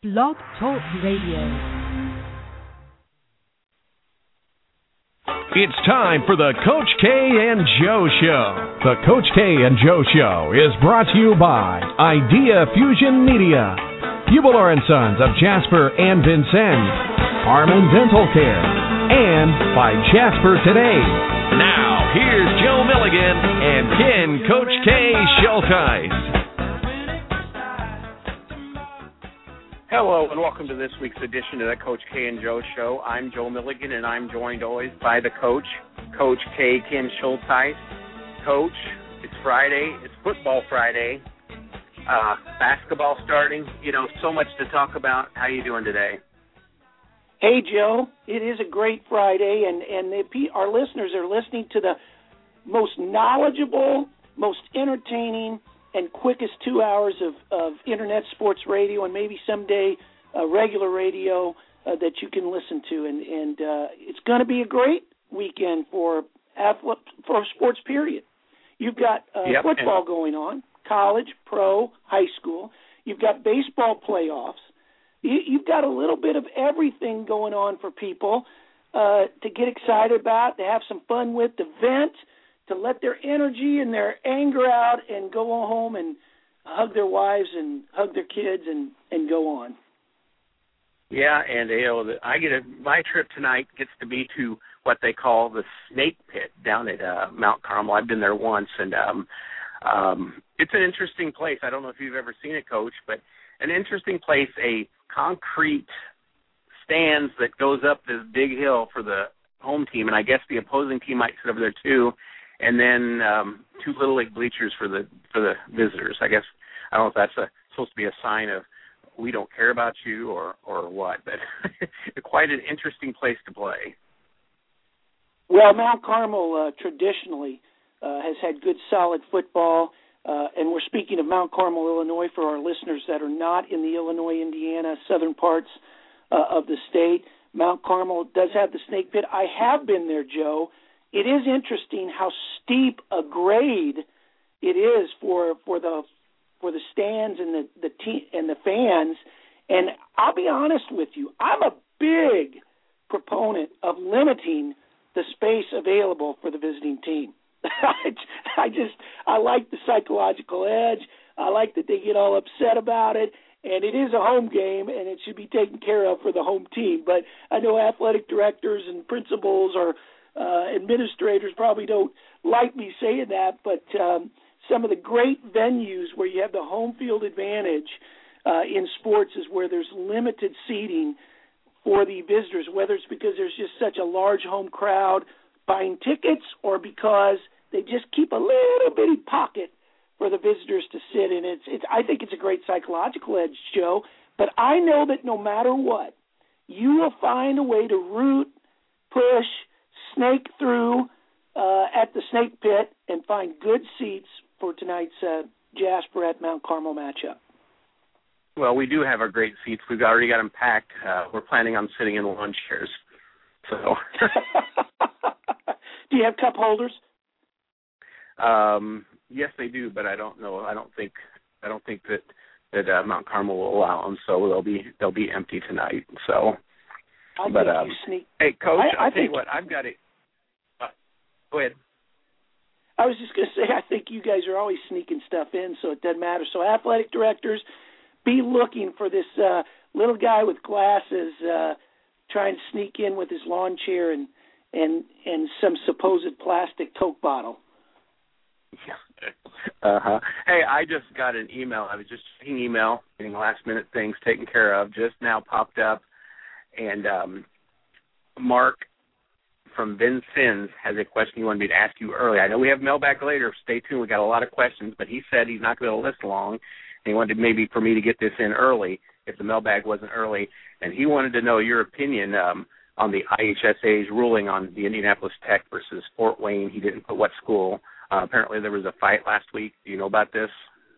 Blog Talk Radio. It's time for the Coach K and Joe Show. The Coach K and Joe Show is brought to you by Idea Fusion Media, Hubler & Sons of Jasper and Vincennes, Harmon Dental Care, and by Jasper Today. Now, here's Joe Milligan and Ken Coach K Schulteis. Hello and welcome to this week's edition of the Coach K and Joe Show. I'm Joe Milligan and I'm joined always by the coach, Coach K, Ken Schulteis. Coach, it's Friday. It's Football Friday. Basketball starting. You know, so much to talk about. How you doing today? Hey, Joe. It is a great Friday, and our listeners are listening to the most knowledgeable, most entertaining, and quickest 2 hours of Internet sports radio and maybe someday regular radio that you can listen to. And it's going to be a great weekend for sports, period. You've got football going on, college, pro, high school. You've got baseball playoffs. You've got a little bit of everything going on for people to get excited about, to have some fun with, to vent, to let their energy and their anger out and go home and hug their wives and hug their kids and go on. Yeah, and my trip tonight gets to be to what they call the Snake Pit down at Mount Carmel. I've been there once, and it's an interesting place. I don't know if you've ever seen it, Coach, but an interesting place, a concrete stands that goes up this big hill for the home team, and I guess the opposing team might sit over there too. And then two Little League bleachers for the visitors. I guess I don't know if that's supposed to be a sign of we don't care about you or what, but quite an interesting place to play. Well, Mount Carmel traditionally has had good, solid football, and we're speaking of Mount Carmel, Illinois, for our listeners that are not in the Illinois, Indiana, southern parts of the state. Mount Carmel does have the Snake Pit. I have been there, Joe. It is interesting how steep a grade it is for the stands and the team and the fans. And I'll be honest with you, I'm a big proponent of limiting the space available for the visiting team. I like the psychological edge. I like that they get all upset about it. And it is a home game, and it should be taken care of for the home team. But I know athletic directors and principals or administrators probably don't like me saying that, but some of the great venues where you have the home field advantage in sports is where there's limited seating for the visitors, whether it's because there's just such a large home crowd buying tickets or because they just keep a little bitty pocket for the visitors to sit in. I think it's a great psychological edge, Joe, but I know that no matter what, you will find a way to root, push, snake through at the Snake Pit and find good seats for tonight's Jasper at Mount Carmel matchup. Well, we do have our great seats. We've already got them packed. We're planning on sitting in lawn chairs. So, do you have cup holders? Yes, they do, but I don't know. I don't think that Mount Carmel will allow them. So they'll be empty tonight. So. Hey, Coach, I'll tell you what, I've got it. Go ahead. I was just going to say, I think you guys are always sneaking stuff in, so it doesn't matter. So athletic directors, be looking for this little guy with glasses trying to sneak in with his lawn chair and some supposed plastic Coke bottle. Hey, I just got an email. I was just checking email, getting last-minute things taken care of, just now popped up. And Mark from Vincennes has a question he wanted me to ask you early. I know we have mailbag later. Stay tuned. We got a lot of questions, but he said he's not going to list long. And he wanted maybe for me to get this in early if the mailbag wasn't early. And he wanted to know your opinion on the IHSA's ruling on the Indianapolis Tech versus Fort Wayne. He didn't put what school. Apparently there was a fight last week. Do you know about this?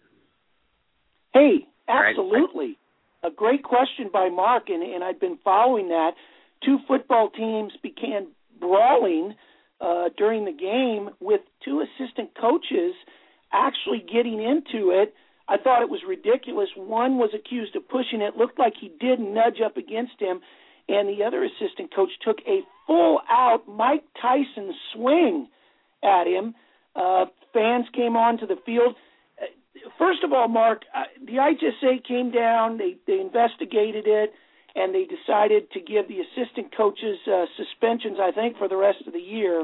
Hey, absolutely. A great question by Mark, and I've been following that. Two football teams began brawling during the game with two assistant coaches actually getting into it I thought it was ridiculous. One was accused of pushing it, looked like he did nudge up against him, and the other assistant coach took a full-out Mike Tyson swing at him. Fans came onto the field. First of all, Mark, the IHSA came down, they investigated it, and they decided to give the assistant coaches suspensions, I think, for the rest of the year.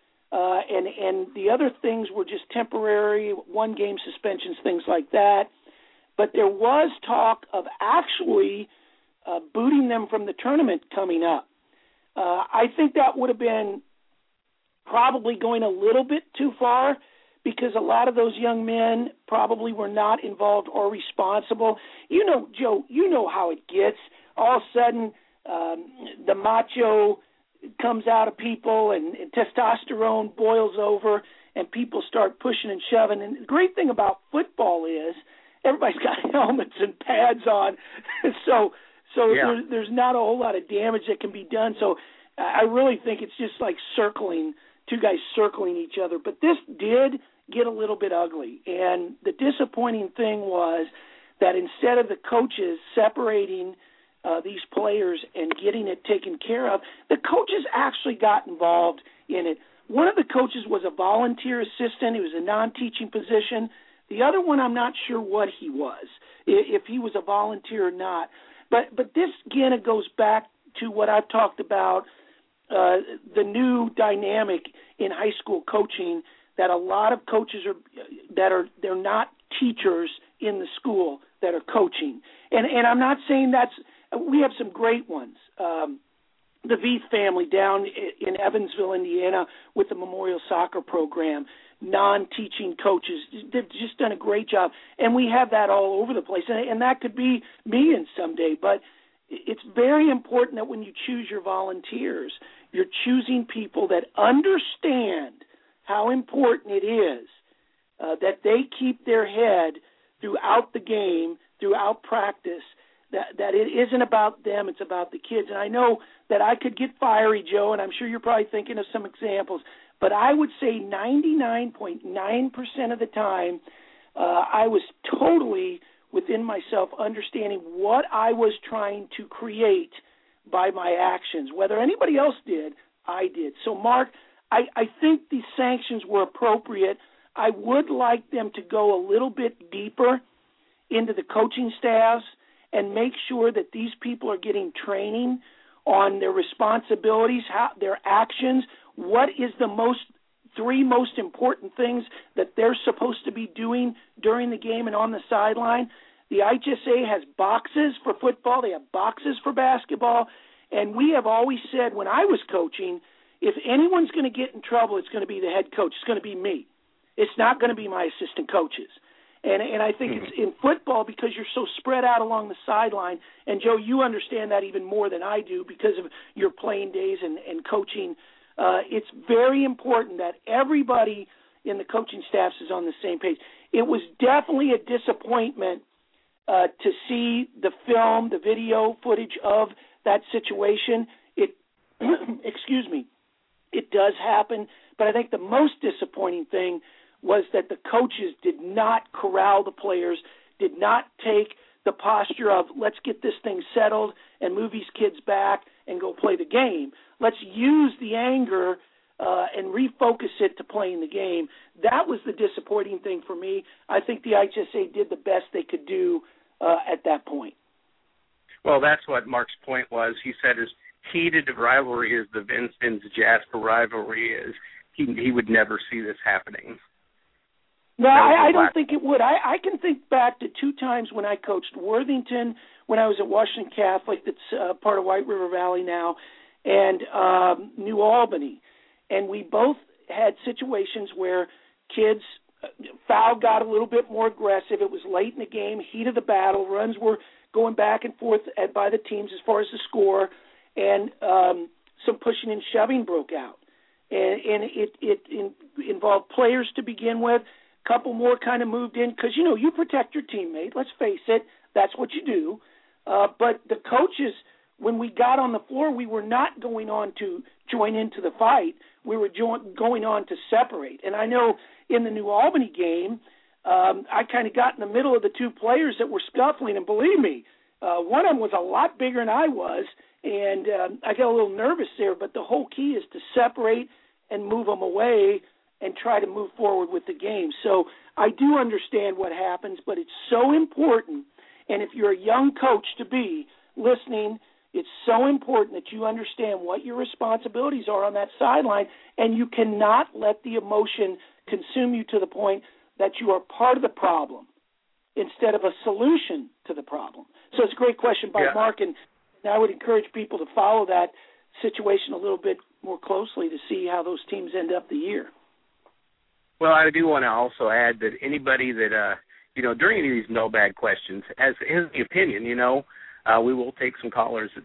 And the other things were just temporary, one-game suspensions, things like that. But there was talk of actually booting them from the tournament coming up. I think that would have been probably going a little bit too far, because a lot of those young men probably were not involved or responsible. You know, Joe, you know how it gets. All of a sudden, the macho comes out of people and testosterone boils over and people start pushing and shoving. And the great thing about football is everybody's got helmets and pads on. so yeah. There's not a whole lot of damage that can be done. So I really think it's just like two guys circling each other. But this did get a little bit ugly. And the disappointing thing was that instead of the coaches separating these players and getting it taken care of, the coaches actually got involved in it. One of the coaches was a volunteer assistant. He was a non-teaching position. The other one, I'm not sure what he was, if he was a volunteer or not. But this, again, it goes back to what I've talked about, the new dynamic in high school coaching, that a lot of coaches they're not teachers in the school that are coaching. And I'm not saying we have some great ones. The Veith family down in Evansville, Indiana, with the Memorial Soccer Program, non-teaching coaches, they've just done a great job. And we have that all over the place. And that could be me in someday. But it's very important that when you choose your volunteers, you're choosing people that understand how important it is that they keep their head throughout the game, throughout practice, that it isn't about them, it's about the kids. And I know that I could get fiery, Joe, and I'm sure you're probably thinking of some examples, but I would say 99.9% of the time I was totally within myself understanding what I was trying to create by my actions. Whether anybody else did, I did. So, Mark, I think these sanctions were appropriate. I would like them to go a little bit deeper into the coaching staffs and make sure that these people are getting training on their responsibilities, their actions, what is the three most important things that they're supposed to be doing during the game and on the sideline. The IHSA has boxes for football. They have boxes for basketball. And we have always said, when I was coaching, if anyone's going to get in trouble, it's going to be the head coach. It's going to be me. It's not going to be my assistant coaches. And I think it's in football, because you're so spread out along the sideline. And, Joe, you understand that even more than I do because of your playing days and coaching. It's very important that everybody in the coaching staffs is on the same page. It was definitely a disappointment to see the film, the video footage of that situation. Excuse me, it does happen. But I think the most disappointing thing was that the coaches did not corral the players, did not take the posture of let's get this thing settled and move these kids back and go play the game. Let's use the anger and refocus it to playing the game. That was the disappointing thing for me. I think the IHSA did the best they could do at that point. Well, that's what Mark's point was. He said as heated a rivalry as the Vincennes-Jasper rivalry is, he would never see this happening. No, I don't think it would. I can think back to two times when I coached Worthington when I was at Washington Catholic, that's part of White River Valley now, and New Albany. And we both had situations where kids, foul got a little bit more aggressive. It was late in the game, heat of the battle. Runs were going back and forth by the teams as far as the score, and some pushing and shoving broke out. And it involved players to begin with. Couple more kind of moved in because, you protect your teammate. Let's face it, that's what you do. But the coaches, when we got on the floor, we were not going on to join into the fight. We were going on to separate. And I know in the New Albany game, I kind of got in the middle of the two players that were scuffling, and believe me, one of them was a lot bigger than I was, and I got a little nervous there, but the whole key is to separate and move them away and try to move forward with the game. So I do understand what happens, but it's so important, and if you're a young coach to be listening, it's so important that you understand what your responsibilities are on that sideline, and you cannot let the emotion consume you to the point that you are part of the problem instead of a solution to the problem. So it's a great question by Mark, and I would encourage people to follow that situation a little bit more closely to see how those teams end up the year. Well, I do want to also add that anybody that, during any of these mailbag questions has the opinion, we will take some callers at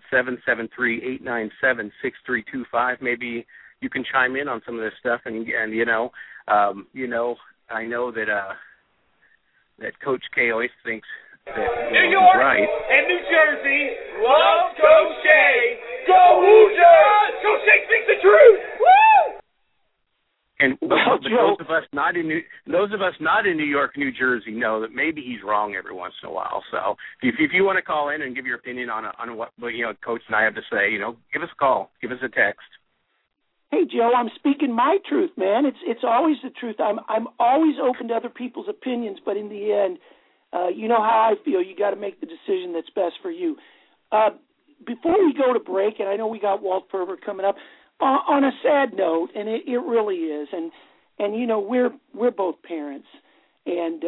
773-897-6325. Maybe you can chime in on some of this stuff, and I know that Coach K always thinks that New York he's right. And New Jersey love Coach K. Go Hoosiers! Coach K speaks the truth. Woo! And but those of us not in New York, New Jersey know that maybe he's wrong every once in a while. So if you want to call in and give your opinion on what Coach and I have to say, give us a call, give us a text. Hey, Joe, I'm speaking my truth, man. It's always the truth. I'm always open to other people's opinions, but in the end, you know how I feel. You got to make the decision that's best for you. Before we go to break, and I know we got Walt Ferber coming up, on a sad note, and it really is, and we're both parents, and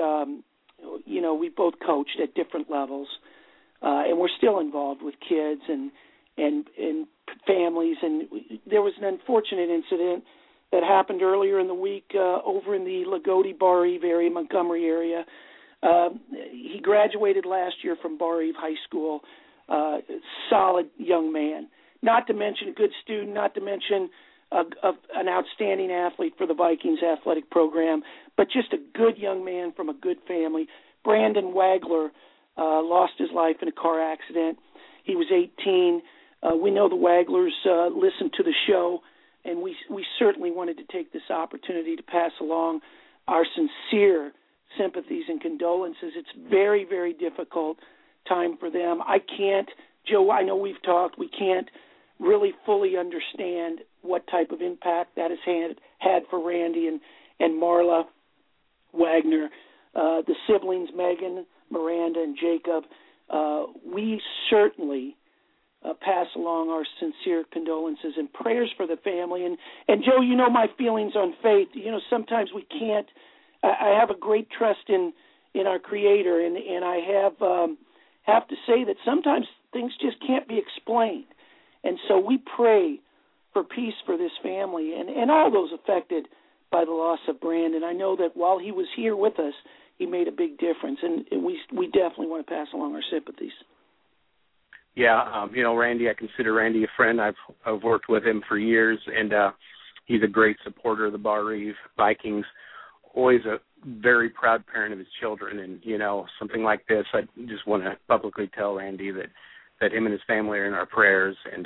we both coached at different levels, and we're still involved with kids and families, and there was an unfortunate incident that happened earlier in the week over in the Lagodi Bar Eve area, Montgomery area. He graduated last year from Bar Eve High School, solid young man. Not to mention a good student, not to mention an outstanding athlete for the Vikings athletic program, but just a good young man from a good family. Brandon Wagler lost his life in a car accident. He was 18. We know the Waglers listen to the show, and we certainly wanted to take this opportunity to pass along our sincere sympathies and condolences. It's very, very difficult time for them. Joe, I know we've talked, we can't really fully understand what type of impact that has had for Randy and Marla Wagner, the siblings, Megan, Miranda, and Jacob. We certainly pass along our sincere condolences and prayers for the family. And Joe, you know my feelings on faith. Sometimes we can't. I have a great trust in our Creator, and I have to say that sometimes things just can't be explained. And so we pray for peace for this family and all those affected by the loss of Brandon. I know that while he was here with us, he made a big difference, and we definitely want to pass along our sympathies. Yeah, Randy, I consider Randy a friend. I've worked with him for years, and he's a great supporter of the Bar Eve Vikings. Always a very proud parent of his children, and something like this, I just want to publicly tell Randy that him and his family are in our prayers, and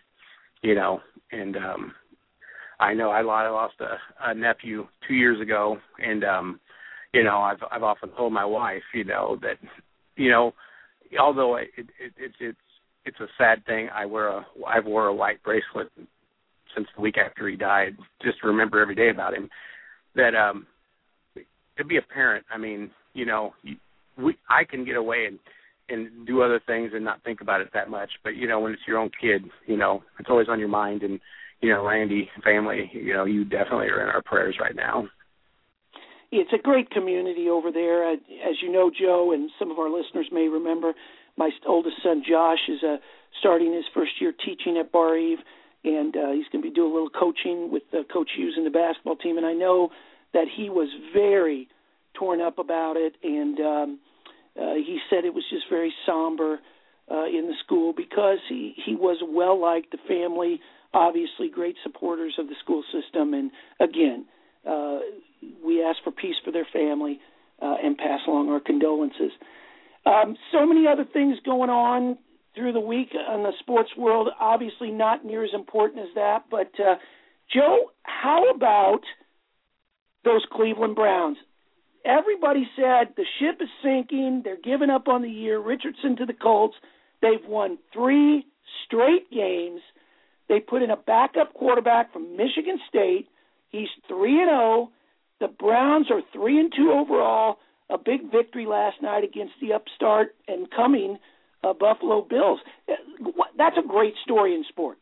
I know I lost a nephew 2 years ago, and I've often told my wife, that although it's a sad thing, I've wore a white bracelet since the week after he died, just to remember every day about him. That to be a parent, I mean, I can get away and do other things and not think about it that much. But, when it's your own kid, it's always on your mind. And, Randy, family, you definitely are in our prayers right now. It's a great community over there. As you know, Joe, and some of our listeners may remember, my oldest son, Josh, is starting his first year teaching at Bar Eve, and he's going to be doing a little coaching with Coach Hughes and the basketball team. And I know that he was very torn up about it, and he said it was just very somber in the school because he was well-liked, the family, obviously great supporters of the school system. And, again, we ask for peace for their family and pass along our condolences. So many other things going on through the week in the sports world, obviously not near as important as that. But, Joe, how about those Cleveland Browns? everybody said the ship is sinking. They're giving up on the year. Richardson to the Colts. They've won 3 straight games. They put in a backup quarterback from Michigan State. He's 3-0. The Browns are 3-2 overall. A big victory last night against the upstart and coming Buffalo Bills. That's a great story in sports.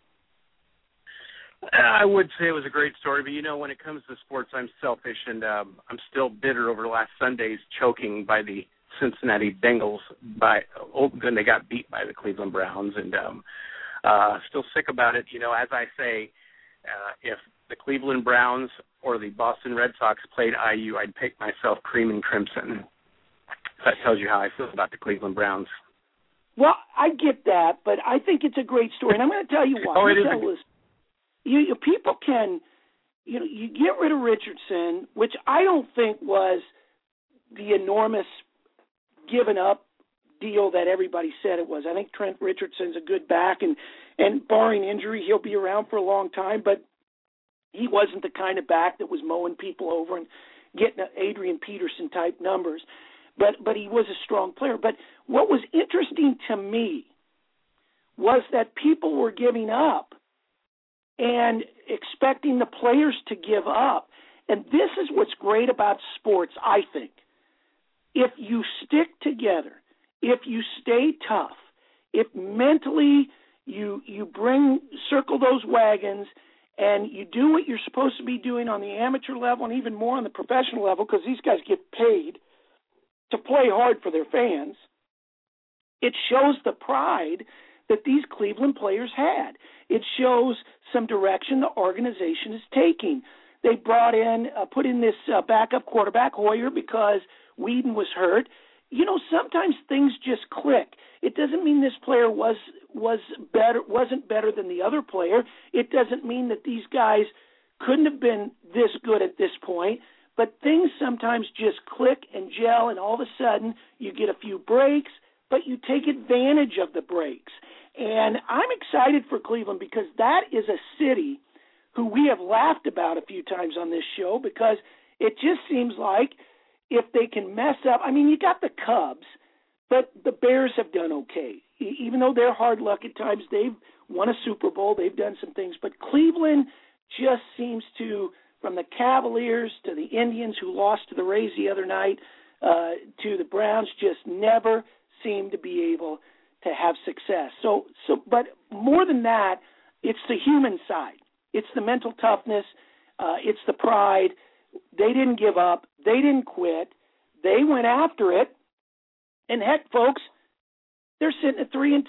I would say it was a great story, but when it comes to sports, I'm selfish, and I'm still bitter over last Sunday's choking by the Cincinnati Bengals when they got beat by the Cleveland Browns, and still sick about it. As I say, if the Cleveland Browns or the Boston Red Sox played IU, I'd pick myself cream and crimson. That tells you how I feel about the Cleveland Browns. Well, I get that, but I think it's a great story, and I'm going to tell you why. People can, you get rid of Richardson, which I don't think was the enormous given up deal that everybody said it was. I think Trent Richardson's a good back, and barring injury, he'll be around for a long time, but he wasn't the kind of back that was mowing people over and getting Adrian Peterson type numbers, but he was a strong player. But what was interesting to me was that people were giving up and expecting the players to give up. And this is what's great about sports, I think. If you stick together, if you stay tough, if mentally you circle those wagons and you do what you're supposed to be doing on the amateur level and even more on the professional level, because these guys get paid to play hard for their fans, it shows the pride that these Cleveland players had. It shows some direction the organization is taking. They put in this backup quarterback, Hoyer, because Whedon was hurt. Sometimes things just click. It doesn't mean this player wasn't better than the other player. It doesn't mean that these guys couldn't have been this good at this point. But things sometimes just click and gel, and all of a sudden you get a few breaks, but you take advantage of the breaks. And I'm excited for Cleveland because that is a city who we have laughed about a few times on this show, because it just seems like if they can mess up, you got the Cubs, but the Bears have done okay. Even though they're hard luck at times, they've won a Super Bowl, they've done some things. But Cleveland just seems to, from the Cavaliers to the Indians who lost to the Rays the other night, to the Browns, just never seem to be able to have success. But more than that, it's the human side. It's the mental toughness. It's the pride. They didn't give up. They didn't quit. They went after it. And heck, folks, they're sitting at 3-2.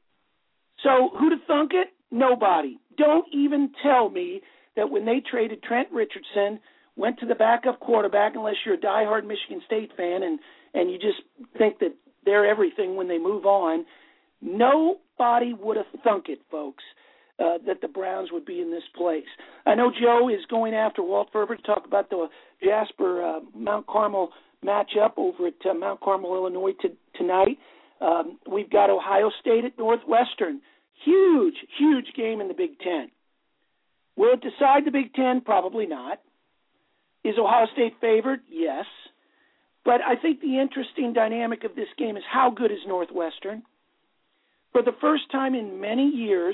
So who'd have thunk it? Nobody. Don't even tell me that when they traded Trent Richardson, went to the backup quarterback, unless you're a diehard Michigan State fan and you just think that they're everything when they move on. Nobody would have thunk it, folks, that the Browns would be in this place. I know Joe is going after Walt Ferber to talk about the Jasper Mount Carmel matchup over at Mount Carmel, Illinois tonight. We've got Ohio State at Northwestern. Huge, huge game in the Big Ten. Will it decide the Big Ten? Probably not. Is Ohio State favored? Yes. But I think the interesting dynamic of this game is how good is Northwestern. For the first time in many years,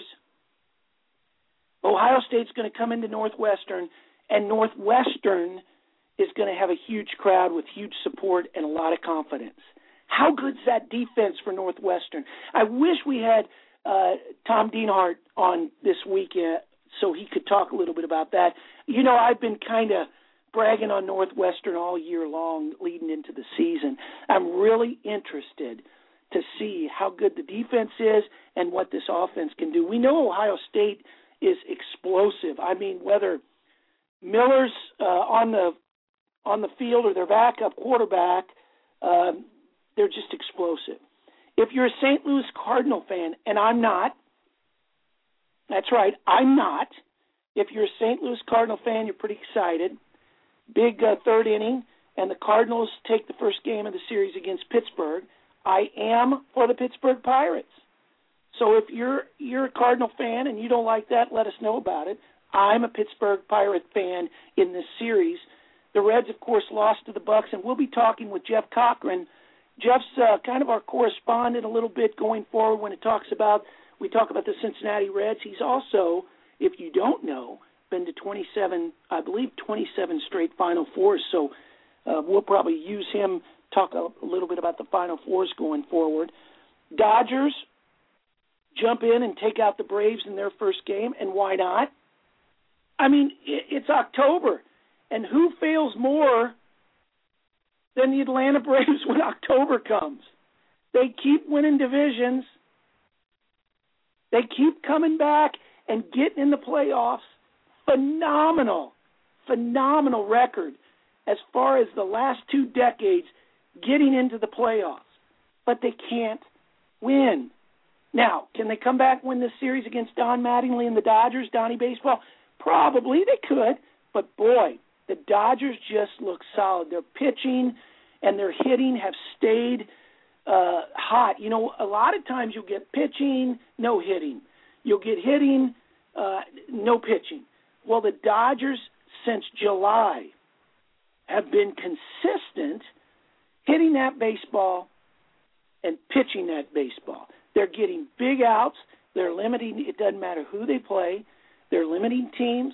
Ohio State's going to come into Northwestern, and Northwestern is going to have a huge crowd with huge support and a lot of confidence. How good's that defense for Northwestern? I wish we had Tom Dienhart on this weekend so he could talk a little bit about that. I've been kind of bragging on Northwestern all year long leading into the season. I'm really interested to see how good the defense is and what this offense can do. We know Ohio State is explosive. Whether Miller's on the field or their backup quarterback, they're just explosive. If you're a St. Louis Cardinal fan, and I'm not, that's right, I'm not. If you're a St. Louis Cardinal fan, you're pretty excited. Big third inning, and the Cardinals take the first game of the series against Pittsburgh. I am for the Pittsburgh Pirates. So if you're a Cardinal fan and you don't like that, let us know about it. I'm a Pittsburgh Pirate fan in this series The Reds, of course, lost to the Bucks, and we'll be talking with Jeff Cochran. Jeff's kind of our correspondent a little bit going forward when we talk about the Cincinnati Reds. He's also, if you don't know, been to 27 straight Final Fours. So we'll probably use him, talk a little bit about the Final Fours going forward. Dodgers jump in and take out the Braves in their first game, and why not? I mean, it's October, and who fails more than the Atlanta Braves when October comes? They keep winning divisions. They keep coming back and getting in the playoffs. Phenomenal record as far as the last 2 decades getting into the playoffs. But they can't win. Now, can they come back and win this series against Don Mattingly and the Dodgers, Donnie Baseball? Probably they could. But, boy, the Dodgers just look solid. Their pitching and their hitting have stayed hot. You know, a lot of times you'll get pitching, no hitting. You'll get hitting, no pitching. Well, the Dodgers, since July, have been consistent hitting that baseball and pitching that baseball. They're getting big outs. They're limiting, it doesn't matter who they play. They're limiting teams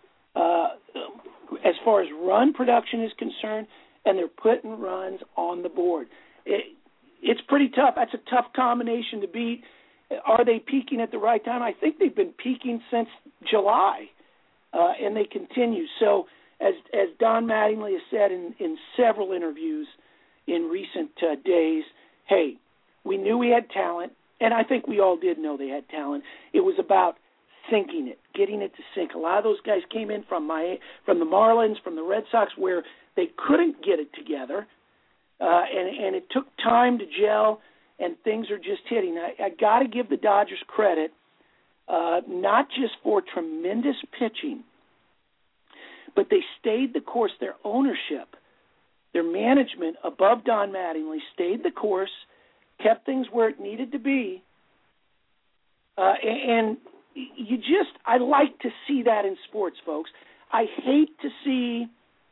as far as run production is concerned, and they're putting runs on the board. It's pretty tough. That's a tough combination to beat. Are they peaking at the right time? I think they've been peaking since July, and they continue. So as Don Mattingly has said in several interviews in recent days, hey, we knew we had talent, and I think we all did know they had talent. It was about sinking it, getting it to sink. A lot of those guys came in from the Marlins, from the Red Sox, where they couldn't get it together, and it took time to gel, and things are just hitting. I got to give the Dodgers credit, not just for tremendous pitching, but they stayed the course. Their ownership, their management above Don Mattingly stayed the course, kept things where it needed to be, and I like to see that in sports, folks. I hate to see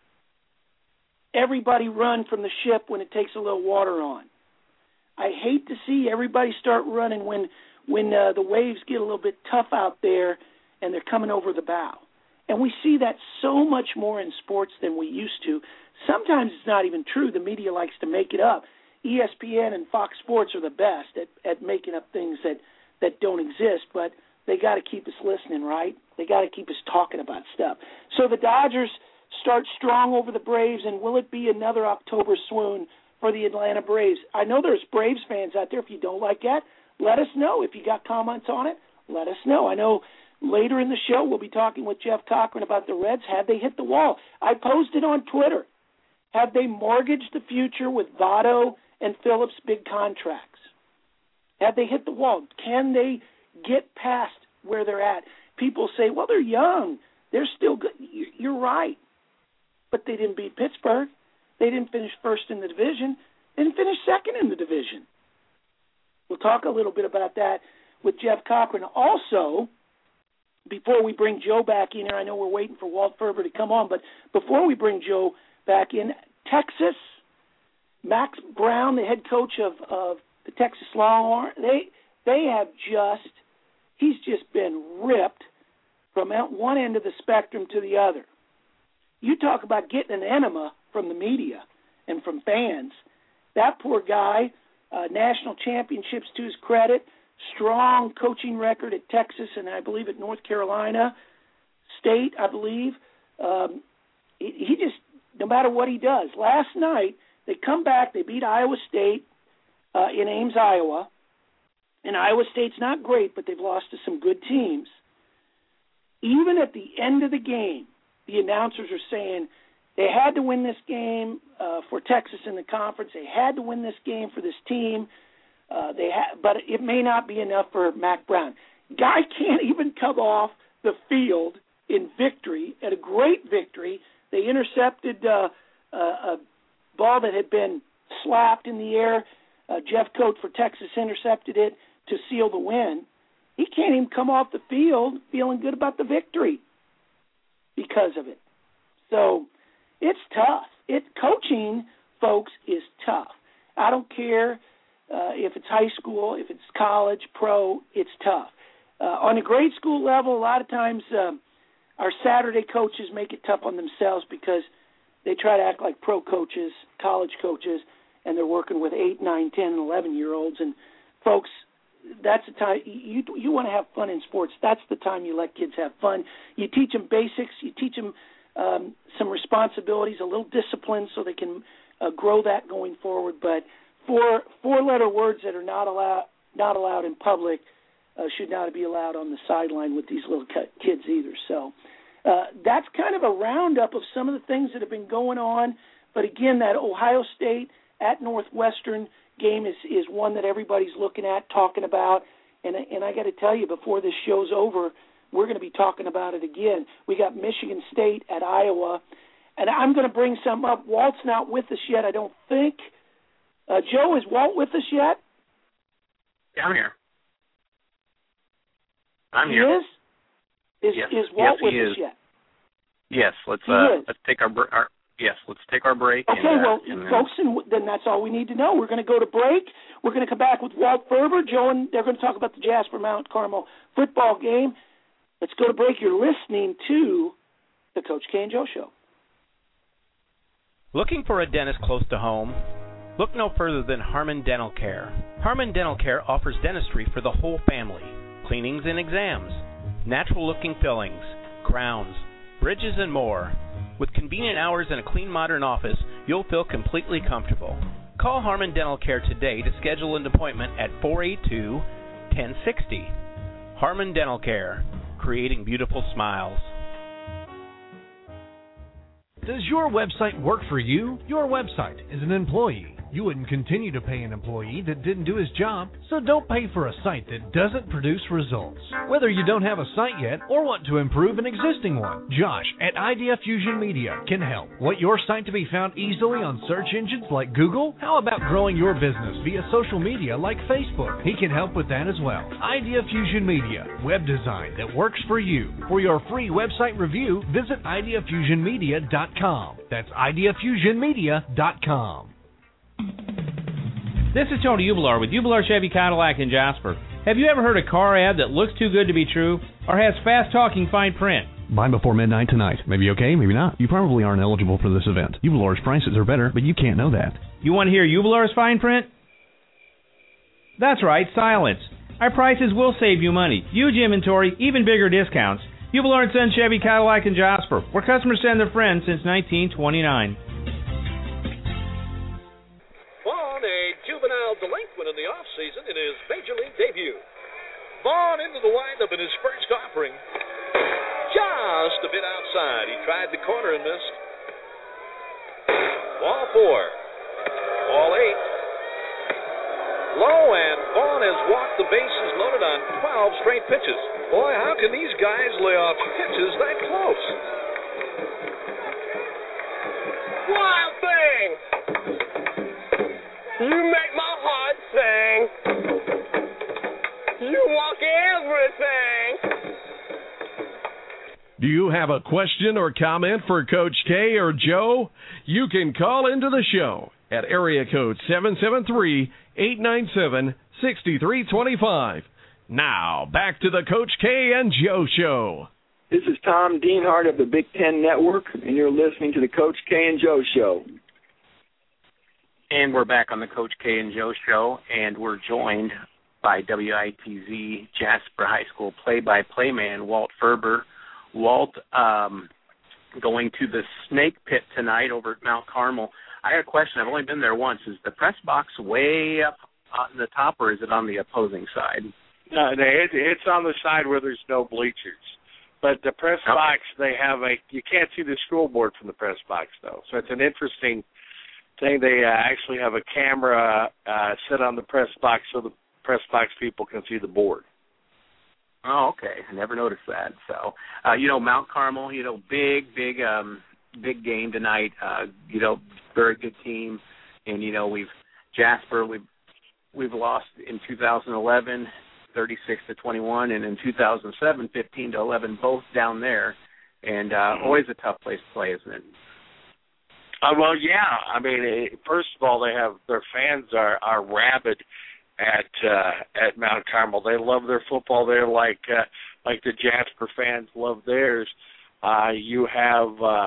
everybody run from the ship when it takes a little water on. I hate to see everybody start running when the waves get a little bit tough out there and they're coming over the bow. And we see that so much more in sports than we used to. Sometimes it's not even true. The media likes to make it up. ESPN and Fox Sports are the best at making up things that don't exist, but they got to keep us listening, right? They got to keep us talking about stuff. So the Dodgers start strong over the Braves, and will it be another October swoon for the Atlanta Braves? I know there's Braves fans out there. If you don't like that, let us know. If you got comments on it, let us know. I know later in the show we'll be talking with Jeff Cochran about the Reds. Had they hit the wall? I posted on Twitter. Have they mortgaged the future with Votto and Phillips' big contracts? Have they hit the wall? Can they get past where they're at? People say, well, they're young. They're still good. You're right. But they didn't beat Pittsburgh. They didn't finish first in the division. They didn't finish second in the division. We'll talk a little bit about that with Jeff Cochran. Also, before we bring Joe back in here, I know we're waiting for Walt Ferber to come on, but before we bring Joe back in, Texas, Max Brown, the head coach of the Texas Longhorns, they have he's just been ripped from one end of the spectrum to the other. You talk about getting an enema from the media and from fans. That poor guy, national championships to his credit, strong coaching record at Texas and I believe at North Carolina State, I believe. He just, no matter what he does. Last night, they come back, they beat Iowa State in Ames, Iowa. And Iowa State's not great, but they've lost to some good teams. Even at the end of the game, the announcers are saying they had to win this game for Texas in the conference. They had to win this game for this team. But it may not be enough for Mac Brown. Guy can't even come off the field in victory, at a great victory. They intercepted a ball that had been slapped in the air. Jeff Cote for Texas intercepted it to seal the win. He can't even come off the field feeling good about the victory because of it. So it's tough. Coaching, folks, is tough. I don't care if it's high school, if it's college, pro, it's tough. On the grade school level, a lot of times our Saturday coaches make it tough on themselves because they try to act like pro coaches, college coaches, and they're working with 8, 9, 10, and 11-year-olds. And, folks, that's the time you want to have fun in sports. That's the time you let kids have fun. You teach them basics. You teach them some responsibilities, a little discipline so they can grow that going forward. But four-letter words that are not allowed in public should not be allowed on the sideline with these little kids either. So that's kind of a roundup of some of the things that have been going on. But, again, that Ohio State at Northwestern game is one that everybody's looking at, talking about. And I got to tell you, before this show's over, we're going to be talking about it again. We got Michigan State at Iowa. And I'm going to bring something up. Walt's not with us yet, I don't think. Joe, is Walt with us yet? Yeah, I'm here. He is? Is Walt with us yet? Yes. Let's take let's take our break. Okay, folks, then that's all we need to know. We're going to go to break. We're going to come back with Walt Ferber. Joe, and they're going to talk about the Jasper Mount Carmel football game. Let's go to break. You're listening to the Coach K and Joe Show. Looking for a dentist close to home? Look no further than Harmon Dental Care. Harmon Dental Care offers dentistry for the whole family. Cleanings and exams, natural-looking fillings, crowns, bridges, and more. With convenient hours and a clean, modern office, you'll feel completely comfortable. Call Harmon Dental Care today to schedule an appointment at 482-1060. Harmon Dental Care, creating beautiful smiles. Does your website work for you? Your website is an employee. You wouldn't continue to pay an employee that didn't do his job, so don't pay for a site that doesn't produce results. Whether you don't have a site yet or want to improve an existing one, Josh at Idea Fusion Media can help. Want your site to be found easily on search engines like Google? How about growing your business via social media like Facebook? He can help with that as well. Idea Fusion Media, web design that works for you. For your free website review, visit ideafusionmedia.com. That's ideafusionmedia.com. This is Tony Ublar with Ublar Chevy Cadillac in Jasper. Have you ever heard a car ad that looks too good to be true or has fast-talking fine print? Buy before midnight tonight. Maybe okay, maybe not. You probably aren't eligible for this event. Ublar's prices are better, but you can't know that. You want to hear Ublar's fine print? That's right, silence. Our prices will save you money. Huge inventory, even bigger discounts. Ublar & Son Chevy Cadillac in Jasper, where customers send their friends since 1929. A juvenile delinquent in the offseason in his Major League debut. Vaughn into the windup in his first offering. Just a bit outside. He tried the corner and missed. Ball 4. Ball 8. Low, and Vaughn has walked the bases loaded on 12 straight pitches. Boy, how can these guys lay off pitches that close? Wild thing! You make my heart sing. You walk everything. Do you have a question or comment for Coach K or Joe? You can call into the show at area code 773-897-6325. Now, back to the Coach K and Joe Show. This is Tom Dienhart of the Big Ten Network, and you're listening to the Coach K and Joe Show. And we're back on the Coach K and Joe Show, and we're joined by WITZ Jasper High School play-by-play man Walt Ferber. Walt, going to the Snake Pit tonight over at Mount Carmel. I got a question. I've only been there once. Is the press box way up on the top, or is it on the opposing side? No, it's on the side where there's no bleachers. But the press box, they have you can't see the scoreboard from the press box, though. So it's an interesting thing. They actually have a camera set on the press box so the press box people can see the board. Oh, okay. I never noticed that. So, Mount Carmel, big game tonight. Very good team, and we've lost in 2011, 36-21, and in 2007, 15-11, both down there, and always a tough place to play, isn't it? Well, yeah. I mean, first of all, their fans are rabid at Mount Carmel. They love their football there, like the Jasper fans love theirs. You have,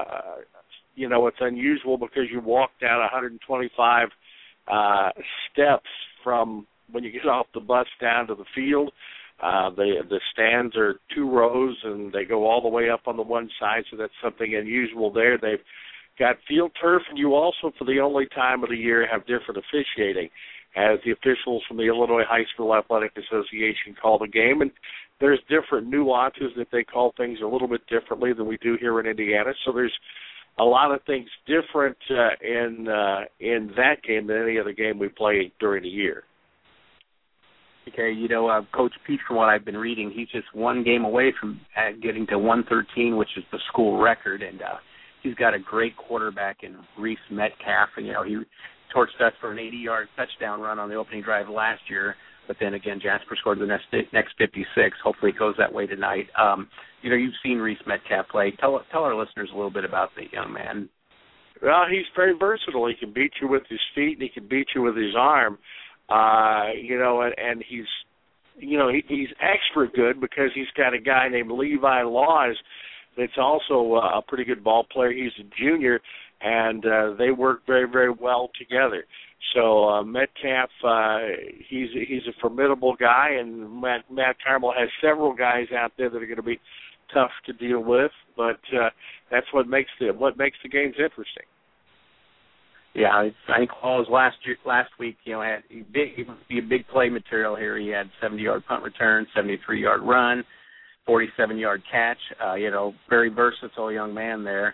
it's unusual because you walk down 125 steps from when you get off the bus down to the field. The stands are 2 rows, and they go all the way up on the one side, so that's something unusual there. They've got field turf, and you also, for the only time of the year, have different officiating, as the officials from the Illinois High School Athletic Association call the game, and there's different nuances that they call things a little bit differently than we do here in Indiana. So there's a lot of things different in that game than any other game we play during the year. Okay, Coach Pete, from what I've been reading, he's just one game away from getting to 113, which is the school record, and he's got a great quarterback in Reese Metcalf, and he torched us for an 80-yard touchdown run on the opening drive last year. But then again, Jasper scored the next 56. Hopefully it goes that way tonight. You've seen Reese Metcalf play. Tell our listeners a little bit about the young man. Well, he's very versatile. He can beat you with his feet, and he can beat you with his arm. And he's extra good because he's got a guy named Levi Laws that's also a pretty good ball player. He's a junior, and they work very, very well together. So Metcalf, he's a formidable guy, and Matt Carmel has several guys out there that are going to be tough to deal with. But that's what makes the games interesting. Yeah, I think Hall's last week, he must be a big play material here. He had 70-yard punt return, 73-yard run, 47-yard catch. Very versatile young man there.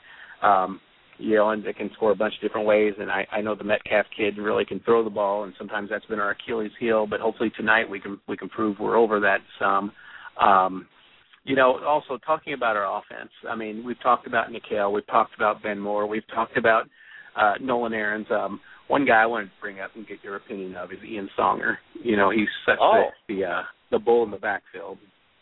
And they can score a bunch of different ways. And I know the Metcalf kid really can throw the ball, and sometimes that's been our Achilles heel. But hopefully tonight we can prove we're over that some. Also talking about our offense. I mean, we've talked about Nikhil, we've talked about Ben Moore, we've talked about Nolan Aarons. One guy I wanted to bring up and get your opinion of is Ian Songer. He's such the bull in the backfield.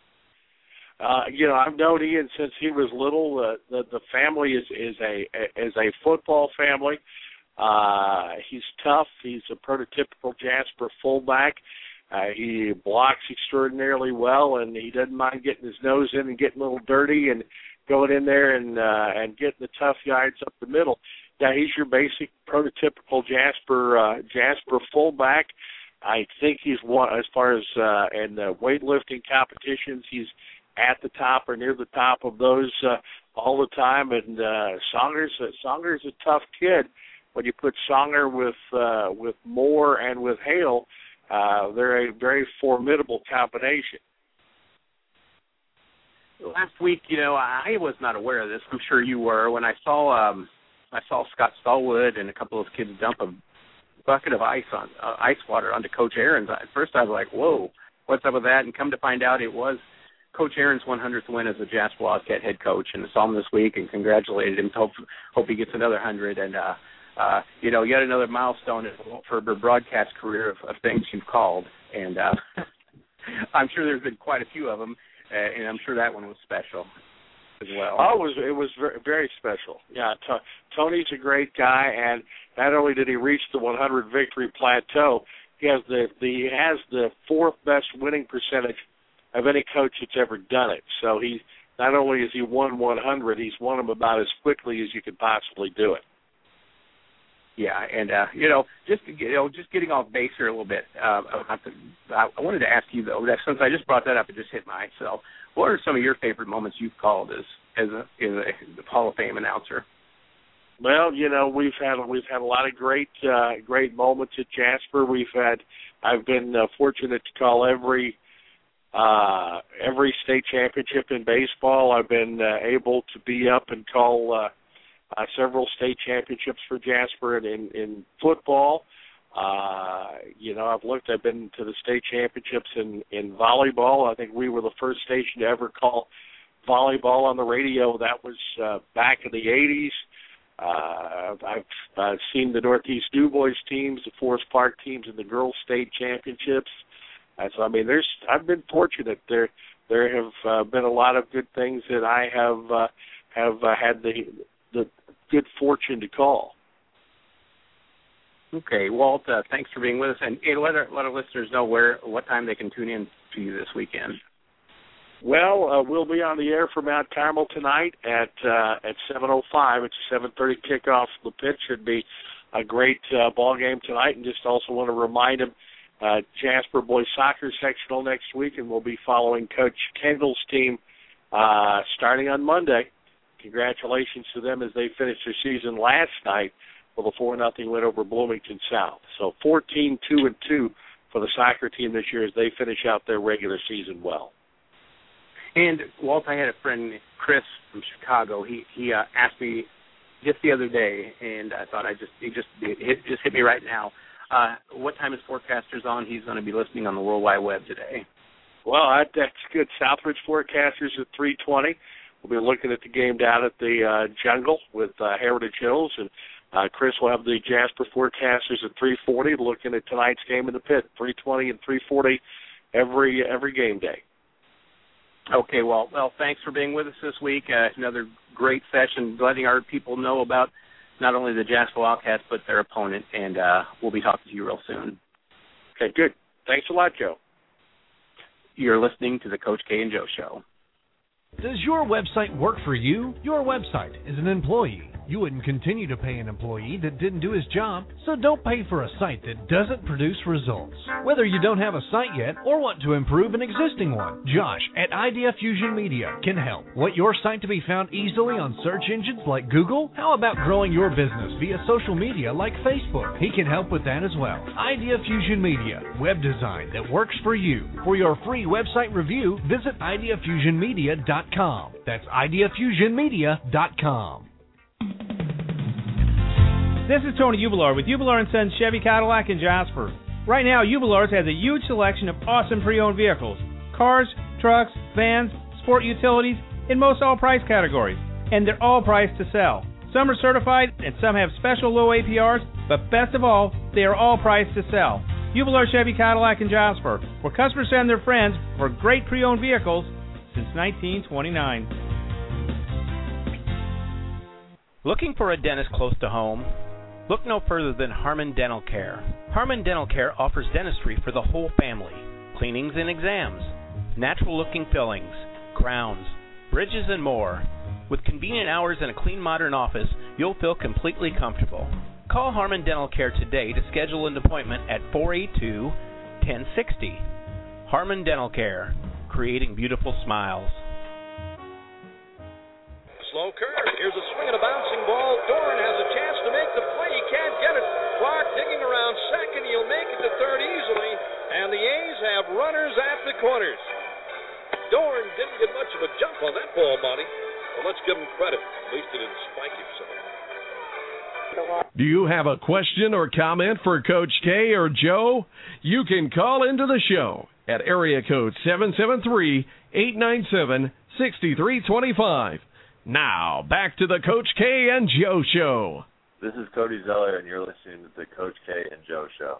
I've known Ian since he was little. The family is a football family. He's tough. He's a prototypical Jasper fullback. He blocks extraordinarily well, and he doesn't mind getting his nose in and getting a little dirty and going in there and getting the tough yards up the middle. Yeah, he's your basic prototypical Jasper fullback. I think he's one as far as in the weightlifting competitions. He's at the top or near the top of those all the time. And Songer's a tough kid. When you put Songer with Moore and with Hale, they're a very formidable combination. Last week, I was not aware of this. I'm sure you were. When I saw Scott Stallwood and a couple of kids dump a bucket of ice water onto Coach Aarons. At first, I was like, "Whoa, what's up with that?" And come to find out, it was Coach Aarons' 100th win as a Jasper Wildcat head coach. And I saw him this week and congratulated him. Hope he gets another 100. And yet another milestone for the broadcast career of things you've called. And I'm sure there's been quite a few of them, and I'm sure that one was special as well. Oh, it was very, very special. Yeah, Tony's a great guy, and not only did he reach the 100 victory plateau, he has the fourth best winning percentage of any coach that's ever done it. So he not only has he won 100, he's won them about as quickly as you could possibly do it. Yeah, and just getting off base here a little bit. I wanted to ask you though, that since I just brought that up, it just hit myself. What are some of your favorite moments you've called as a Hall of Fame announcer? Well, we've had a lot of great moments at Jasper. I've been fortunate to call every state championship in baseball. I've been able to be up and call several state championships for Jasper in football. I've been to the state championships in volleyball. I think we were the first station to ever call volleyball on the radio. That was back in the 80s. I've seen the Northeast Du Bois teams, the Forest Park teams, and the girls' state championships. So I've been fortunate. There have been a lot of good things that I have had the good fortune to call. Okay, Walt, thanks for being with us, and let our listeners know what time they can tune in to you this weekend. Well, we'll be on the air for Mount Carmel tonight at 7:05. It's a 7:30 kickoff. The pitch should be a great ball game tonight, and just also want to remind them, Jasper boys soccer sectional next week, and we'll be following Coach Kendall's team starting on Monday. Congratulations to them as they finished their season last night with a 4-0 win over Bloomington South. So 14-2-2 for the soccer team this year as they finish out their regular season well. And Walt, I had a friend, Chris from Chicago. He asked me just the other day, and I thought it just hit me right now. What time is Forecasters on? He's going to be listening on the World Wide Web today. Well, that's good. Southridge Forecasters at 3:20. We'll be looking at the game down at the Jungle with Heritage Hills, and Chris will have the Jasper Forecasters at 3:40, looking at tonight's game in the pit, 3:20 and 3:40 every game day. Okay, well, thanks for being with us this week. Another great session, letting our people know about not only the Jasper Wildcats but their opponent, and we'll be talking to you real soon. Okay, good. Thanks a lot, Joe. You're listening to the Coach K and Joe Show. Does your website work for you? Your website is an employee. You wouldn't continue to pay an employee that didn't do his job, so don't pay for a site that doesn't produce results. Whether you don't have a site yet or want to improve an existing one, Josh at Idea Fusion Media can help. Want your site to be found easily on search engines like Google? How about growing your business via social media like Facebook? He can help with that as well. Idea Fusion Media, web design that works for you. For your free website review, visit ideafusionmedia.com. That's ideafusionmedia.com. This is Tony Ubelar with Ubelar & Sons Chevy Cadillac in Jasper. Right now, Ubelar's has a huge selection of awesome pre-owned vehicles. Cars, trucks, vans, sport utilities, in most all price categories. And they're all priced to sell. Some are certified and some have special low APRs, but best of all, they are all priced to sell. Ubelar Chevy Cadillac in Jasper, where customers send their friends for great pre-owned vehicles since 1929. Looking for a dentist close to home? Look no further than Harmon Dental Care. Harmon Dental Care offers dentistry for the whole family, cleanings and exams, natural-looking fillings, crowns, bridges, and more. With convenient hours and a clean, modern office, you'll feel completely comfortable. Call Harmon Dental Care today to schedule an appointment at 482-1060. Harmon Dental Care, creating beautiful smiles. Slow curve. Here's a swing and a bouncing ball. Doran has a chance to make the play. He can't get it. Clark digging around second. He'll make it to third easily. And the A's have runners at the corners. Doran didn't get much of a jump on that ball, Monty. Well, let's give him credit. At least it didn't spike himself. Do you have a question or comment for Coach K or Joe? You can call into the show at area code 773-897-6325. Now, back to the Coach K and Joe Show. This is Cody Zeller, and you're listening to the Coach K and Joe Show.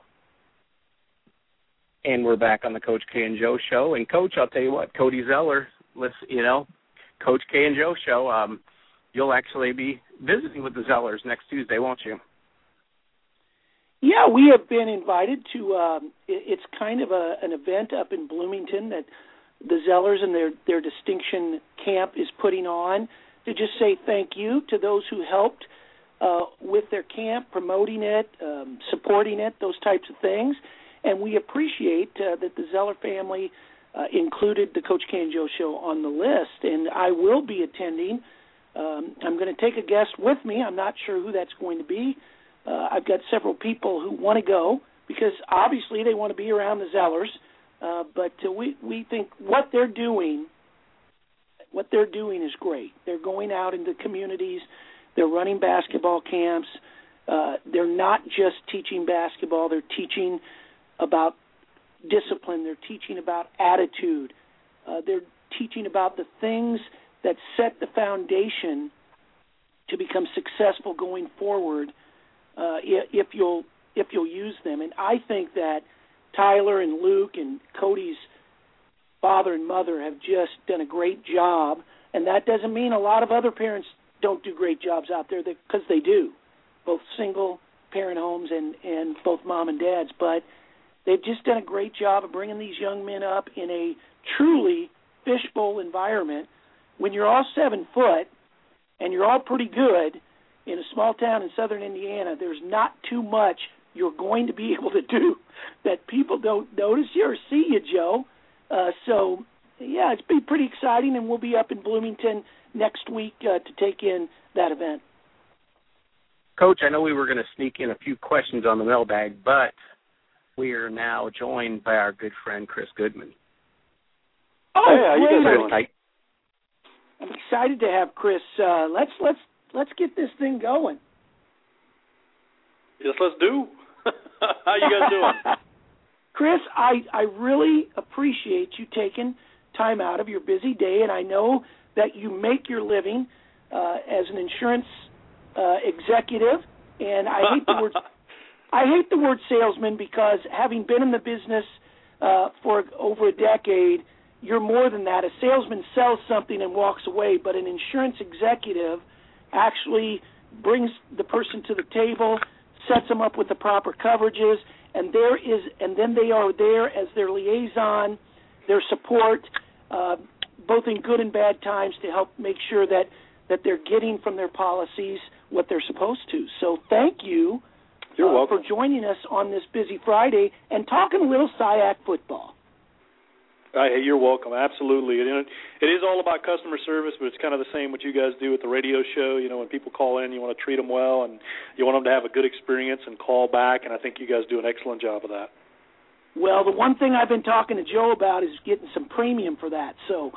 And we're back on the Coach K and Joe Show. And, Coach, I'll tell you what, Cody Zeller, Coach K and Joe Show, you'll actually be visiting with the Zellers next Tuesday, won't you? Yeah, we have been invited to, it's kind of an event up in Bloomington that the Zellers and their Distinction Camp is putting on to just say thank you to those who helped with their camp, promoting it, supporting it, those types of things. And we appreciate that the Zeller family included the Coach K and Joe Show on the list. And I will be attending. I'm going to take a guest with me. I'm not sure who that's going to be. I've got several people who want to go because obviously they want to be around the Zellers. But we think what they're doing is great. They're going out into communities. They're running basketball camps. They're not just teaching basketball. They're teaching about discipline. They're teaching about attitude. They're teaching about the things that set the foundation to become successful going forward if you'll use them. And I think that Tyler and Luke and Cody's father and mother have just done a great job, and that doesn't mean a lot of other parents don't do great jobs out there, because they do, both single parent homes and both mom and dads, but they've just done a great job of bringing these young men up in a truly fishbowl environment. When you're all 7 foot and you're all pretty good in a small town in southern Indiana, there's not too much you're going to be able to do that people don't notice you or see you, Joe. So, yeah, it's been pretty exciting, and we'll be up in Bloomington next week to take in that event. Coach, I know we were going to sneak in a few questions on the mailbag, but we are now joined by our good friend Chris Goodman. Oh, hey, how you guys doing? I'm excited to have Chris. Let's get this thing going. Yes, let's do. How you guys doing? Chris, I really appreciate you taking time out of your busy day, and I know that you make your living as an insurance executive, and I hate the word salesman because having been in the business for over a decade, you're more than that. A salesman sells something and walks away, but an insurance executive actually brings the person to the table, sets them up with the proper coverages, and then they are there as their liaison, their support, both in good and bad times, to help make sure that they're getting from their policies what they're supposed to. So thank you for joining us on this busy Friday and talking a little SIAC football. Hey, you're welcome. Absolutely. It is all about customer service, but it's kind of the same what you guys do at the radio show. You know, when people call in, you want to treat them well, and you want them to have a good experience and call back, and I think you guys do an excellent job of that. Well, the one thing I've been talking to Joe about is getting some premium for that. So,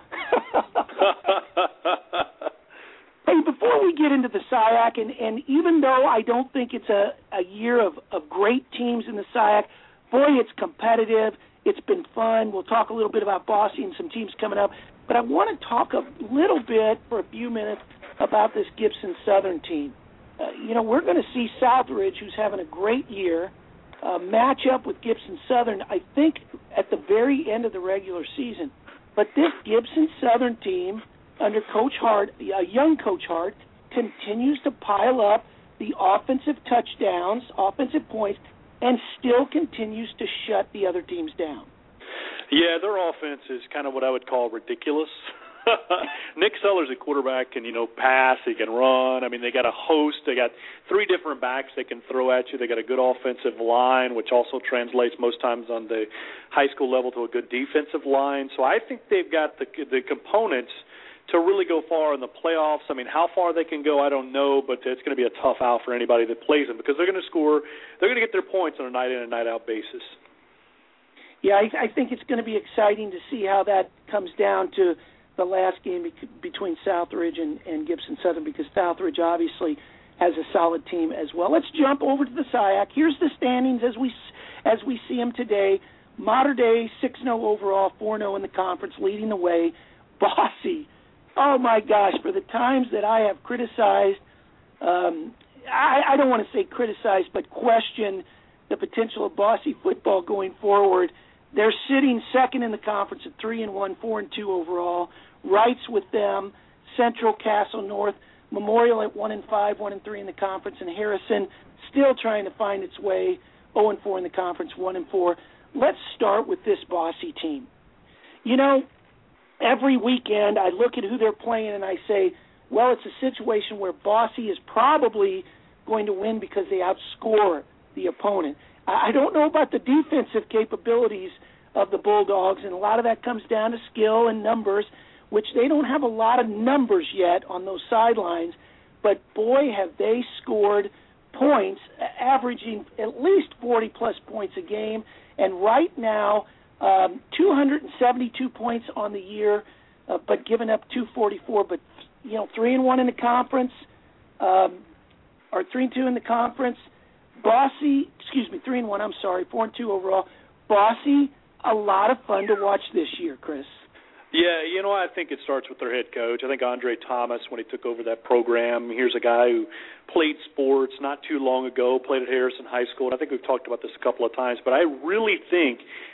hey, before we get into the SIAC, and even though I don't think it's a year of great teams in the SIAC, boy, it's competitive. It's been fun. We'll talk a little bit about Bosse and some teams coming up. But I want to talk a little bit for a few minutes about this Gibson Southern team. We're going to see Southridge, who's having a great year, match up with Gibson Southern, I think, at the very end of the regular season. But this Gibson Southern team, under Coach Hart, a young Coach Hart, continues to pile up the offensive touchdowns, offensive points, and still continues to shut the other teams down. Yeah, their offense is kind of what I would call ridiculous. Nick Sellers at quarterback can, pass, he can run. I mean, they got a host. They got 3 different backs they can throw at you. They got a good offensive line, which also translates most times on the high school level to a good defensive line. So I think they've got the components to really go far in the playoffs. I mean, how far they can go, I don't know, but it's going to be a tough out for anybody that plays them because they're going to score. They're going to get their points on a night-in and night-out basis. Yeah, I think it's going to be exciting to see how that comes down to the last game between Southridge and Gibson Southern, because Southridge obviously has a solid team as well. Let's jump over to the SIAC. Here's the standings as we see them today. Mater Dei 6-0 overall, 4-0 in the conference, leading the way. Bosse, oh my gosh, for the times that I have criticized, I don't want to say criticized, but questioned the potential of Bosse football going forward. They're sitting second in the conference at 3-1, 4-2 overall. Wrights with them, Central, Castle, North, Memorial at 1-5, 1-3 in the conference, and Harrison still trying to find its way, 0-4 in the conference, 1-4. Let's start with this Bosse team. Every weekend I look at who they're playing and I say, well, it's a situation where Bosse is probably going to win because they outscore the opponent. I don't know about the defensive capabilities of the Bulldogs, and a lot of that comes down to skill and numbers, which they don't have a lot of numbers yet on those sidelines, but boy, have they scored points, averaging at least 40-plus points a game, and right now 272 points on the year, but giving up 244, but 3-1 in the conference, or 3-2 in the conference. Bosse, 3-1, I'm sorry, 4-2 overall. Bosse, a lot of fun to watch this year, Chris. Yeah, I think it starts with their head coach. I think Andre Thomas, when he took over that program, here's a guy who played sports not too long ago, played at Harrison High School, and I think we've talked about this a couple of times, but I really think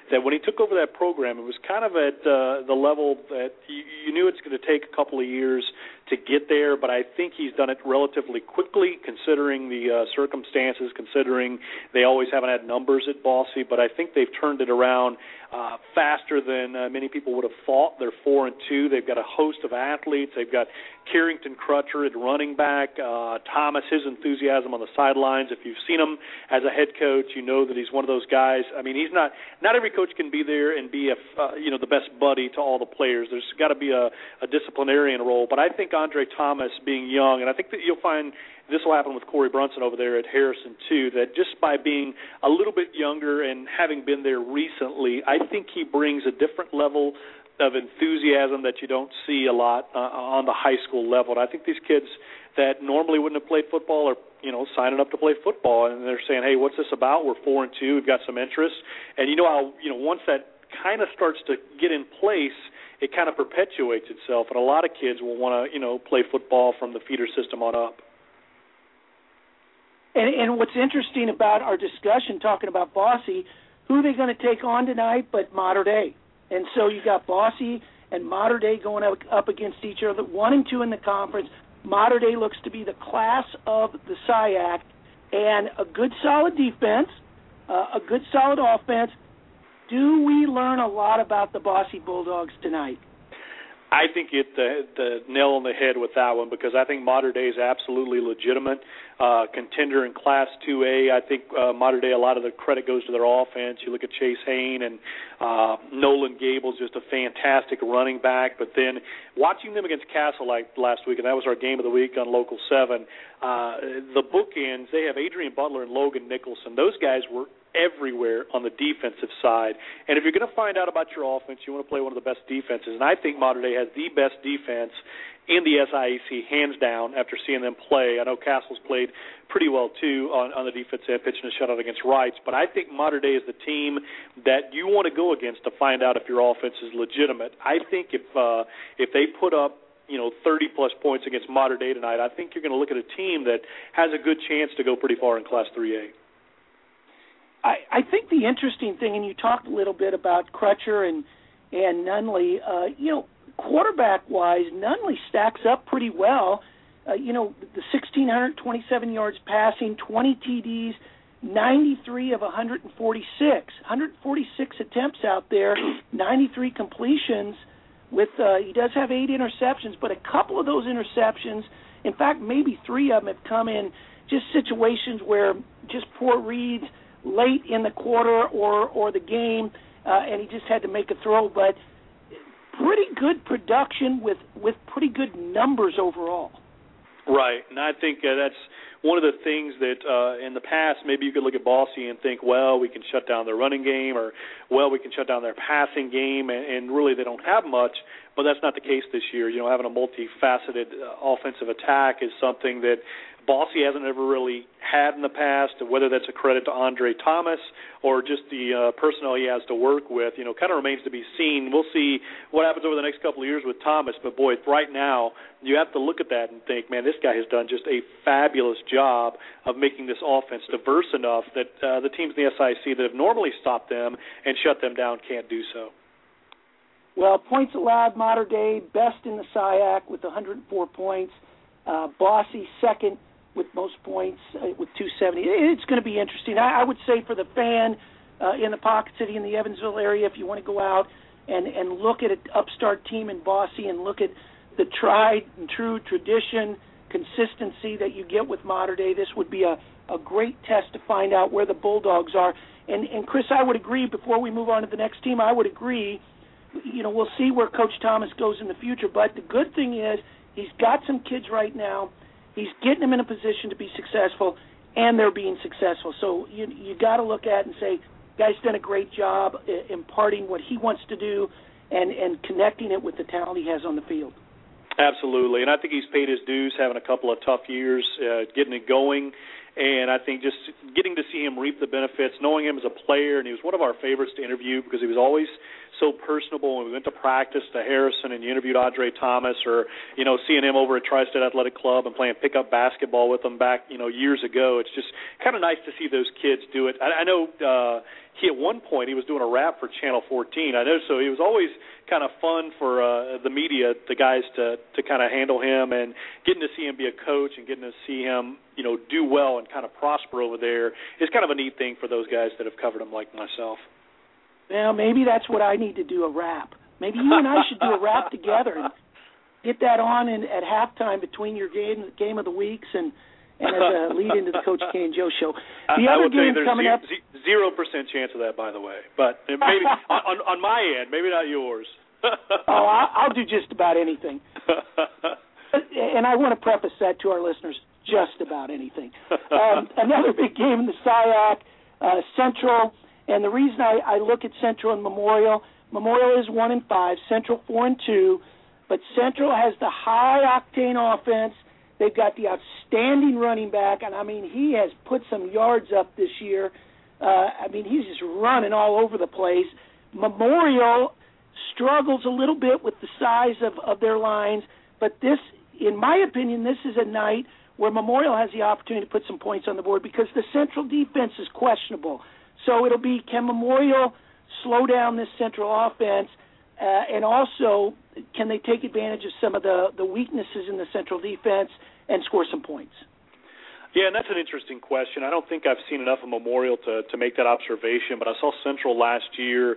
that when he took over that program, it was kind of at the level that you knew it's going to take a couple of years to get there, but I think he's done it relatively quickly considering the circumstances, considering they always haven't had numbers at Bosse, but I think they've turned it around faster than many people would have thought. They're 4-2. They've got a host of athletes. They've got Carrington Crutcher at running back, Thomas, his enthusiasm on the sidelines. If you've seen him as a head coach, you know that he's one of those guys. I mean, he's not every coach can be there and be the best buddy to all the players. There's got to be a disciplinarian role, but I think Andre Thomas being young, and I think that you'll find this will happen with Corey Brunson over there at Harrison too, that just by being a little bit younger and having been there recently, I think he brings a different level of enthusiasm that you don't see a lot on the high school level. And I think these kids that normally wouldn't have played football are, signing up to play football, and they're saying, hey, what's this about? We're 4-2. We've got some interest. And once that kind of starts to get in place, it kind of perpetuates itself, and a lot of kids will want to, play football from the feeder system on up. And what's interesting about our discussion talking about Bosse, who are they going to take on tonight but Mater Dei? And so you got Bosse and Mater Dei going up against each other, 1-2 in the conference. Mater Dei looks to be the class of the SIAC, and a good solid defense, a good solid offense. Do we learn a lot about the Bosse Bulldogs tonight? I think you hit the nail on the head with that one, because I think Mater Dei is absolutely legitimate contender in Class 2A. I think Mater Dei, a lot of the credit goes to their offense. You look at Chase Hain and Nolan Gable's just a fantastic running back. But then watching them against Castle like last week, and that was our game of the week on Local 7, the bookends, they have Adrian Butler and Logan Nicholson. Those guys were everywhere on the defensive side. And if you're going to find out about your offense, you want to play one of the best defenses. And I think Mater Dei has the best defense in the SIAC, hands down, after seeing them play. I know Castle's played pretty well, too, on the defense end, pitching a shutout against Wrights. But I think Mater Dei is the team that you want to go against to find out if your offense is legitimate. I think if they put up 30-plus points against Mater Dei tonight, I think you're going to look at a team that has a good chance to go pretty far in Class 3A. I think the interesting thing, and you talked a little bit about Crutcher and Nunley, quarterback-wise, Nunley stacks up pretty well. The 1,627 yards passing, 20 TDs, 93 of 146 attempts out there, 93 completions. He does have 8 interceptions, but a couple of those interceptions, in fact, maybe 3 of them have come in just situations where just poor reads late in the quarter or the game, and he just had to make a throw. But pretty good production with pretty good numbers overall. Right, and I think that's one of the things that in the past maybe you could look at Bosse and think, well, we can shut down their running game, or, well, we can shut down their passing game, and really they don't have much. But that's not the case this year. Having a multifaceted offensive attack is something that Bosse hasn't ever really had in the past, whether that's a credit to Andre Thomas or just the personnel he has to work with, kind of remains to be seen. We'll see what happens over the next couple of years with Thomas, but boy, right now you have to look at that and think, man, this guy has done just a fabulous job of making this offense diverse enough that the teams in the SIC that have normally stopped them and shut them down can't do so. Well, points allowed, Mater Dei best in the SIAC with 104 points. Bosse second with most points with 270. It's going to be interesting. I would say for the fan in the Pocket City in the Evansville area, if you want to go out and look at an upstart team in Bosse and look at the tried and true tradition, consistency that you get with Mater Dei, this would be a great test to find out where the Bulldogs are. And Chris, I would agree, before we move on to the next team, I would agree, we'll see where Coach Thomas goes in the future. But the good thing is he's got some kids right now. He's getting them in a position to be successful, and they're being successful. So you got to look at it and say, guy's done a great job imparting what he wants to do and connecting it with the talent he has on the field. Absolutely, and I think he's paid his dues, having a couple of tough years, getting it going. And I think just getting to see him reap the benefits, knowing him as a player, and he was one of our favorites to interview because he was always so personable when we went to practice to Harrison and you interviewed Andre Thomas, or, seeing him over at Tri-State Athletic Club and playing pickup basketball with him back, years ago. It's just kind of nice to see those kids do it. I know he, at one point, he was doing a rap for Channel 14. I know, so it was always kind of fun for the media, the guys, to kind of handle him, and getting to see him be a coach and getting to see him, do well and kind of prosper over there is kind of a neat thing for those guys that have covered him like myself. Well, maybe that's what I need to do, a rap. Maybe you and I should do a rap together and get that on at halftime between your game of the weeks and as a lead into the Coach K and Joe show. The other game coming up. 0% chance of that, by the way. But maybe on my end, maybe not yours. I'll do just about anything. And I want to preface that to our listeners, just about anything. Another big game in the SIAC, Central. And the reason I look at Central and Memorial is 1-5, Central 4-2, but Central has the high-octane offense. They've got the outstanding running back, and, he has put some yards up this year. He's just running all over the place. Memorial struggles a little bit with the size of their lines, but this, in my opinion, this is a night where Memorial has the opportunity to put some points on the board because the Central defense is questionable. So it'll be, can Memorial slow down this Central offense, and also can they take advantage of some of the weaknesses in the Central defense and score some points? Yeah, and that's an interesting question. I don't think I've seen enough of Memorial to make that observation, but I saw Central last year,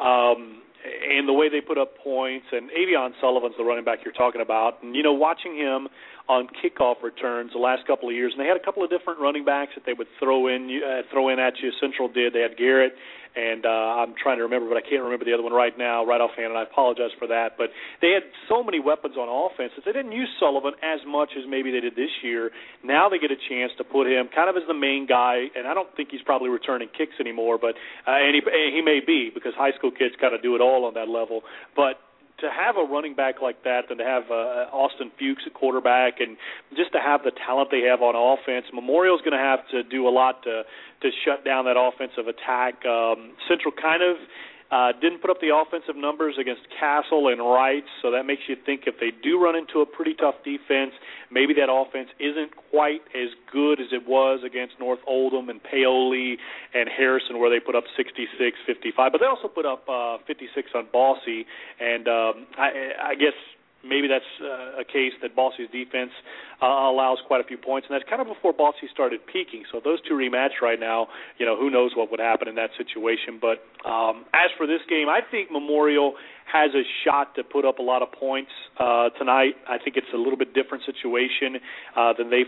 and the way they put up points, and Avion Sullivan's the running back you're talking about, and, watching him on kickoff returns the last couple of years, and they had a couple of different running backs that they would throw in at you. Central did. They had Garrett, and I'm trying to remember, but I can't remember the other one right now, right offhand, and I apologize for that. But they had so many weapons on offense that they didn't use Sullivan as much as maybe they did this year. Now they get a chance to put him kind of as the main guy, and I don't think he's probably returning kicks anymore, but and he may be, because high school kids kind of do it all on that level. But to have a running back like that, and to have Austin Fuchs at quarterback, and just to have the talent they have on offense, Memorial's going to have to do a lot to shut down that offensive attack. Central kind of didn't put up the offensive numbers against Castle and Wright, so that makes you think if they do run into a pretty tough defense, maybe that offense isn't quite as good as it was against North Oldham and Paoli and Harrison, where they put up 66, 55. But they also put up 56 on Bosse, and I guess maybe that's a case that Bosse's defense allows quite a few points, and that's kind of before Bosse started peaking. So if those two rematch right now, who knows what would happen in that situation. But as for this game, I think Memorial has a shot to put up a lot of points tonight. I think it's a little bit different situation than they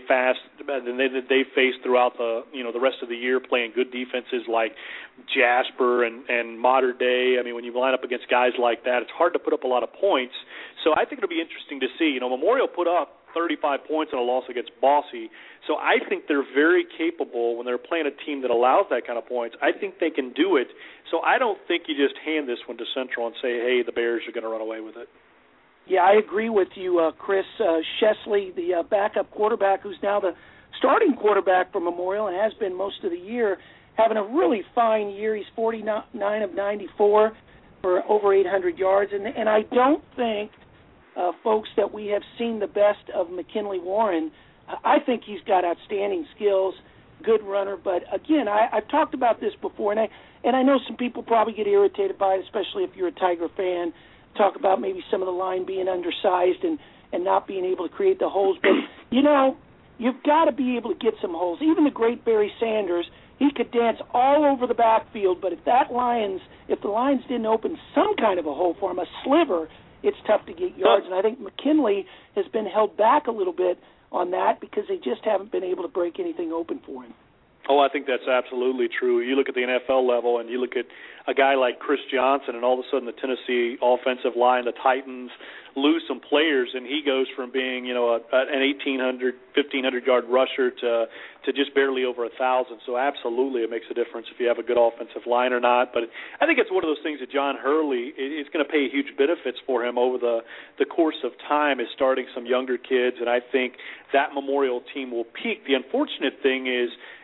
faced throughout the rest of the year, playing good defenses like Jasper and Modern Day. When you line up against guys like that, it's hard to put up a lot of points. So I think it'll be interesting to see. Memorial put up 35 points in a loss against Bosse. So I think they're very capable when they're playing a team that allows that kind of points. I think they can do it. So I don't think you just hand this one to Central and say, hey, the Bears are going to run away with it. Yeah, I agree with you, Chris. Shesley, the backup quarterback, who's now the starting quarterback for Memorial and has been most of the year, having a really fine year. He's 49 of 94 for over 800 yards. And I don't think, folks, that we have seen the best of McKinley Warren. I think he's got outstanding skills, good runner. But, again, I've talked about this before, and I know some people probably get irritated by it, especially if you're a Tiger fan, talk about maybe some of the line being undersized and not being able to create the holes. But, you've got to be able to get some holes. Even the great Barry Sanders, he could dance all over the backfield, but if the Lions didn't open some kind of a hole for him, a sliver, it's tough to get yards. And I think McKinley has been held back a little bit on that because they just haven't been able to break anything open for him. Oh, I think that's absolutely true. You look at the NFL level and you look at a guy like Chris Johnson, and all of a sudden the Tennessee offensive line, the Titans, lose some players, and he goes from being, an 1,800, 1,500-yard rusher to just barely over 1,000. So absolutely it makes a difference if you have a good offensive line or not. But I think it's one of those things that John Hurley, it's going to pay huge benefits for him over the course of time, is starting some younger kids, and I think that Memorial team will peak. The unfortunate thing is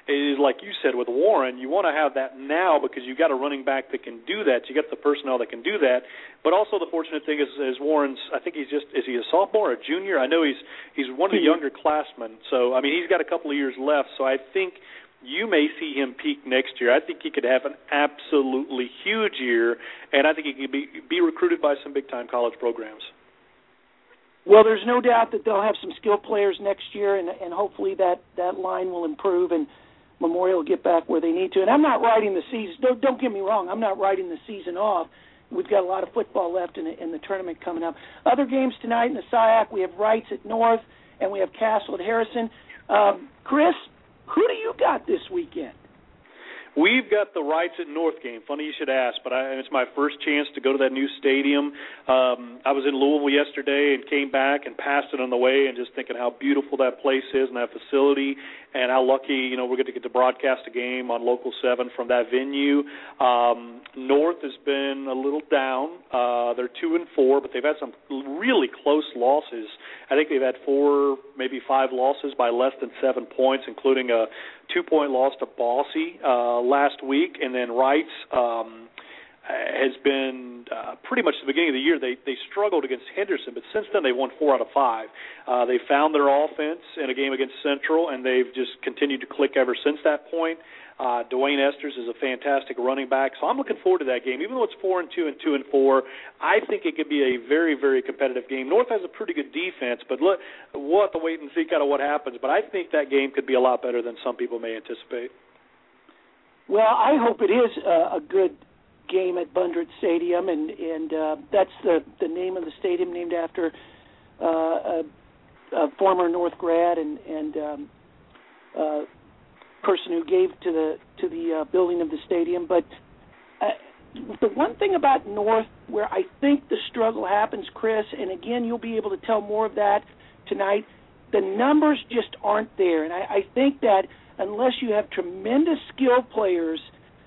is, like you said, with Warren, you want to have that now because you got a running back that can do that. You got the personnel that can do that. But also the fortunate thing is Warren's, I think is he a sophomore or a junior? I know he's one of the younger classmen. So, I mean, he's got a couple of years left. So I think you may see him peak next year. I think he could have an absolutely huge year, and I think he could be recruited by some big-time college programs. Well, there's no doubt that they'll have some skilled players next year, and hopefully that line will improve and Memorial will get back where they need to. And I'm not writing the season. Don't get me wrong. I'm not writing the season off. We've got a lot of football left in the tournament coming up. Other games tonight in the SIAC, we have Wrights at North, and we have Castle at Harrison. Chris, who do you got this weekend? We've got the Wrights at North game. Funny you should ask, but it's my first chance to go to that new stadium. I was in Louisville yesterday and came back and passed it on the way and just thinking how beautiful that place is and that facility and how lucky, we're going to get to broadcast a game on Local 7 from that venue. North has been a little down. They're 2-4, but they've had some really close losses. I think they've had 4, maybe 5 losses by less than 7 points, including a 2-point loss to Boise last week. And then Wrights has been pretty much at the beginning of the year. They struggled against Henderson, but since then they won 4 out of 5. They found their offense in a game against Central, and they've just continued to click ever since that point. Dwayne Esters is a fantastic running back, so I'm looking forward to that game. Even though it's 4-2 and 2-4, I think it could be a very, very competitive game. North has a pretty good defense, but look, we'll have to wait and see kind of what happens. But I think that game could be a lot better than some people may anticipate. Well, I hope it is a good game at Bundret Stadium, and that's the name of the stadium, named after a former North grad and person who gave to the building of the stadium. But the one thing about North where I think the struggle happens, Chris, and again you'll be able to tell more of that tonight, the numbers just aren't there. And I think that unless you have tremendous skilled players,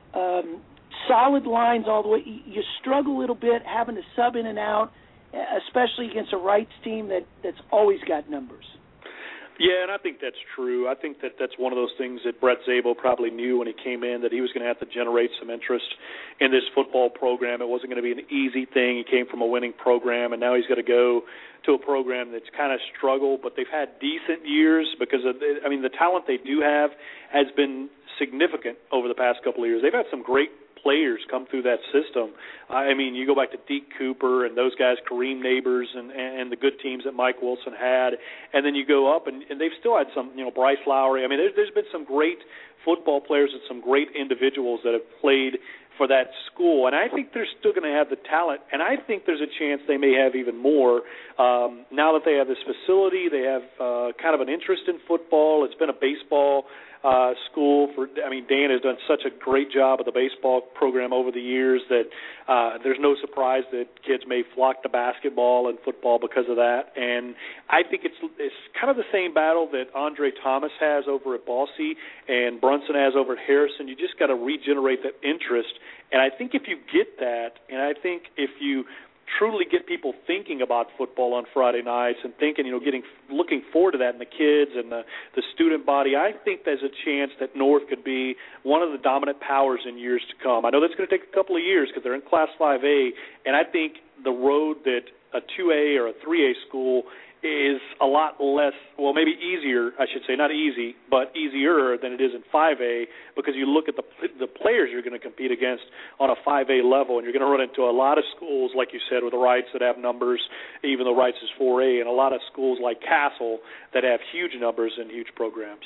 solid lines all the way, you struggle a little bit having to sub in and out, especially against a Wrights team that's always got numbers. Yeah, and I think that's true. I think that's one of those things that Brett Zabel probably knew when he came in, that he was going to have to generate some interest in this football program. It wasn't going to be an easy thing. He came from a winning program, and now he's got to go to a program that's kind of struggled, but they've had decent years because of, the talent they do have has been significant over the past couple of years. They've had some great players come through that system. You go back to Deke Cooper and those guys, Kareem Neighbors, and the good teams that Mike Wilson had, and then you go up and they've still had some, Bryce Lowry. There's been some great football players and some great individuals that have played for that school, and I think they're still going to have the talent, and I think there's a chance they may have even more. Now that they have this facility, they have kind of an interest in football. It's been a baseball school Dan has done such a great job of the baseball program over the years that there's no surprise that kids may flock to basketball and football because of that. And I think it's kind of the same battle that Andre Thomas has over at Boise and Brunson has over at Harrison. You just got to regenerate that interest. And I think if you get that, and I think if you truly get people thinking about football on Friday nights and thinking, looking forward to that, and the kids and the student body, I think there's a chance that North could be one of the dominant powers in years to come. I know that's going to take a couple of years because they're in Class 5A, and I think the road that a 2A or a 3A school is a lot less, maybe easier, I should say, not easy, but easier than it is in 5A, because you look at the players you're going to compete against on a 5A level, and you're going to run into a lot of schools, like you said, with the Wrights that have numbers, even though Wrights is 4A, and a lot of schools like Castle that have huge numbers and huge programs.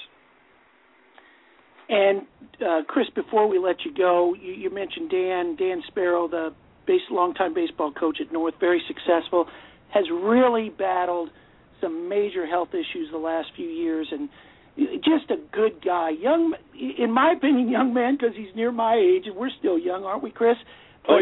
And, Chris, before we let you go, you mentioned Dan Sparrow, the longtime baseball coach at North, very successful, has really battled some major health issues the last few years, and just a good guy. Young, in my opinion, young man, because he's near my age, and we're still young, aren't we, Chris? But,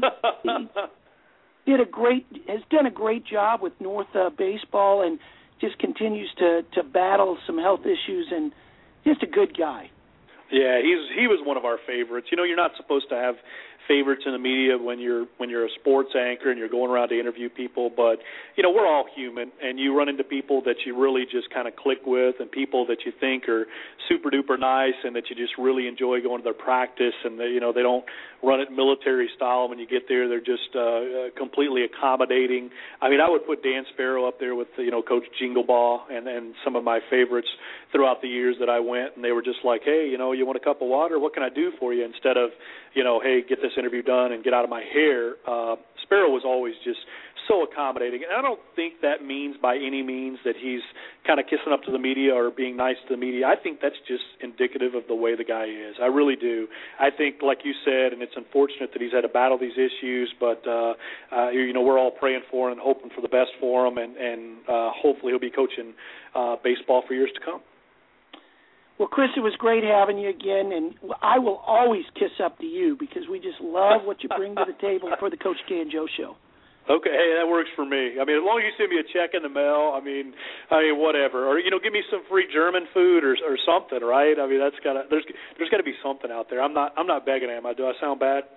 he has done a great job with North baseball, and just continues to battle some health issues, and just a good guy. Yeah, he was one of our favorites. You're not supposed to have favorites in the media when you're a sports anchor and you're going around to interview people, but we're all human, and you run into people that you really just kind of click with, and people that you think are super duper nice and that you just really enjoy going to their practice, and they don't run it military style. When you get there, they're just completely accommodating. I mean, I would put Dan Sparrow up there with Coach Jinglebaugh and some of my favorites throughout the years that I went, and they were just like, hey, you want a cup of water? What can I do for you? Instead of hey, get this interview done and get out of my hair. Sparrow was always just so accommodating. And I don't think that means by any means that he's kind of kissing up to the media or being nice to the media. I think that's just indicative of the way the guy is. I really do. I think, like you said, and it's unfortunate that he's had to battle these issues, but, we're all praying for him and hoping for the best for him, and hopefully he'll be coaching baseball for years to come. Well, Chris, it was great having you again, and I will always kiss up to you because we just love what you bring to the table for the Coach K and Joe Show. Okay, hey, that works for me. I mean, as long as you send me a check in the mail, I mean, whatever, or give me some free German food or something, right? I mean, there's got to be something out there. I'm not begging, am I? Do I sound bad?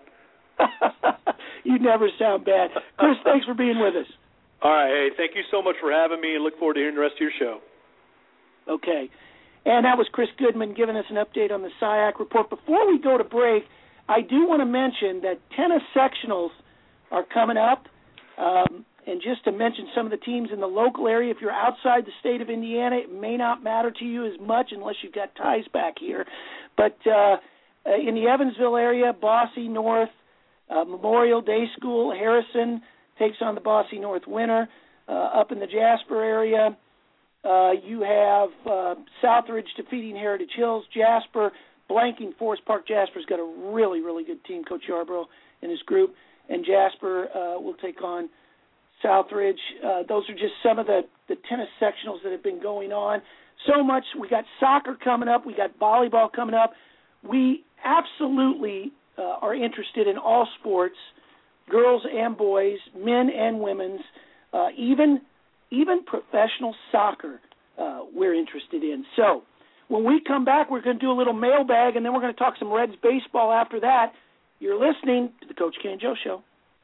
You never sound bad, Chris. Thanks for being with us. All right, hey, thank you so much for having me, and look forward to hearing the rest of your show. Okay. And that was Chris Goodman giving us an update on the SIAC report. Before we go to break, I do want to mention that tennis sectionals are coming up. And just to mention some of the teams in the local area, if you're outside the state of Indiana, it may not matter to you as much unless you've got ties back here. But in the Evansville area, Bosse North, Memorial Day School, Harrison takes on the Bosse North winner. Up in the Jasper area, you have Southridge defeating Heritage Hills. Jasper blanking Forest Park. Jasper's got a really, really good team, Coach Yarbrough and his group. And Jasper will take on Southridge. Those are just some of the tennis sectionals that have been going on. So much. We got soccer coming up. We got volleyball coming up. We absolutely are interested in all sports, girls and boys, men and women's, even professional soccer we're interested in. So when we come back, we're going to do a little mailbag, and then we're going to talk some Reds baseball after that. You're listening to the Coach K and Joe Show.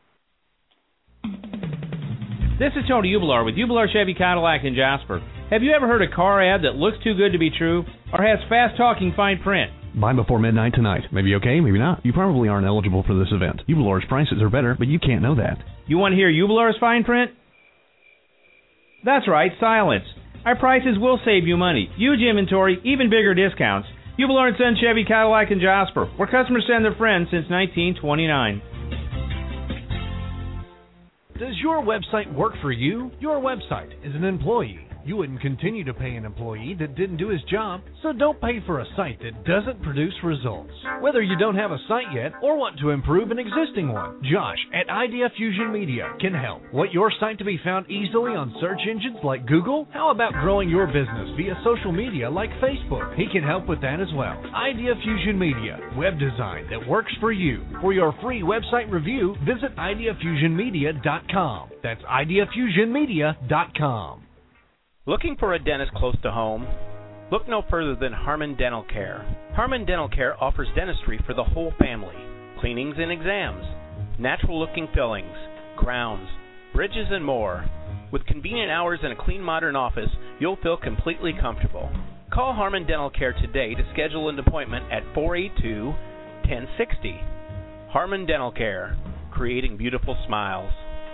This is Tony Ublar with Ublar Chevy Cadillac in Jasper. Have you ever heard a car ad that looks too good to be true or has fast-talking fine print? Buy before midnight tonight. Maybe okay, maybe not. You probably aren't eligible for this event. Ublar's prices are better, but you can't know that. You want to hear Ublar's fine print? That's right, silence. Our prices will save you money. Huge inventory, even bigger discounts. Ublar & Son Chevy Cadillac in Jasper, where customers send their friends since 1929. Does your website work for you? Your website is an employee. You wouldn't continue to pay an employee that didn't do his job, so don't pay for a site that doesn't produce results. Whether you don't have a site yet or want to improve an existing one, Josh at Idea Fusion Media can help. Want your site to be found easily on search engines like Google? How about growing your business via social media like Facebook? He can help with that as well. Idea Fusion Media, web design that works for you. For your free website review, visit ideafusionmedia.com. That's ideafusionmedia.com. Looking for a dentist close to home? Look no further than Harmon Dental Care. Harmon Dental Care offers dentistry for the whole family, cleanings and exams, natural-looking fillings, crowns, bridges, and more. With convenient hours and a clean, modern office, you'll feel completely comfortable. Call Harmon Dental Care today to schedule an appointment at 482-1060. Harmon Dental Care, creating beautiful smiles.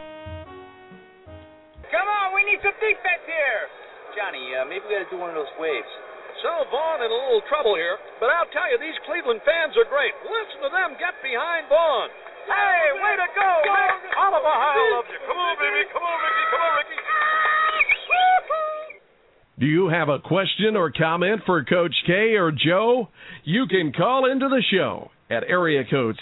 Come on, we need some defense here. Johnny, maybe we got to do one of those waves. So Vaughn in a little trouble here, but I'll tell you, these Cleveland fans are great. Listen to them get behind Vaughn. Hey, way to go, man. Oliver Heil loves you. Come on, baby. Come on, Ricky. Come on, Ricky. Do you have a question or comment for Coach K or Joe? You can call into the show at area code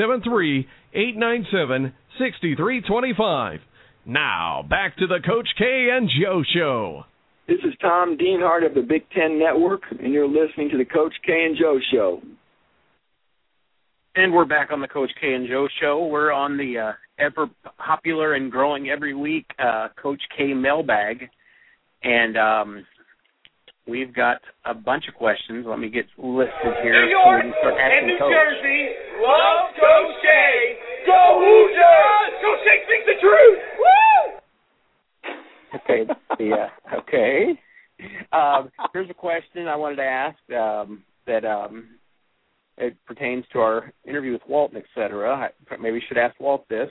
773-897-6325. Now, back to the Coach K and Joe Show. This is Tom Dienhart of the Big Ten Network, and you're listening to the Coach K and Joe Show. And we're back on the Coach K and Joe Show. We're on the ever popular and growing every week Coach K mailbag. And we've got a bunch of questions. Let me get listed here New so York we can start and asking New Coach. Jersey love Coach K. Go Hoosiers! Coach K speaks the truth! Woo! Okay, yeah, okay. Here's a question I wanted to ask that it pertains to our interview with Walt, et cetera. Maybe we should ask Walt this.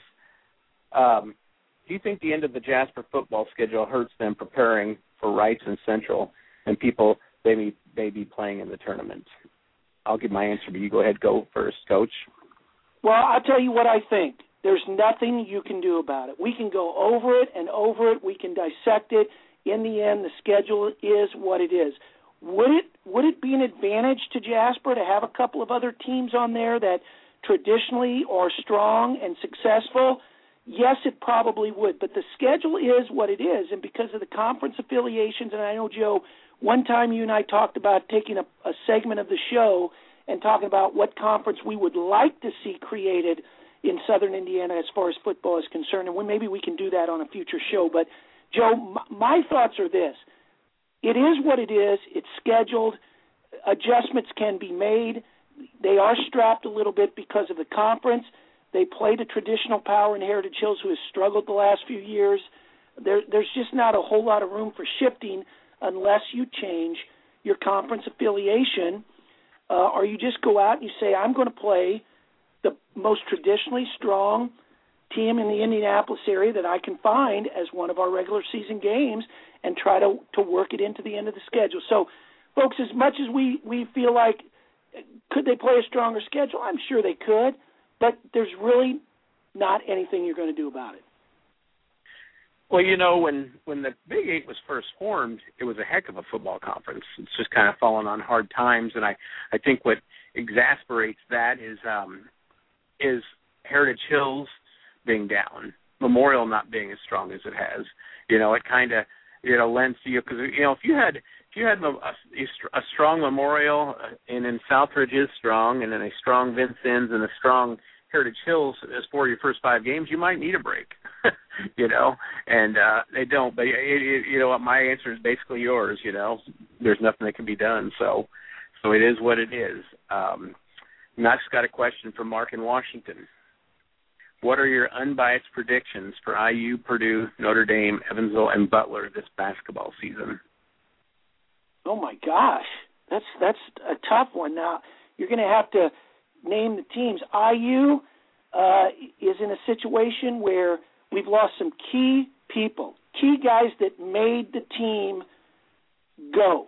Do you think the end of the Jasper football schedule hurts them preparing for Rice and Central and people they be playing in the tournament? I'll give my answer, but you go ahead, go first, Coach. Well, I'll tell you what I think. There's nothing you can do about it. We can go over it and over it. We can dissect it. In the end, the schedule is what it is. Would it be an advantage to Jasper to have a couple of other teams on there that traditionally are strong and successful? Yes, it probably would. But the schedule is what it is, and because of the conference affiliations, and I know, Joe, one time you and I talked about taking a segment of the show and talking about what conference we would like to see created in Southern Indiana as far as football is concerned, and maybe we can do that on a future show. But, Joe, my thoughts are this. It is what it is. It's scheduled. Adjustments can be made. They are strapped a little bit because of the conference. They played a traditional power in Heritage Hills who has struggled the last few years. There's just not a whole lot of room for shifting unless you change your conference affiliation or you just go out and you say, I'm going to play the most traditionally strong team in the Indianapolis area that I can find as one of our regular season games and try to work it into the end of the schedule. So, folks, as much as we feel like could they play a stronger schedule, I'm sure they could, but there's really not anything you're going to do about it. Well, you know, when the Big Eight was first formed, it was a heck of a football conference. It's just kind of fallen on hard times, and I think what exasperates that is Heritage Hills being down, Memorial not being as strong as it has. You know, it kind of lends to you because if you had a strong Memorial and then Southridge is strong, and then a strong Vincennes and a strong Heritage Hills as for your first 5 games, you might need a break, and they don't. But my answer is basically yours. There's nothing that can be done. So it is what it is. Now I just got a question from Mark in Washington. What are your unbiased predictions for IU, Purdue, Notre Dame, Evansville, and Butler this basketball season? Oh my gosh, that's a tough one. Now you're going to have to name the teams. IU is in a situation where we've lost some key people, key guys that made the team go.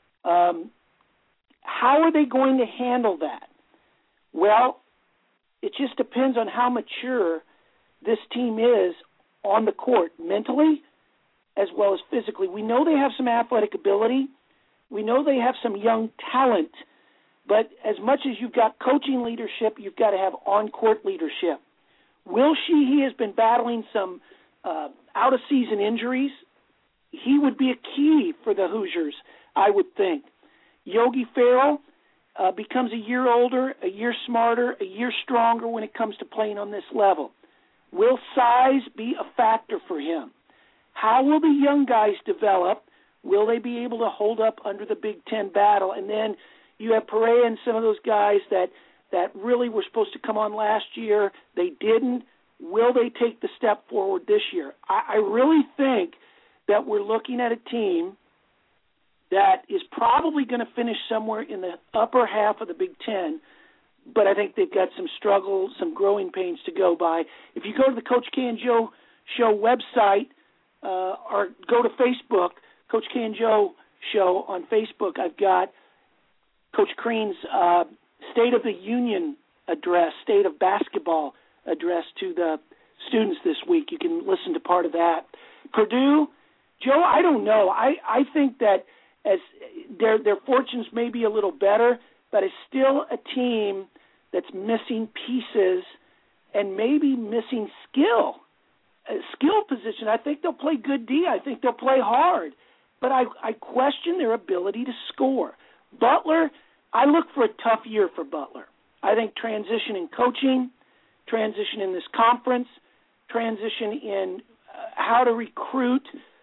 How are they going to handle that? Well, it just depends on how mature this team is on the court, mentally as well as physically. We know they have some athletic ability. We know they have some young talent. But as much as you've got coaching leadership, you've got to have on-court leadership. Will Sheehy has been battling some out-of-season injuries. He would be a key for the Hoosiers, I would think. Yogi Ferrell becomes a year older, a year smarter, a year stronger when it comes to playing on this level. Will size be a factor for him? How will the young guys develop? Will they be able to hold up under the Big Ten battle? And then you have Perea and some of those guys that really were supposed to come on last year. They didn't. Will they take the step forward this year? I really think that we're looking at a team that is probably going to finish somewhere in the upper half of the Big Ten, but I think they've got some struggle, some growing pains to go by. If you go to the Coach K and Joe Show website or go to Facebook, Coach K and Joe Show on Facebook, I've got Coach Crean's State of the Union address, State of Basketball address to the students this week. You can listen to part of that. Purdue, Joe, I don't know. I think that as their fortunes may be a little better, but it's still a team that's missing pieces and maybe missing skill position. I think they'll play good D. I think they'll play hard, but I question their ability to score. Butler, I look for a tough year for Butler. I think transition in coaching, transition in this conference, transition in how to recruit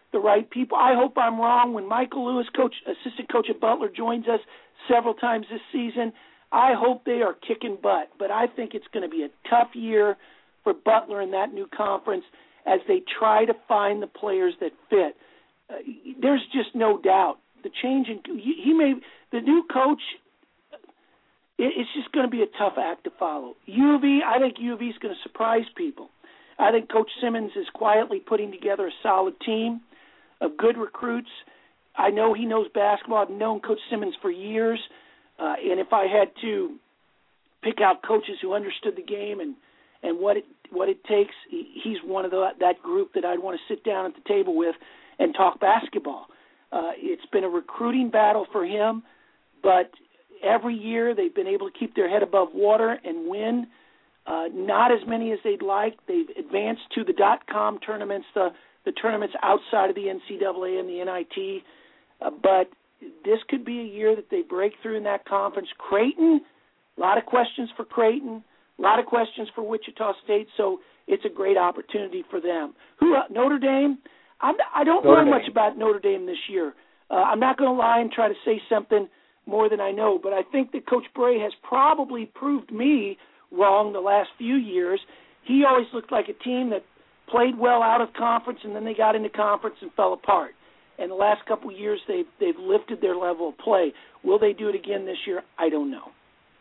the right people. I hope I'm wrong. When Michael Lewis, assistant coach at Butler, joins us several times this season, I hope they are kicking butt. But I think it's going to be a tough year for Butler in that new conference as they try to find the players that fit. There's just no doubt. The change in the new coach, it's just going to be a tough act to follow. U of E, I think U of E is going to surprise people. I think Coach Simmons is quietly putting together a solid team of good recruits. I know he knows basketball. I've known Coach Simmons for years. And if I had to pick out coaches who understood the game and what it takes, he's one of that group that I'd want to sit down at the table with and talk basketball. It's been a recruiting battle for him, but every year they've been able to keep their head above water and win. Not as many as they'd like. They've advanced to the .com tournaments, the tournaments outside of the NCAA and the NIT. But this could be a year that they break through in that conference. Creighton, a lot of questions for Creighton, a lot of questions for Wichita State, so it's a great opportunity for them. Notre Dame? I don't know much about Notre Dame this year. I'm not going to lie and try to say something more than I know, but I think that Coach Bray has probably proved me wrong the last few years. He always looked like a team that played well out of conference, and then they got into conference and fell apart. And the last couple of years, they've lifted their level of play. Will they do it again this year? I don't know.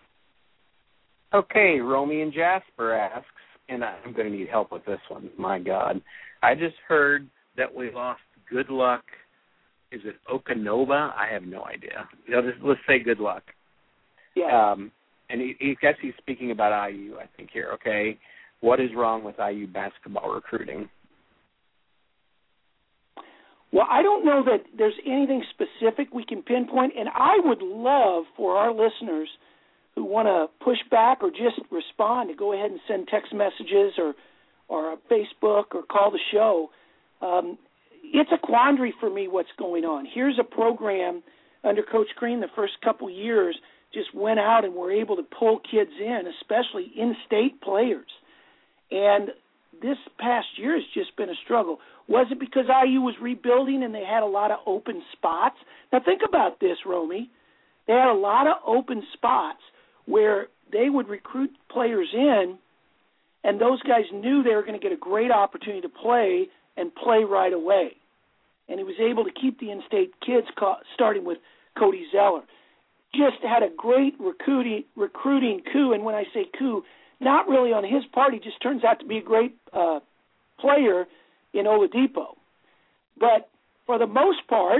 Okay, Romy and Jasper asks, and I'm going to need help with this one. My God. I just heard that we lost Good Luck. Is it Okanova? I have no idea. Let's say Good Luck. Yeah. And he's speaking about IU, I think, here, okay? What is wrong with IU basketball recruiting? Well, I don't know that there's anything specific we can pinpoint, and I would love for our listeners who want to push back or just respond to go ahead and send text messages or Facebook or call the show. It's a quandary for me what's going on. Here's a program under Coach Green the first couple years just went out and were able to pull kids in, especially in-state players. And this past year has just been a struggle. Was it because IU was rebuilding and they had a lot of open spots? Now think about this, Romy. They had a lot of open spots where they would recruit players in, and those guys knew they were going to get a great opportunity to play and play right away. And he was able to keep the in-state kids, starting with Cody Zeller. Just had a great recruiting coup, and when I say coup, not really on his part. He just turns out to be a great player in Oladipo. But for the most part,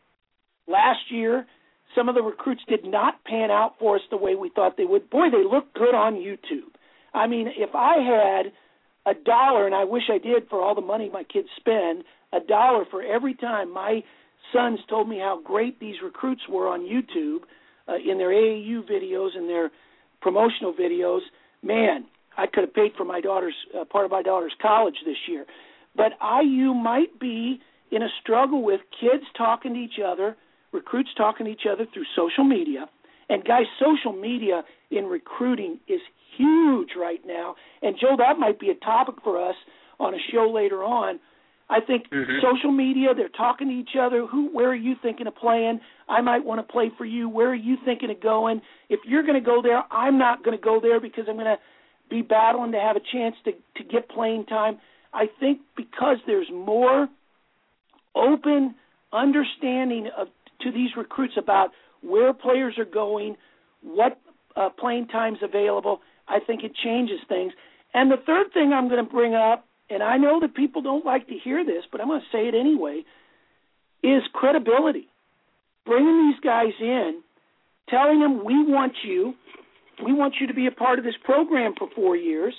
last year, some of the recruits did not pan out for us the way we thought they would. Boy, they look good on YouTube. I mean, if I had $1, and I wish I did for all the money my kids spend, $1 for every time my sons told me how great these recruits were on YouTube in their AAU videos and their promotional videos, man, I could have paid for my daughter's part of my daughter's college this year. But IU might be in a struggle with kids talking to each other, recruits talking to each other through social media. And, guys, social media in recruiting is huge right now. And, Joe, that might be a topic for us on a show later on. I think social media, they're talking to each other. Where are you thinking of playing? I might want to play for you. Where are you thinking of going? If you're going to go there, I'm not going to go there because I'm going to be battling to have a chance to get playing time. I think because there's more open understanding to these recruits about where players are going, what playing time's available, I think it changes things. And the third thing I'm going to bring up, and I know that people don't like to hear this, but I'm going to say it anyway, is credibility. Bringing these guys in, telling them we want you to be a part of this program for 4 years,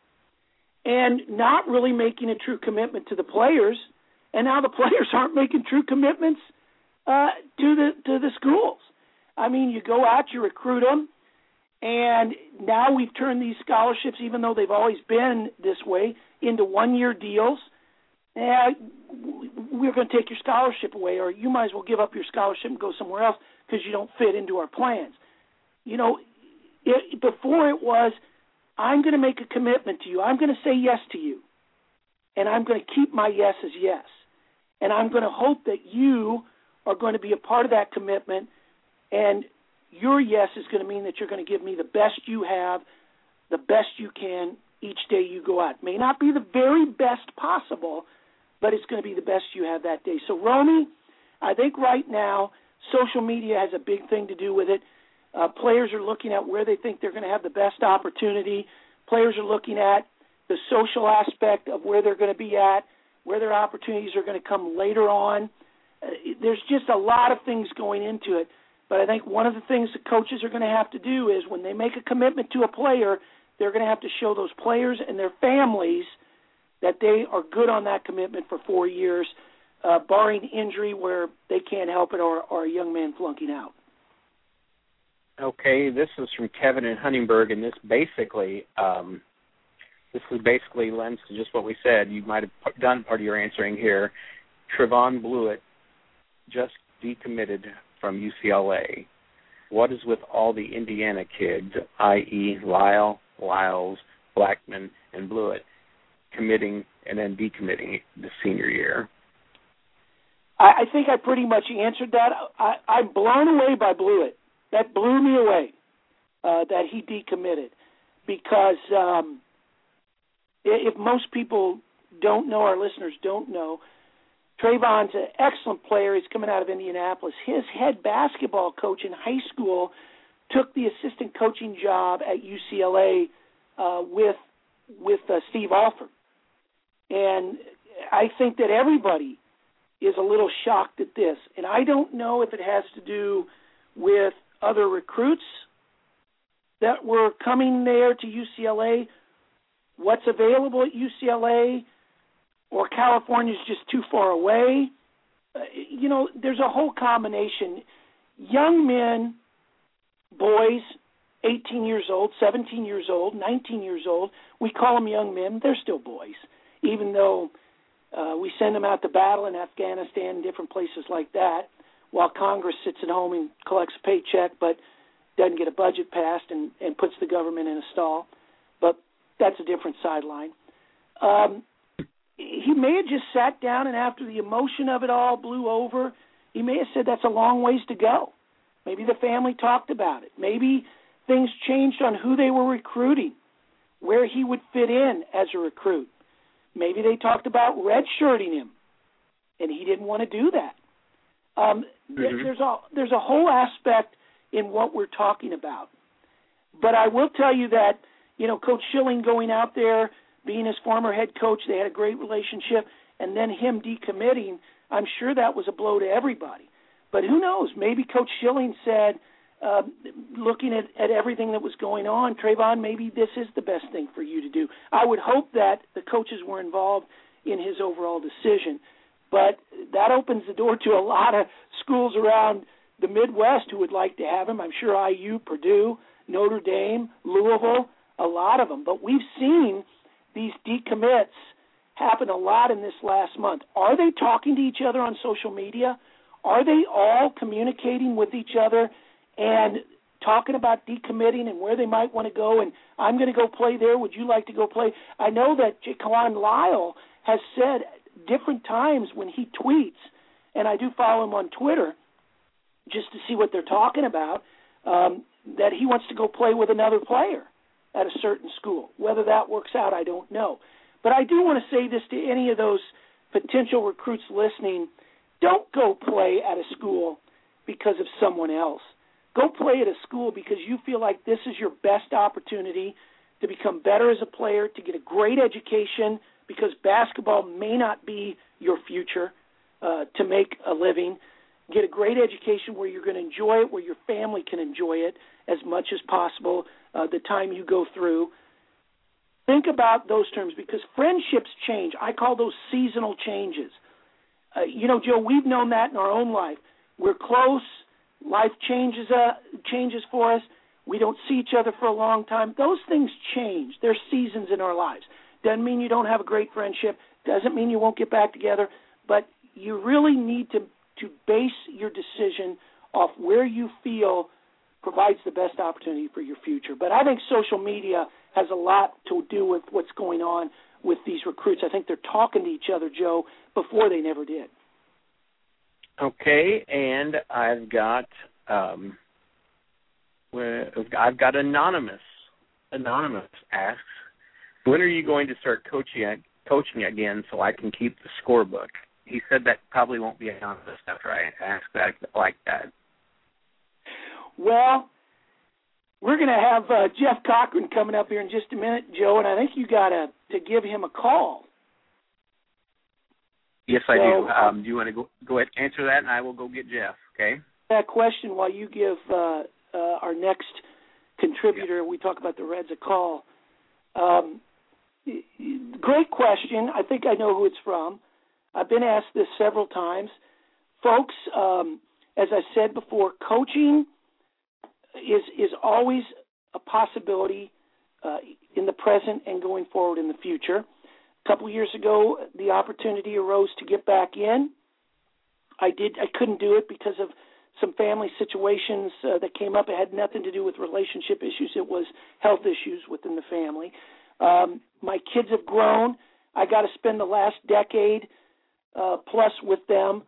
and not really making a true commitment to the players, and now the players aren't making true commitments to the schools. I mean, you go out, you recruit them, and now we've turned these scholarships, even though they've always been this way, into one-year deals. We're going to take your scholarship away, or you might as well give up your scholarship and go somewhere else because you don't fit into our plans. You know, before it was, I'm going to make a commitment to you. I'm going to say yes to you, and I'm going to keep my yes as yes. and I'm going to hope that you are going to be a part of that commitment, and your yes is going to mean that you're going to give me the best you have, the best you can each day you go out. It may not be the very best possible, but it's going to be the best you have that day. So, Romy, I think right now social media has a big thing to do with it. Players are looking at where they think they're going to have the best opportunity. Players are looking at the social aspect of where they're going to be at, where their opportunities are going to come later on. There's just a lot of things going into it. But I think one of the things the coaches are going to have to do is when they make a commitment to a player, they're going to have to show those players and their families that they are good on that commitment for 4 years, barring injury where they can't help it or a young man flunking out. Okay, this is from Kevin in Huntingburg, and this basically lends to just what we said. You might have done part of your answering here. Trevon Blewett just decommitted from UCLA. What is with all the Indiana kids, i.e. Lyle, Lyles, Blackman, and Blewett, committing and then decommitting the senior year? I think I pretty much answered that. I'm blown away by Blewett. That blew me away that he decommitted because if most people don't know, our listeners don't know, Trevon's an excellent player. He's coming out of Indianapolis. His head basketball coach in high school took the assistant coaching job at UCLA with Steve Alford. And I think that everybody is a little shocked at this. And I don't know if it has to do with other recruits that were coming there to UCLA, what's available at UCLA, or California's just too far away. There's a whole combination. Young men, boys, 18 years old, 17 years old, 19 years old, we call them young men. They're still boys, even though we send them out to battle in Afghanistan and different places like that, while Congress sits at home and collects a paycheck but doesn't get a budget passed and puts the government in a stall. But that's a different sideline. He may have just sat down and after the emotion of it all blew over, he may have said that's a long ways to go. Maybe the family talked about it. Maybe things changed on who they were recruiting, where he would fit in as a recruit. Maybe they talked about redshirting him, and he didn't want to do that. There's a whole aspect in what we're talking about. But I will tell you that, Coach Schilling going out there, being his former head coach, they had a great relationship, and then him decommitting, I'm sure that was a blow to everybody. But who knows? Maybe Coach Schilling said, looking at everything that was going on, Trevon, maybe this is the best thing for you to do. I would hope that the coaches were involved in his overall decision. But that opens the door to a lot of schools around the Midwest who would like to have him. I'm sure IU, Purdue, Notre Dame, Louisville, a lot of them. But we've seen these decommits happen a lot in this last month. Are they talking to each other on social media? Are they all communicating with each other and talking about decommitting and where they might want to go? And I'm going to go play there. Would you like to go play? I know that Jaquan Lyle has said different times when he tweets, and I do follow him on Twitter just to see what they're talking about, that he wants to go play with another player at a certain school. Whether that works out, I don't know. But I do want to say this to any of those potential recruits listening. Don't go play at a school because of someone else. Go play at a school because you feel like this is your best opportunity to become better as a player, to get a great education, because basketball may not be your future to make a living. Get a great education where you're going to enjoy it, where your family can enjoy it as much as possible the time you go through. Think about those terms because friendships change. I call those seasonal changes. Joe, we've known that in our own life. We're close. Life changes for us. We don't see each other for a long time. Those things change. There's seasons in our lives. Doesn't mean you don't have a great friendship. Doesn't mean you won't get back together. But you really need to base your decision off where you feel provides the best opportunity for your future. But I think social media has a lot to do with what's going on with these recruits. I think they're talking to each other, Joe, before they never did. Okay, and I've got Anonymous. Anonymous asks, when are you going to start coaching again so I can keep the scorebook? He said that probably won't be anonymous after I ask that like that. Well, we're going to have Jeff Cochran coming up here in just a minute, Joe, and I think you got to give him a call. Yes, I do. Do you want to go ahead and answer that, and I will go get Jeff, okay? That question while you give our next contributor, we talk about the Reds, a call. Great question. I think I know who it's from. I've been asked this several times. Folks, as I said before, coaching is always a possibility in the present and going forward in the future. A couple years ago, the opportunity arose to get back in. I couldn't do it because of some family situations that came up. It had nothing to do with relationship issues. It was health issues within the family. My kids have grown. I got to spend the last decade plus with them.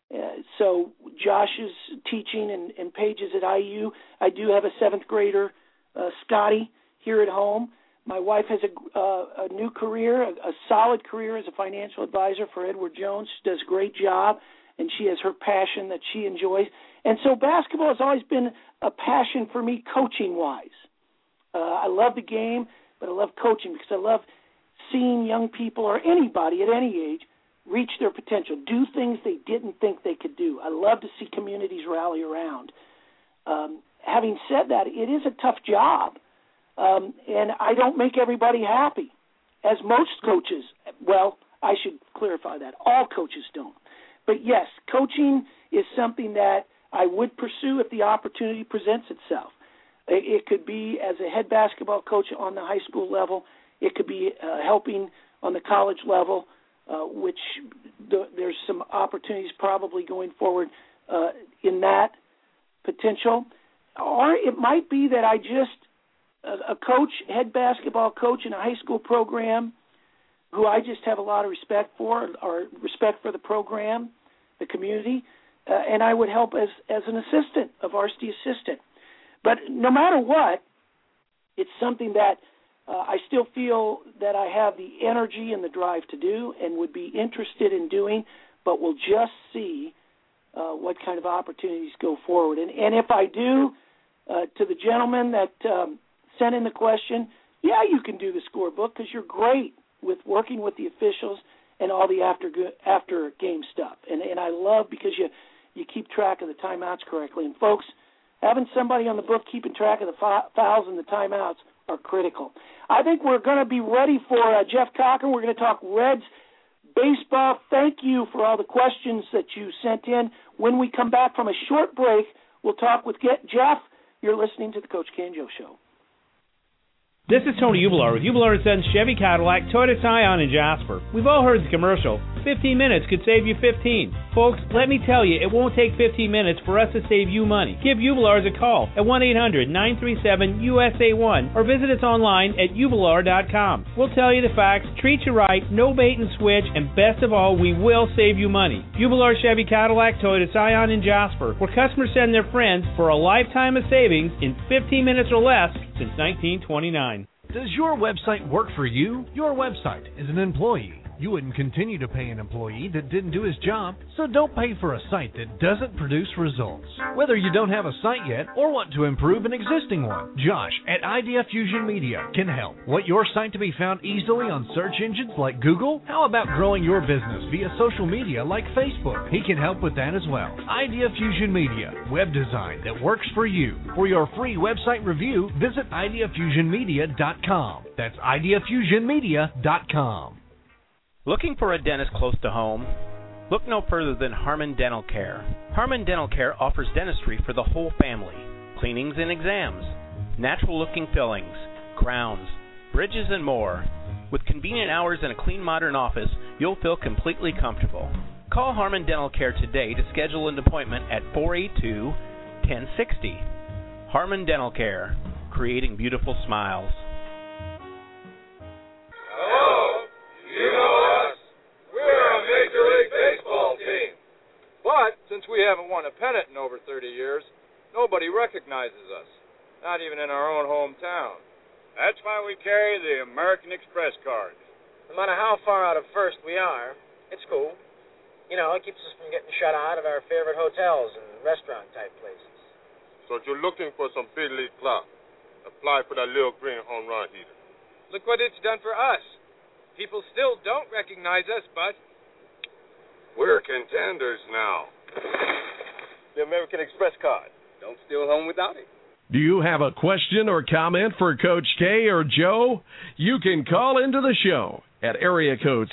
So Josh is teaching and Paige is at IU. I do have a 7th grader, Scotty, here at home. My wife has a new career, a solid career as a financial advisor for Edward Jones. She does a great job, and she has her passion that she enjoys. And so basketball has always been a passion for me coaching-wise. I love the game, but I love coaching because I love seeing young people or anybody at any age reach their potential, do things they didn't think they could do. I love to see communities rally around. Having said that, it is a tough job, and I don't make everybody happy, as most coaches. Well, I should clarify that. All coaches don't. But, yes, coaching is something that I would pursue if the opportunity presents itself. It could be as a head basketball coach on the high school level. It could be helping on the college level, which there's some opportunities probably going forward in that potential. Or it might be that I just, a coach, head basketball coach in a high school program who I just have a lot of respect for, or respect for the program, the community, and I would help as an assistant, a varsity assistant. But no matter what, it's something that I still feel that I have the energy and the drive to do and would be interested in doing, but we'll just see what kind of opportunities go forward. And if I do, to the gentleman that sent in the question, yeah, you can do the scorebook because you're great with working with the officials and all the after game stuff. And I love because you keep track of the timeouts correctly. And folks, having somebody on the book keeping track of the fouls and the timeouts are critical. I think we're going to be ready for Jeff Cochran. We're going to talk Reds baseball. Thank you for all the questions that you sent in. When we come back from a short break, we'll talk with Jeff. You're listening to the Coach K and Joe Show. This is Tony Ubler with Ubler & Sons Chevy Cadillac, Toyota Scion in Jasper. We've all heard the commercial. 15 minutes could save you 15. Folks, let me tell you, it won't take 15 minutes for us to save you money. Give Ubler a call at 1-800-937-USA1 or visit us online at ubler.com. We'll tell you the facts, treat you right, no bait and switch, and best of all, we will save you money. Ubler Chevy Cadillac, Toyota Scion in Jasper, where customers send their friends for a lifetime of savings in 15 minutes or less since 1929. Does your website work for you? Your website is an employee. You wouldn't continue to pay an employee that didn't do his job, so don't pay for a site that doesn't produce results. Whether you don't have a site yet or want to improve an existing one, Josh at Idea Fusion Media can help. Want your site to be found easily on search engines like Google? How about growing your business via social media like Facebook? He can help with that as well. Idea Fusion Media, web design that works for you. For your free website review, visit ideafusionmedia.com. That's ideafusionmedia.com. Looking for a dentist close to home? Look no further than Harmon Dental Care. Harmon Dental Care offers dentistry for the whole family, cleanings and exams, natural-looking fillings, crowns, bridges, and more. With convenient hours and a clean, modern office, you'll feel completely comfortable. Call Harmon Dental Care today to schedule an appointment at 482-1060. Harmon Dental Care, creating beautiful smiles. Hello, you know us. We're a Major League Baseball team. But But since we haven't won a pennant in over 30 years, nobody recognizes us, not even in our own hometown. That's why we carry the American Express card. No matter how far out of first we are, it's cool. You know, it keeps us from getting shut out of our favorite hotels and restaurant-type places. So if you're looking for some big league clout, apply for that little green home run heater. Look what it's done for us. People still don't recognize us, but we're contenders now. The American Express card. Don't steal home without it. Do you have a question or comment for Coach K or Joe? You can call into the show at area code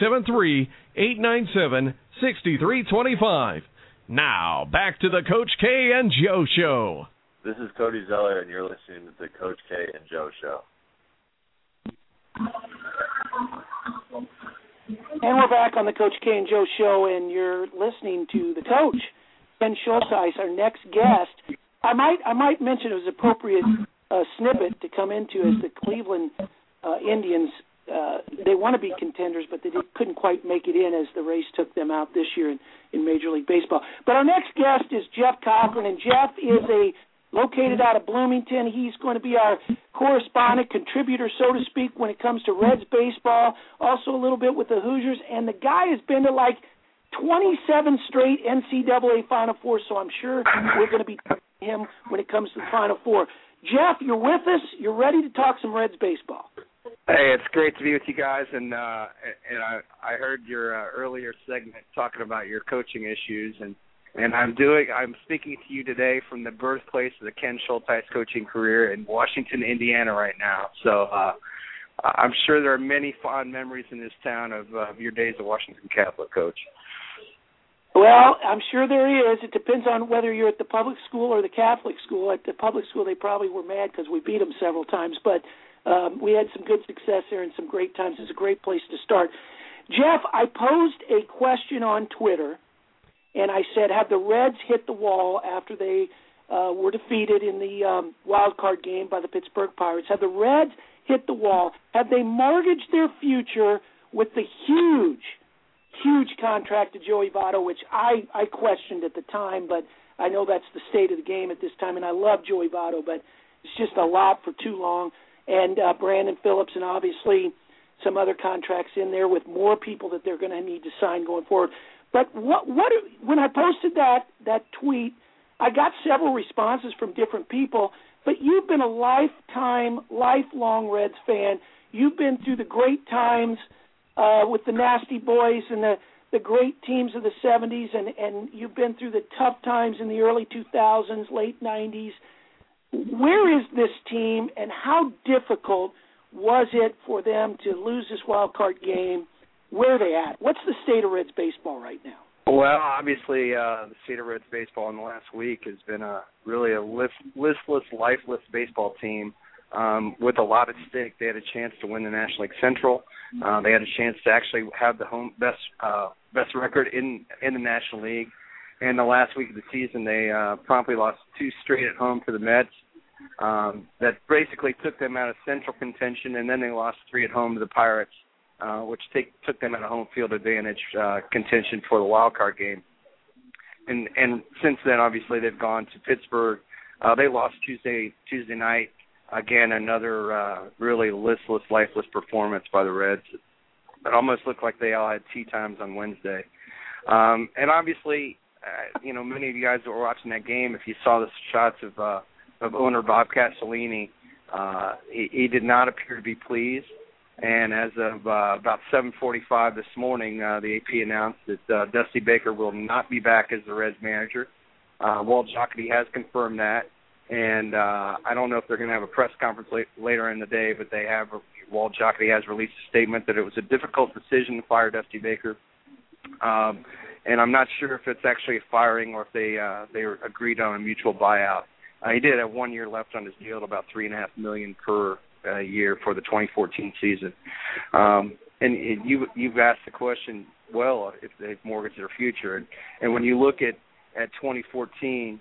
773-897-6325. Now, back to the Coach K and Joe Show. This is Cody Zeller, and you're listening to the Coach K and Joe Show. And we're back on the Coach K and Joe Show, and you're listening to the coach, Ken Schultheis, our next guest. I might mention it was an appropriate snippet to come into as the Cleveland Indians. They want to be contenders, but they couldn't quite make it in as the race took them out this year in Major League Baseball. But our next guest is Jeff Cochran, and Jeff is located out of Bloomington. He's going to be our correspondent, contributor, so to speak, when it comes to Reds baseball, also a little bit with the Hoosiers. And the guy has been to like 27 straight NCAA Final Four, so I'm sure we're going to be talking to him when it comes to the Final Four. Jeff, you're with us. You're ready to talk some Reds baseball. Hey, it's great to be with you guys, and I heard your earlier segment talking about your coaching issues, and I'm speaking to you today from the birthplace of the Ken Schultheis coaching career in Washington, Indiana right now. So I'm sure there are many fond memories in this town of your days at Washington Catholic, Coach. Well, I'm sure there is. It depends on whether you're at the public school or the Catholic school. At the public school, they probably were mad because we beat them several times, but we had some good success there and some great times. It's a great place to start. Jeff, I posed a question on Twitter, and I said, have the Reds hit the wall after they were defeated in the wild card game by the Pittsburgh Pirates? Have the Reds hit the wall? Have they mortgaged their future with the huge contract to Joey Votto, which I questioned at the time, but I know that's the state of the game at this time, and I love Joey Votto, but it's just a lot for too long. And Brandon Phillips, and obviously some other contracts in there with more people that they're going to need to sign going forward. But when I posted that tweet, I got several responses from different people, but you've been a lifelong Reds fan. You've been through the great times with the Nasty Boys and the great teams of the 70s, and you've been through the tough times in the early 2000s, late 90s. Where is this team, and how difficult was it for them to lose this wild card game? Where are they at? What's the state of Reds baseball right now? Well, obviously, the state of Reds baseball in the last week has been really a listless, lifeless baseball team with a lot at stake. They had a chance to win the National League Central. They had a chance to actually have the home best record in the National League. And the last week of the season, they promptly lost 2 straight at home to the Mets. That basically took them out of Central contention, and then they lost 3 at home to the Pirates, which took them out of home field advantage contention for the wild card game. And since then, obviously, they've gone to Pittsburgh. They lost Tuesday night. Again, another really listless, lifeless performance by the Reds. It almost looked like they all had tea times on Wednesday. And obviously, many of you guys that were watching that game, if you saw the shots of owner Bob Castellini, he did not appear to be pleased. And as of about 7:45 this morning, the AP announced that Dusty Baker will not be back as the Reds manager. Walt Jocketty has confirmed that. And I don't know if they're going to have a press conference later in the day, but Walt Jocketty has released a statement that it was a difficult decision to fire Dusty Baker. And I'm not sure if it's actually a firing or if they agreed on a mutual buyout. He did have 1 year left on his deal at about $3.5 million per year for the 2014 season. And you've asked the question, well, if they've mortgaged their future. And when you look at 2014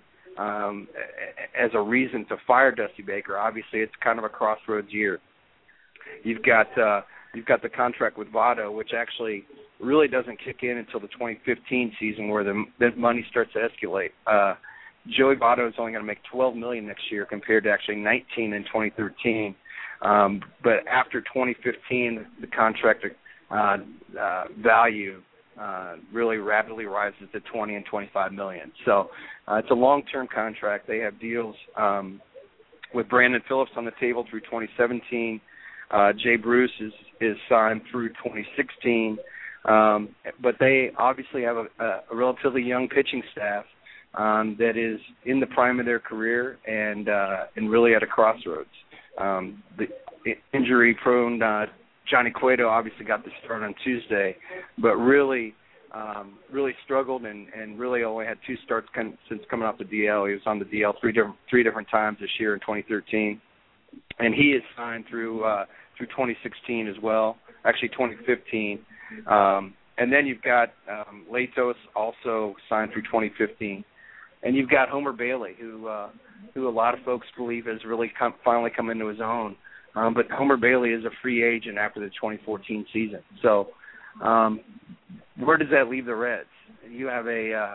as a reason to fire Dusty Baker, obviously it's kind of a crossroads year. You've got the contract with Votto, which actually really doesn't kick in until the 2015 season, where the money starts to escalate. Joey Votto is only going to make $12 million next year compared to actually $19 in 2013. But after 2015, the contract value really rapidly rises to $20 and $25 million. So it's a long-term contract. They have deals with Brandon Phillips on the table through 2017. Jay Bruce is signed through 2016. But they obviously have a relatively young pitching staff that is in the prime of their career and really at a crossroads. The injury-prone Johnny Cueto obviously got the start on Tuesday, but really struggled and really only had 2 starts since coming off the DL. He was on the DL three different times this year in 2013, and he is signed through 2016 as well. Actually, 2015. And then you've got Latos also signed through 2015. And you've got Homer Bailey, who a lot of folks believe has really finally come into his own. But Homer Bailey is a free agent after the 2014 season. So where does that leave the Reds? You have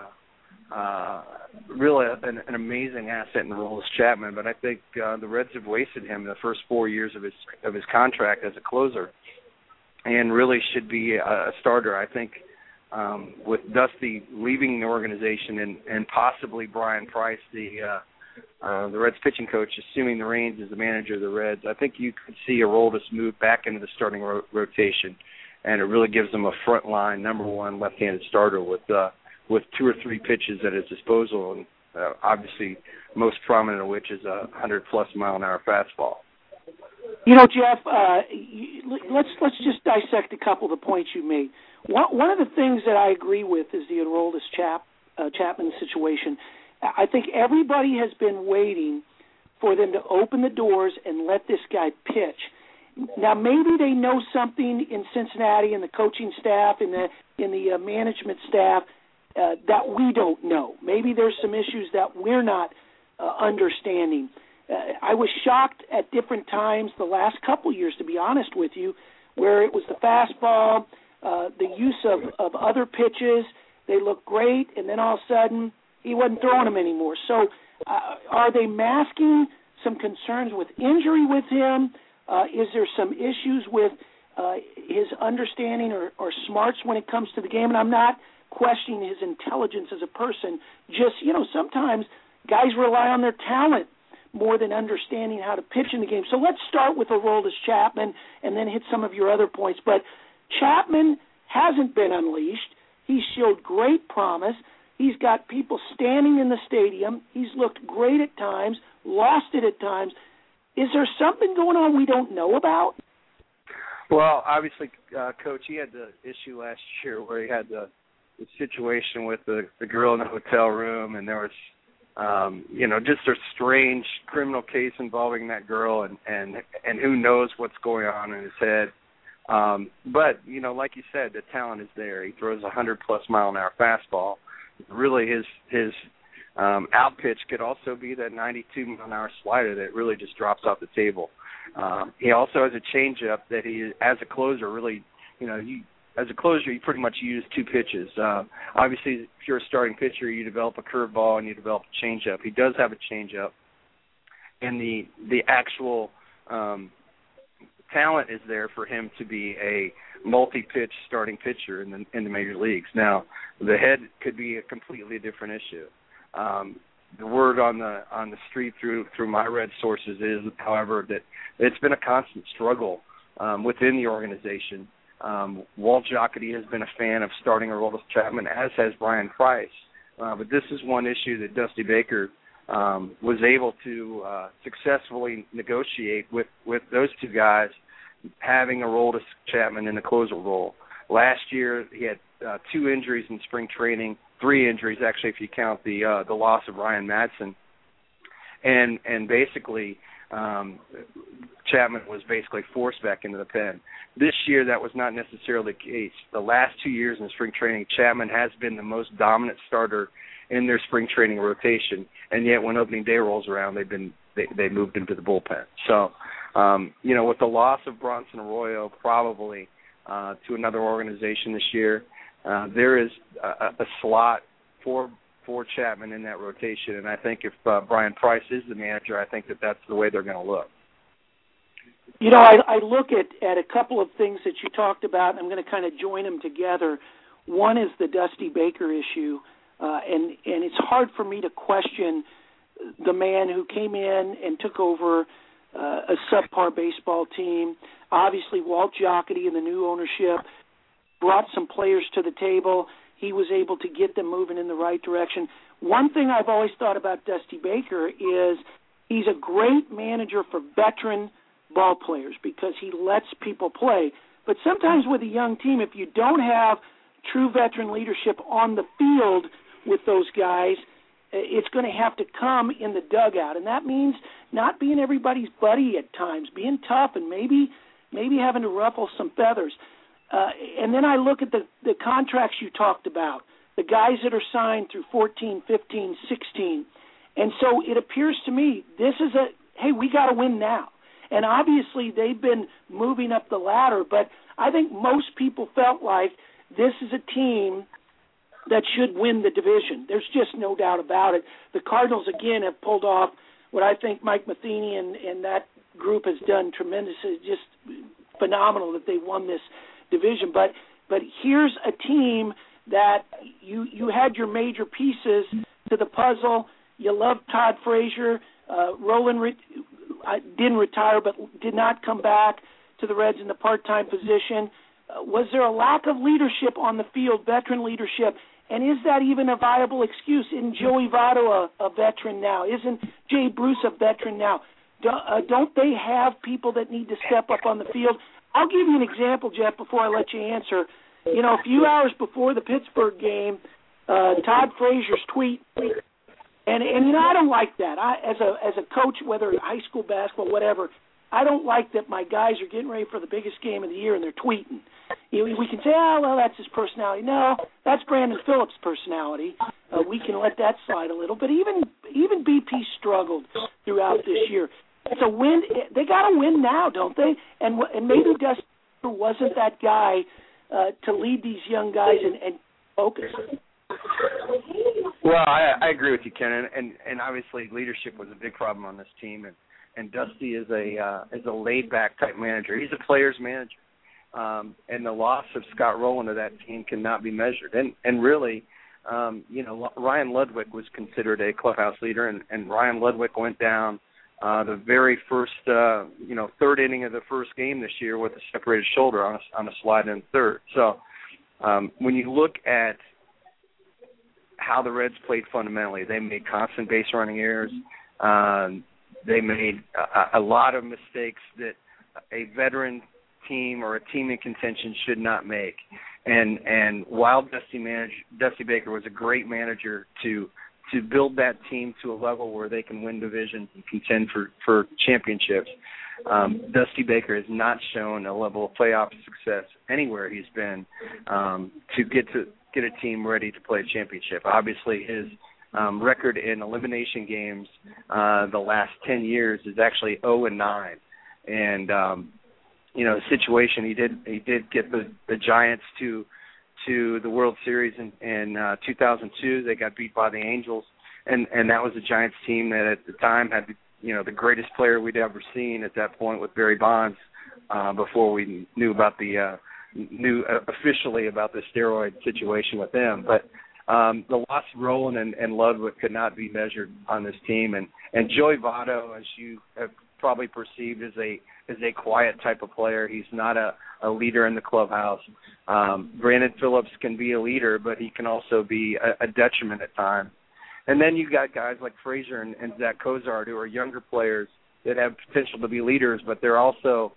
really an amazing asset in Aroldis Chapman, but I think the Reds have wasted him the first 4 years of his contract as a closer, and really should be a starter. I think with Dusty leaving the organization and possibly Brian Price, the Reds pitching coach, assuming the reins as the manager of the Reds, I think you could see Aroldis move back into the starting rotation, and it really gives them a frontline number one left-handed starter with 2 or 3 pitches at his disposal, and obviously most prominent of which is a 100-plus mile-an-hour fastball. You know, Jeff, let's just dissect a couple of the points you made. One of the things that I agree with is the Aroldis Chapman situation. I think everybody has been waiting for them to open the doors and let this guy pitch. Now, maybe they know something in Cincinnati and the coaching staff and the management staff that we don't know. Maybe there's some issues that we're not understanding. I was shocked at different times the last couple years, to be honest with you, where it was the fastball, the use of other pitches. They looked great, and then all of a sudden he wasn't throwing them anymore. So are they masking some concerns with injury with him? Is there some issues with his understanding or smarts when it comes to the game? And I'm not questioning his intelligence as a person. Just, sometimes guys rely on their talent more than understanding how to pitch in the game. So let's start with Aroldis Chapman and then hit some of your other points. But Chapman hasn't been unleashed. He showed great promise. He's got people standing in the stadium. He's looked great at times, lost it at times. Is there something going on we don't know about? Well, obviously, Coach, he had the issue last year where he had the situation with the girl in the hotel room, and there was just a strange criminal case involving that girl, and who knows what's going on in his head. But, like you said, the talent is there. He throws a 100-plus mile-an-hour fastball. Really, his out pitch could also be that 92-mile-an-hour slider that really just drops off the table. He also has a changeup that he, as a closer, really, as a closer, you pretty much use 2 pitches. Obviously, if you're a starting pitcher, you develop a curveball and you develop a changeup. He does have a changeup, and the actual talent is there for him to be a multi-pitch starting pitcher in the major leagues. Now, the head could be a completely different issue. The word on the street through my Red sources is, however, that it's been a constant struggle within the organization. Walt Jocketty has been a fan of starting Aroldis Chapman, as has Brian Price. But this is one issue that Dusty Baker was able to successfully negotiate with those 2 guys, having Aroldis Chapman in the closer role. Last year, he had 2 injuries in spring training, 3 injuries actually if you count the loss of Ryan Madsen, and basically Chapman was basically forced back into the pen. This year, that was not necessarily the case. The last 2 years in spring training, Chapman has been the most dominant starter in their spring training rotation, and yet when opening day rolls around, they moved him to the bullpen. So, with the loss of Bronson Arroyo, probably to another organization this year. There is a slot for Chapman in that rotation, and I think if Brian Price is the manager, I think that's the way they're going to look. You know, I look at a couple of things that you talked about, and I'm going to kind of join them together. One is the Dusty Baker issue, and it's hard for me to question the man who came in and took over a subpar baseball team. Obviously, Walt Jocketty and the new ownership brought some players to the table. He was able to get them moving in the right direction. One thing I've always thought about Dusty Baker is he's a great manager for veteran ball players because he lets people play. But sometimes with a young team, if you don't have true veteran leadership on the field with those guys, it's going to have to come in the dugout. And that means not being everybody's buddy at times, being tough and maybe having to ruffle some feathers. And then I look at the contracts you talked about, the guys that are signed through 14, 15, 16. And so it appears to me this is hey, we got to win now. And obviously they've been moving up the ladder, but I think most people felt like this is a team that should win the division. There's just no doubt about it. The Cardinals, again, have pulled off what I think Mike Matheny and that group has done tremendous. It's just phenomenal that they won this division. But here's a team that you had your major pieces to the puzzle. You love Todd Frazier. Roland didn't retire but did not come back to the Reds in the part-time position. Was there a lack of leadership on the field, veteran leadership? And is that even a viable excuse? Isn't Joey Votto a veteran now? Isn't Jay Bruce a veteran now? Don't they have people that need to step up on the field? I'll give you an example, Jeff, before I let you answer. You know, a few hours before the Pittsburgh game, Todd Frazier's tweet, and you know, I don't like that. As a coach, whether high school basketball, whatever, I don't like that my guys are getting ready for the biggest game of the year and they're tweeting. You know, we can say, oh, well, that's his personality. No, that's Brandon Phillips' personality. We can let that slide a little. But even BP struggled throughout this year. It's a win. They got to win now, don't they? And maybe Dusty wasn't that guy to lead these young guys and focus. Well, I agree with you, Ken, and obviously leadership was a big problem on this team, and Dusty is a laid-back type manager. He's a player's manager, and the loss of Scott Rowland to that team cannot be measured. And really, you know, Ryan Ludwig was considered a clubhouse leader, and Ryan Ludwig went down the very first, third inning of the first game this year with a separated shoulder on a slide in third. So when you look at how the Reds played fundamentally, they made constant base running errors. They made a lot of mistakes that a veteran team or a team in contention should not make. And while Dusty Baker was a great manager to build that team to a level where they can win divisions and contend for championships, Dusty Baker has not shown a level of playoff success anywhere he's been to get a team ready to play a championship. Obviously, his record in elimination games the last 10 years is actually 0-9, and the situation he did get the Giants to the World Series in 2002. They got beat by the Angels, and that was a Giants team that at the time had the greatest player we'd ever seen at that point with Barry Bonds before we knew officially about the steroid situation with them. But the loss of Rowland and Ludwig could not be measured on this team, and Joey Votto, as you have probably perceived, is a quiet type of player. He's not a leader in the clubhouse. Brandon Phillips can be a leader, but he can also be a detriment at times. And then you got guys like Frazier and Zach Cozart, who are younger players that have potential to be leaders, but they're also,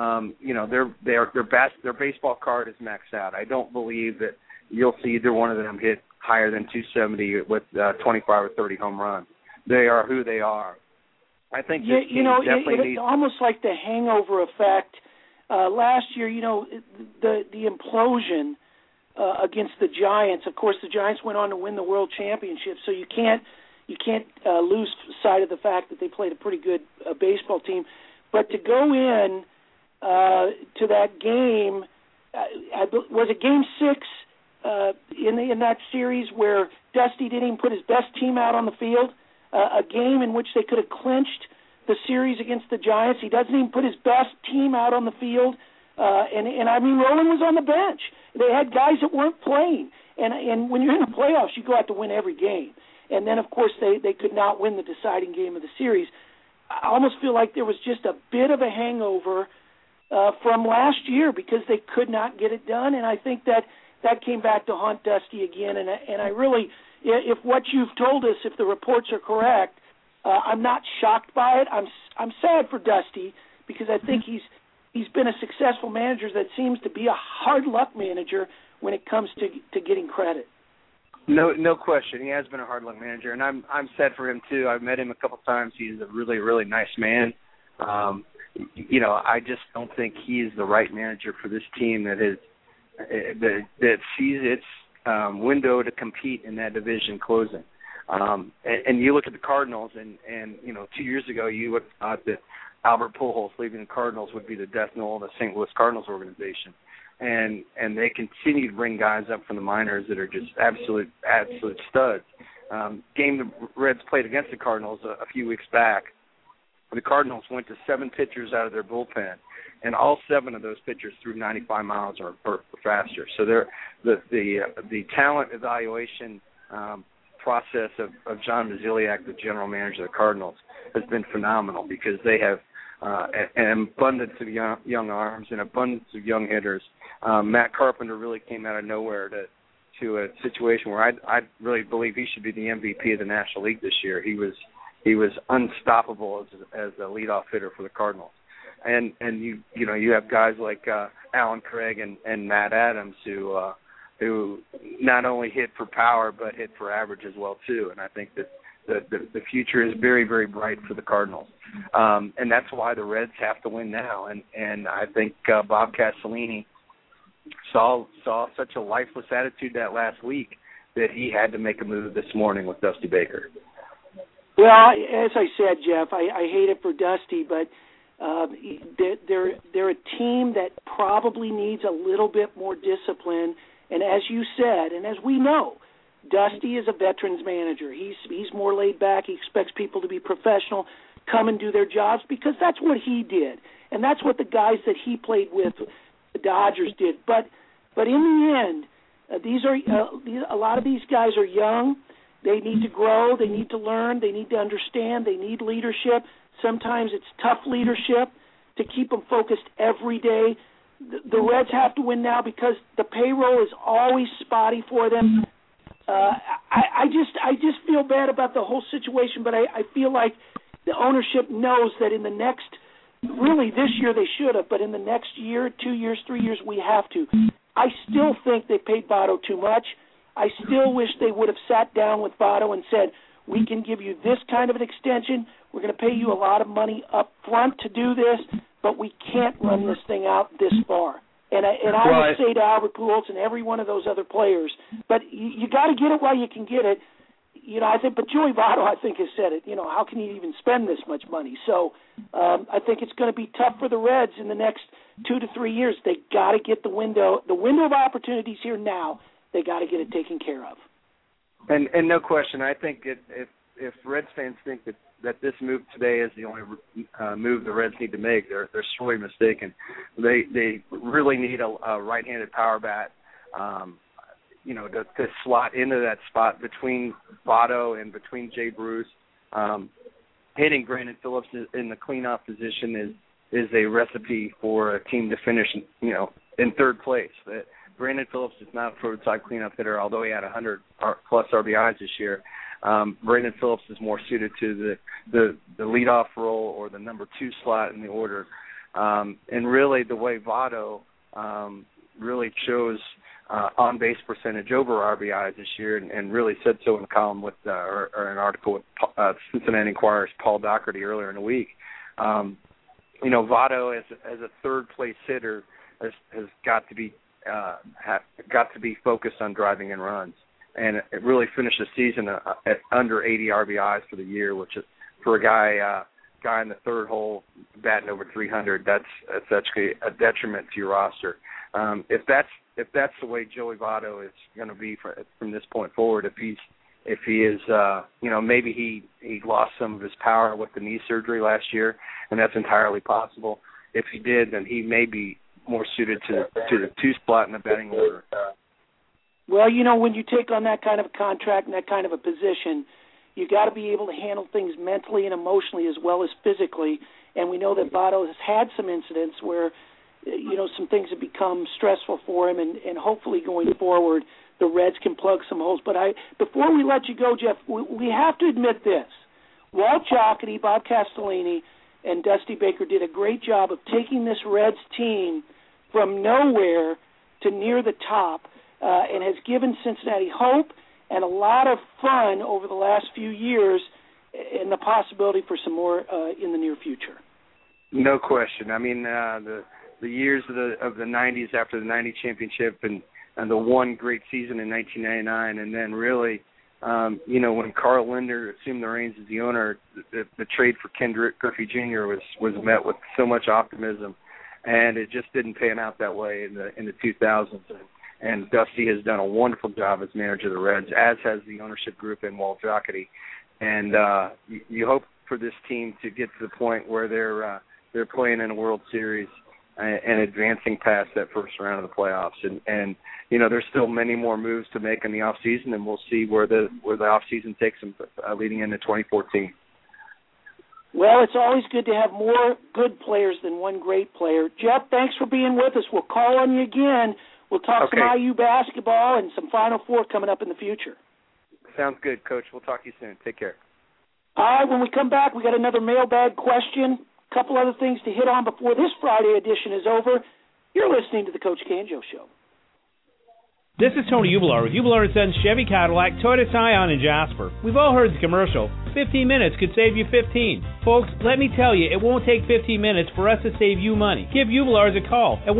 their baseball card is maxed out. I don't believe that you'll see either one of them hit higher than 270 with 25 or 30 home runs. They are who they are. I think this team definitely needs... almost like the hangover effect. Last year, the implosion against the Giants. Of course, the Giants went on to win the World Championship, so you can't lose sight of the fact that they played a pretty good baseball team. But to go in to that game was it Game 6 in that series where Dusty didn't even put his best team out on the field? A game in which they could have clinched the series against the Giants. He doesn't even put his best team out on the field. And I mean, Roland was on the bench. They had guys that weren't playing. And when you're in the playoffs, you go out to win every game. And then, of course, they could not win the deciding game of the series. I almost feel like there was just a bit of a hangover from last year because they could not get it done. And I think that came back to haunt Dusty again. And I really, if what you've told us, if the reports are correct, I'm not shocked by it. I'm sad for Dusty because I think he's been a successful manager that seems to be a hard luck manager when it comes to getting credit. No question. He has been a hard luck manager, and I'm sad for him too. I've met him a couple times. He's a really, really nice man. I just don't think he's the right manager for this team that sees its window to compete in that division closing. And you look at the Cardinals, and 2 years ago you would have thought that Albert Pujols leaving the Cardinals would be the death knell of the St. Louis Cardinals organization. And they continue to bring guys up from the minors that are just absolute studs. Game the Reds played against the Cardinals a few weeks back. The Cardinals went to 7 pitchers out of their bullpen, and all 7 of those pitchers threw 95 miles or faster. So the talent evaluation process of John Mozeliak, the general manager of the Cardinals, has been phenomenal because they have an abundance of young arms and abundance of young hitters. Matt Carpenter really came out of nowhere to a situation where I really believe he should be the MVP of the National League this year. He was unstoppable as a leadoff hitter for the Cardinals. And you have guys like Alan Craig and Matt Adams who not only hit for power but hit for average as well too. And I think that the future is very, very bright for the Cardinals. And that's why the Reds have to win now. And I think Bob Castellini saw such a lifeless attitude that last week that he had to make a move this morning with Dusty Baker. Well, as I said, Jeff, I hate it for Dusty, but they're a team that probably needs a little bit more discipline. And as you said, and as we know, Dusty is a veterans manager. He's more laid back. He expects people to be professional, come and do their jobs because that's what he did, and that's what the guys that he played with, the Dodgers, did. But in the end, a lot of these guys are young. They need to grow. They need to learn. They need to understand. They need leadership. Sometimes it's tough leadership to keep them focused every day. The Reds have to win now because the payroll is always spotty for them. I just feel bad about the whole situation, but I feel like the ownership knows that in the next, really this year they should have, but in the next year, 2 years, 3 years, we have to. I still think they paid Votto too much. I still wish they would have sat down with Votto and said, we can give you this kind of an extension. We're going to pay you a lot of money up front to do this, but we can't run this thing out this far. And I would say to Albert Pujols and every one of those other players, but you got to get it while you can get it. I think, but Joey Votto, I think, has said it. How can you even spend this much money? So I think it's going to be tough for the Reds in the next 2 to 3 years. They got to get the window of opportunities here now. They got to get it taken care of. And no question, I think if Reds fans think that this move today is the only move the Reds need to make, they're sorely mistaken. They really need a right-handed power bat, to slot into that spot between Votto and between Jay Bruce. Hitting Brandon Phillips in the cleanup position is a recipe for a team to finish, in third place. Brandon Phillips is not a roadside cleanup hitter, although he had 100-plus RBIs this year. Brandon Phillips is more suited to the leadoff role or the number 2 slot in the order. And really the way Votto really chose on-base percentage over RBIs this year and really said so in a column with or an article with Cincinnati Enquirer's Paul Doherty earlier in the week. Votto as a third-place hitter has got to be focused on driving in runs. And it really finished the season at under 80 RBIs for the year, which is for a guy in the third hole batting over 300. That's actually a detriment to your roster. if that's the way Joey Votto is going to be from this point forward, if he is, maybe he lost some of his power with the knee surgery last year, and that's entirely possible. If he did, then he may be more suited to the 2 spot in the betting order. Well, when you take on that kind of a contract and that kind of a position, you got to be able to handle things mentally and emotionally as well as physically. And we know that Votto has had some incidents where, some things have become stressful for him, and hopefully going forward, the Reds can plug some holes. But before we let you go, Jeff, we have to admit this. Walt Jocketty, Bob Castellini, and Dusty Baker did a great job of taking this Reds team from nowhere to near the top, and has given Cincinnati hope and a lot of fun over the last few years, and the possibility for some more in the near future. No question. I mean, the years of the 90s after the 90 championship and the one great season in 1999, and then really, when Carl Linder assumed the reins as the owner, the trade for Ken Griffey Jr. was met with so much optimism, and it just didn't pan out that way in the 2000s. And Dusty has done a wonderful job as manager of the Reds, as has the ownership group and Walt Jocketty. And you hope for this team to get to the point where they're playing in a World Series and advancing past that first round of the playoffs. And there's still many more moves to make in the off season, and we'll see where the off season takes them leading into 2014. Well, it's always good to have more good players than one great player. Jeff, thanks for being with us. We'll call on you again. We'll talk some IU basketball and some Final Four coming up in the future. Sounds good, Coach. We'll talk to you soon. Take care. All right, when we come back, we got another mailbag question, a couple other things to hit on before this Friday edition is over. You're listening to the Coach K and Joe Show. This is Tony Ublar with Ublar & Sons Chevy Cadillac, Toyota Scion, and Jasper. We've all heard the commercial. 15 minutes could save you 15. Folks, let me tell you, it won't take 15 minutes for us to save you money. Give Ublar's a call at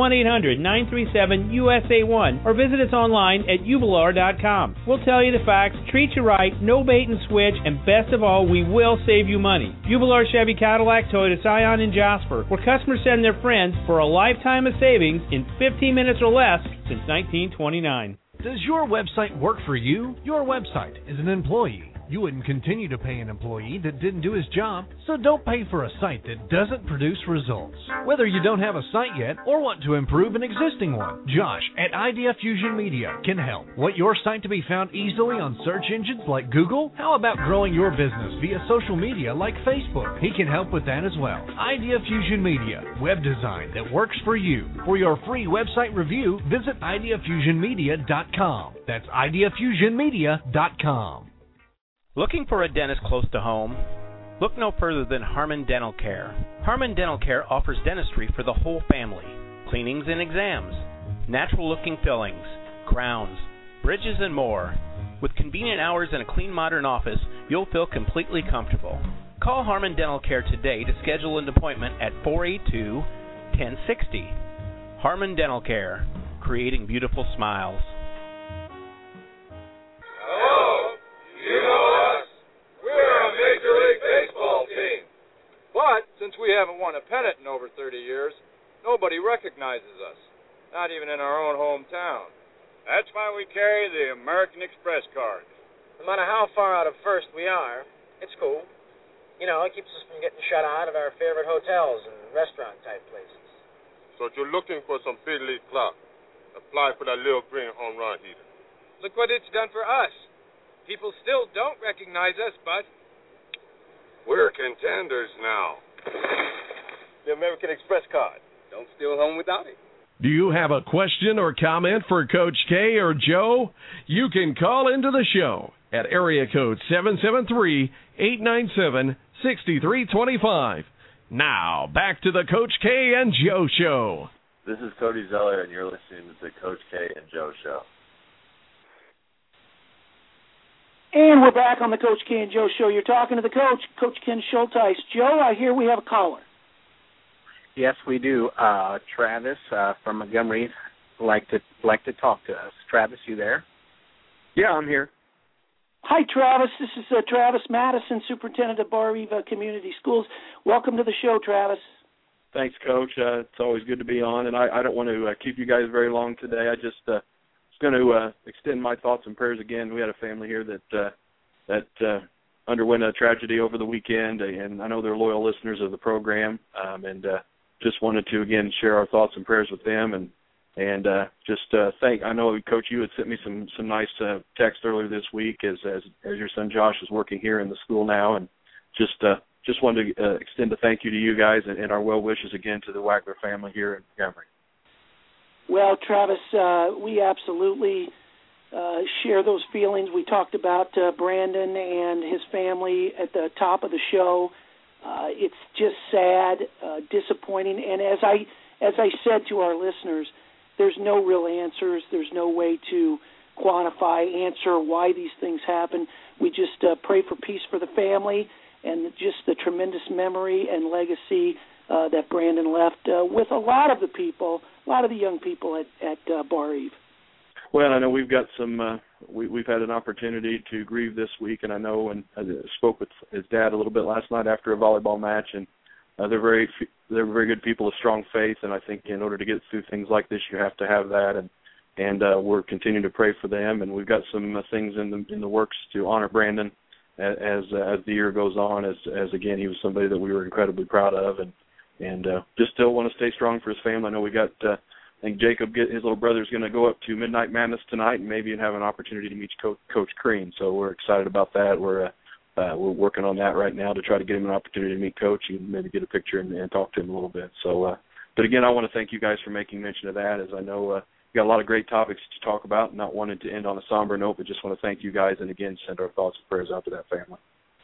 1-800-937-USA1 or visit us online at ublar.com. We'll tell you the facts, treat you right, no bait and switch, and best of all, we will save you money. Ublar Chevy Cadillac, Toyota Scion, and Jasper, where customers send their friends for a lifetime of savings in 15 minutes or less since 1929. Does your website work for you? Your website is an employee. You wouldn't continue to pay an employee that didn't do his job, so don't pay for a site that doesn't produce results. Whether you don't have a site yet or want to improve an existing one, Josh at Idea Fusion Media can help. Want your site to be found easily on search engines like Google? How about growing your business via social media like Facebook? He can help with that as well. Idea Fusion Media, web design that works for you. For your free website review, visit ideafusionmedia.com. That's ideafusionmedia.com. Looking for a dentist close to home? Look no further than Harmon Dental Care. Harmon Dental Care offers dentistry for the whole family, cleanings and exams, natural-looking fillings, crowns, bridges, and more. With convenient hours and a clean, modern office, you'll feel completely comfortable. Call Harmon Dental Care today to schedule an appointment at 482-1060. Harmon Dental Care, creating beautiful smiles. Hello, you know us. We're a Major League Baseball team. But since we haven't won a pennant in over 30 years, nobody recognizes us, not even in our own hometown. That's why we carry the American Express card. No matter how far out of first we are, it's cool. You know, it keeps us from getting shut out of our favorite hotels and restaurant-type places. So if you're looking for some big league clock, apply for that little green home run heater. Look what it's done for us. People still don't recognize us, but we're contenders now. The American Express card. Don't steal home without it. Do you have a question or comment for Coach K or Joe? You can call into the show at area code 773-897-6325. Now, back to the Coach K and Joe Show. This is Cody Zeller, and you're listening to the Coach K and Joe Show. And we're back on the Coach K and Joe Show. You're talking to the coach, Coach Ken Schulteis. Joe, I hear we have a caller. Yes, we do. Travis from Montgomery like to talk to us. Travis, you there? Yeah, I'm here. Hi, Travis. This is Travis Madison, Superintendent of Bar Eva Community Schools. Welcome to the show, Travis. Thanks, Coach. It's always good to be on, and I don't want to keep you guys very long today. I just was going to extend my thoughts and prayers again. We had a family here that underwent a tragedy over the weekend, and I know they're loyal listeners of the program, and just wanted to, again, share our thoughts and prayers with them, and I know, Coach, you had sent me some nice text earlier this week as your son Josh is working here in the school now, and just wanted to extend a thank you to you guys and our well wishes again to the Wagler family here in Montgomery. Well, Travis, we absolutely share those feelings. We talked about Brandon and his family at the top of the show. It's just sad, disappointing, and as I said to our listeners, there's no real answers. There's no way to answer why these things happen. We just pray for peace for the family and just the tremendous memory and legacy that Brandon left with a lot of the young people at Bar Eve. Well, I know we've got we've had an opportunity to grieve this week, and I know, and I spoke with his dad a little bit last night after a volleyball match, and they're very good people of strong faith, and I think in order to get through things like this, you have to have that, and we're continuing to pray for them, and we've got some things in the works to honor Brandon as the year goes on, as again, he was somebody that we were incredibly proud of, and just still want to stay strong for his family. I know we got, I think Jacob, his little brother, is going to go up to Midnight Madness tonight and maybe have an opportunity to meet Coach Crean, so we're excited about that. We're working on that right now to try to get him an opportunity to meet Coach and maybe get a picture and talk to him a little bit. So, but again, I want to thank you guys for making mention of that, as I know we got a lot of great topics to talk about, not wanting to end on a somber note, but just want to thank you guys and again send our thoughts and prayers out to that family.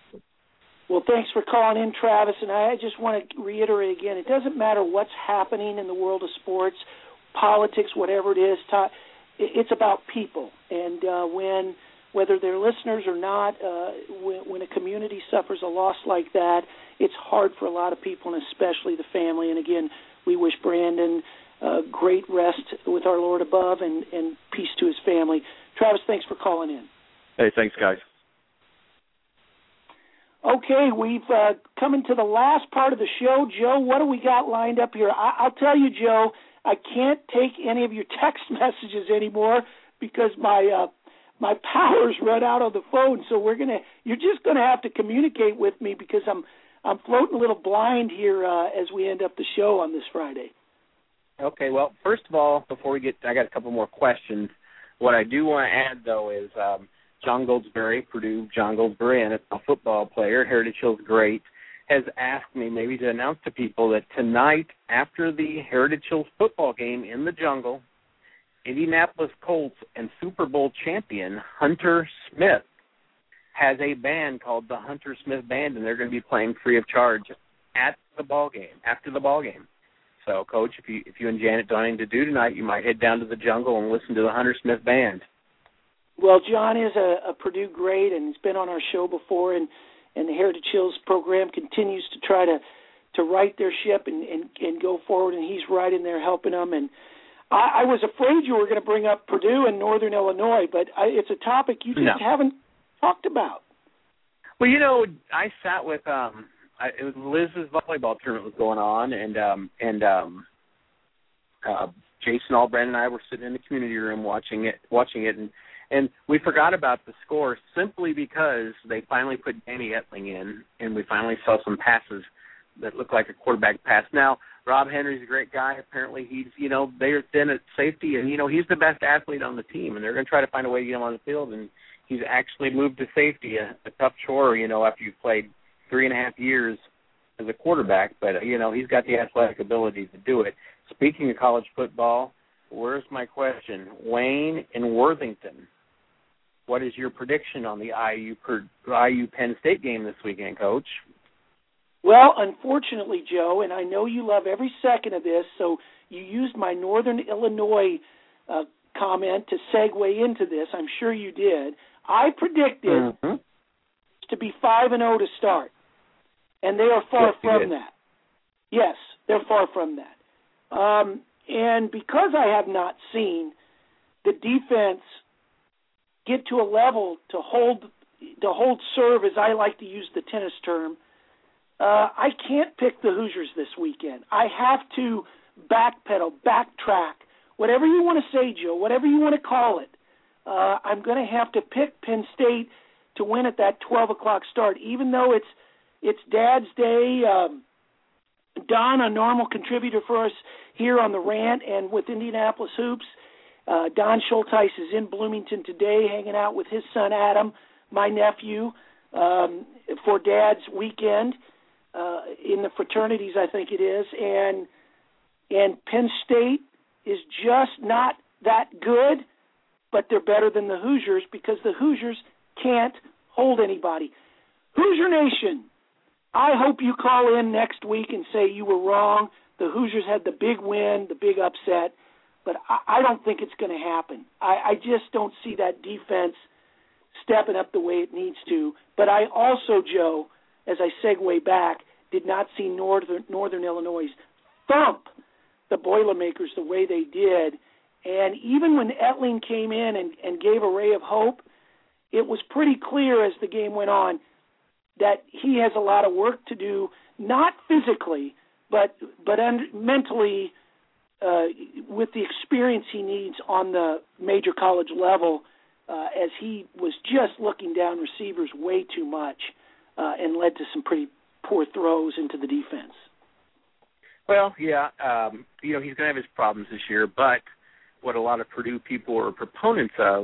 Well, thanks for calling in, Travis, and I just want to reiterate again, it doesn't matter what's happening in the world of sports, politics, whatever it is, it's about people, and whether they're listeners or not, when a community suffers a loss like that, it's hard for a lot of people, and especially the family. And again, we wish Brandon great rest with our Lord above and peace to his family. Travis, thanks for calling in. Hey, thanks, guys. Okay, we've come into the last part of the show. Joe, what do we got lined up here? I'll tell you, Joe, I can't take any of your text messages anymore because my power's run out on the phone, so you're just gonna have to communicate with me because I'm floating a little blind here as we end up the show on this Friday. Okay, well, first of all, I got a couple more questions. What I do want to add, though, is John Goldsberry, John Goldsberry, and a football player, Heritage Hills great, has asked me maybe to announce to people that tonight, after the Heritage Hills football game in the Jungle, Indianapolis Colts and Super Bowl champion Hunter Smith has a band called the Hunter Smith Band, and they're going to be playing free of charge at the ball game, after the ball game. So, Coach, if you and Janet don't have anything to do tonight, you might head down to the Jungle and listen to the Hunter Smith Band. Well, John is a Purdue great, and he's been on our show before, and the Heritage Hills program continues to try to right their ship and go forward, and he's right in there helping them. And I was afraid you were going to bring up Purdue and Northern Illinois, but it's a topic you just haven't talked about. Well, I sat with it was Liz's volleyball tournament was going on, and Jason Albrand and I were sitting in the community room watching it, and we forgot about the score simply because they finally put Danny Etling in, and we finally saw some passes that looked like a quarterback pass. Now, Rob Henry's a great guy. Apparently, he's they're thin at safety, and he's the best athlete on the team, and they're going to try to find a way to get him on the field. And he's actually moved to safety, a tough chore, after you've played 3.5 years as a quarterback. But he's got the athletic ability to do it. Speaking of college football, where's my question? Wayne and Worthington. What is your prediction on the IU Penn State game this weekend, Coach? Well, unfortunately, Joe, and I know you love every second of this, so you used my Northern Illinois comment to segue into this. I'm sure you did. I predicted to be 5-0 to start, and they are far from that. Yes, they're far from that. And because I have not seen the defense get to a level to hold serve, as I like to use the tennis term, I can't pick the Hoosiers this weekend. I have to backpedal, backtrack, whatever you want to say, Joe, whatever you want to call it. I'm going to have to pick Penn State to win at that 12 o'clock start, even though it's Dad's Day. Don, a normal contributor for us here on the Rant and with Indianapolis Hoops. Don Schulteis is in Bloomington today hanging out with his son Adam, my nephew, for Dad's weekend in the fraternities, I think it is. And Penn State is just not that good, but they're better than the Hoosiers because the Hoosiers can't hold anybody. Hoosier Nation, I hope you call in next week and say you were wrong. The Hoosiers had the big win, the big upset, but I don't think it's going to happen. I just don't see that defense stepping up the way it needs to. But I also, Joe, as I segue back, did not see Northern Illinois thump the Boilermakers the way they did. And even when Etling came in and gave a ray of hope, it was pretty clear as the game went on that he has a lot of work to do, not physically, but mentally with the experience he needs on the major college level, as he was just looking down receivers way too much and led to some pretty poor throws into the defense. Well, yeah, he's going to have his problems this year, but what a lot of Purdue people are proponents of,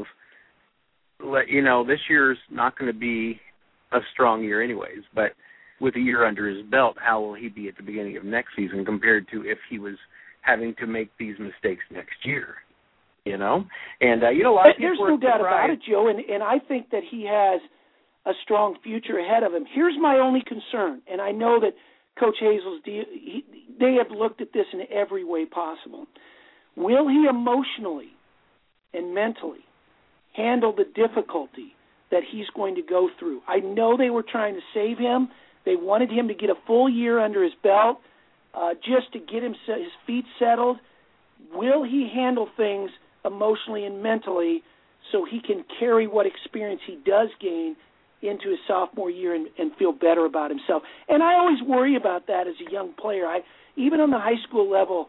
this year's not going to be a strong year anyways, but with a year under his belt, how will he be at the beginning of next season compared to if he was having to make these mistakes next year? And a lot of people there's no doubt about it, Joe, and I think that he has a strong future ahead of him. Here's my only concern, and I know that Coach Hazel's they have looked at this in every way possible. Will he emotionally and mentally handle the difficulty that he's going to go through? I know they were trying to save him. They wanted him to get a full year under his belt just to get his feet settled. Will he handle things emotionally and mentally so he can carry what experience he does gain into his sophomore year and feel better about himself? And I always worry about that as a young player. Even on the high school level,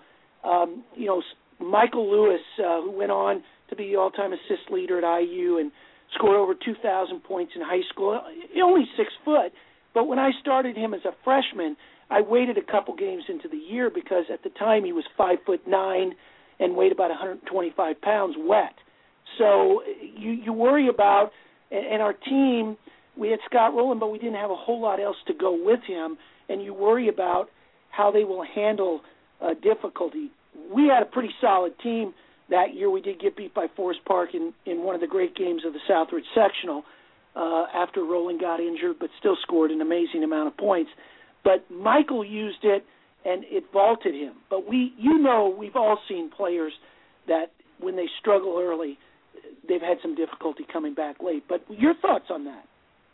Michael Lewis, who went on to be the all-time assist leader at IU and scored over 2,000 points in high school, only 6 foot. But when I started him as a freshman, I waited a couple games into the year because at the time he was 5'9" and weighed about 125 pounds wet. So you worry about, and our team, we had Scott Rowland, but we didn't have a whole lot else to go with him, and you worry about how they will handle difficulty. We had a pretty solid team that year. We did get beat by Forest Park in one of the great games of the Southridge Sectional after Rowland got injured, but still scored an amazing amount of points. But Michael used it, and it vaulted him. But we've all seen players that when they struggle early, they've had some difficulty coming back late. But your thoughts on that?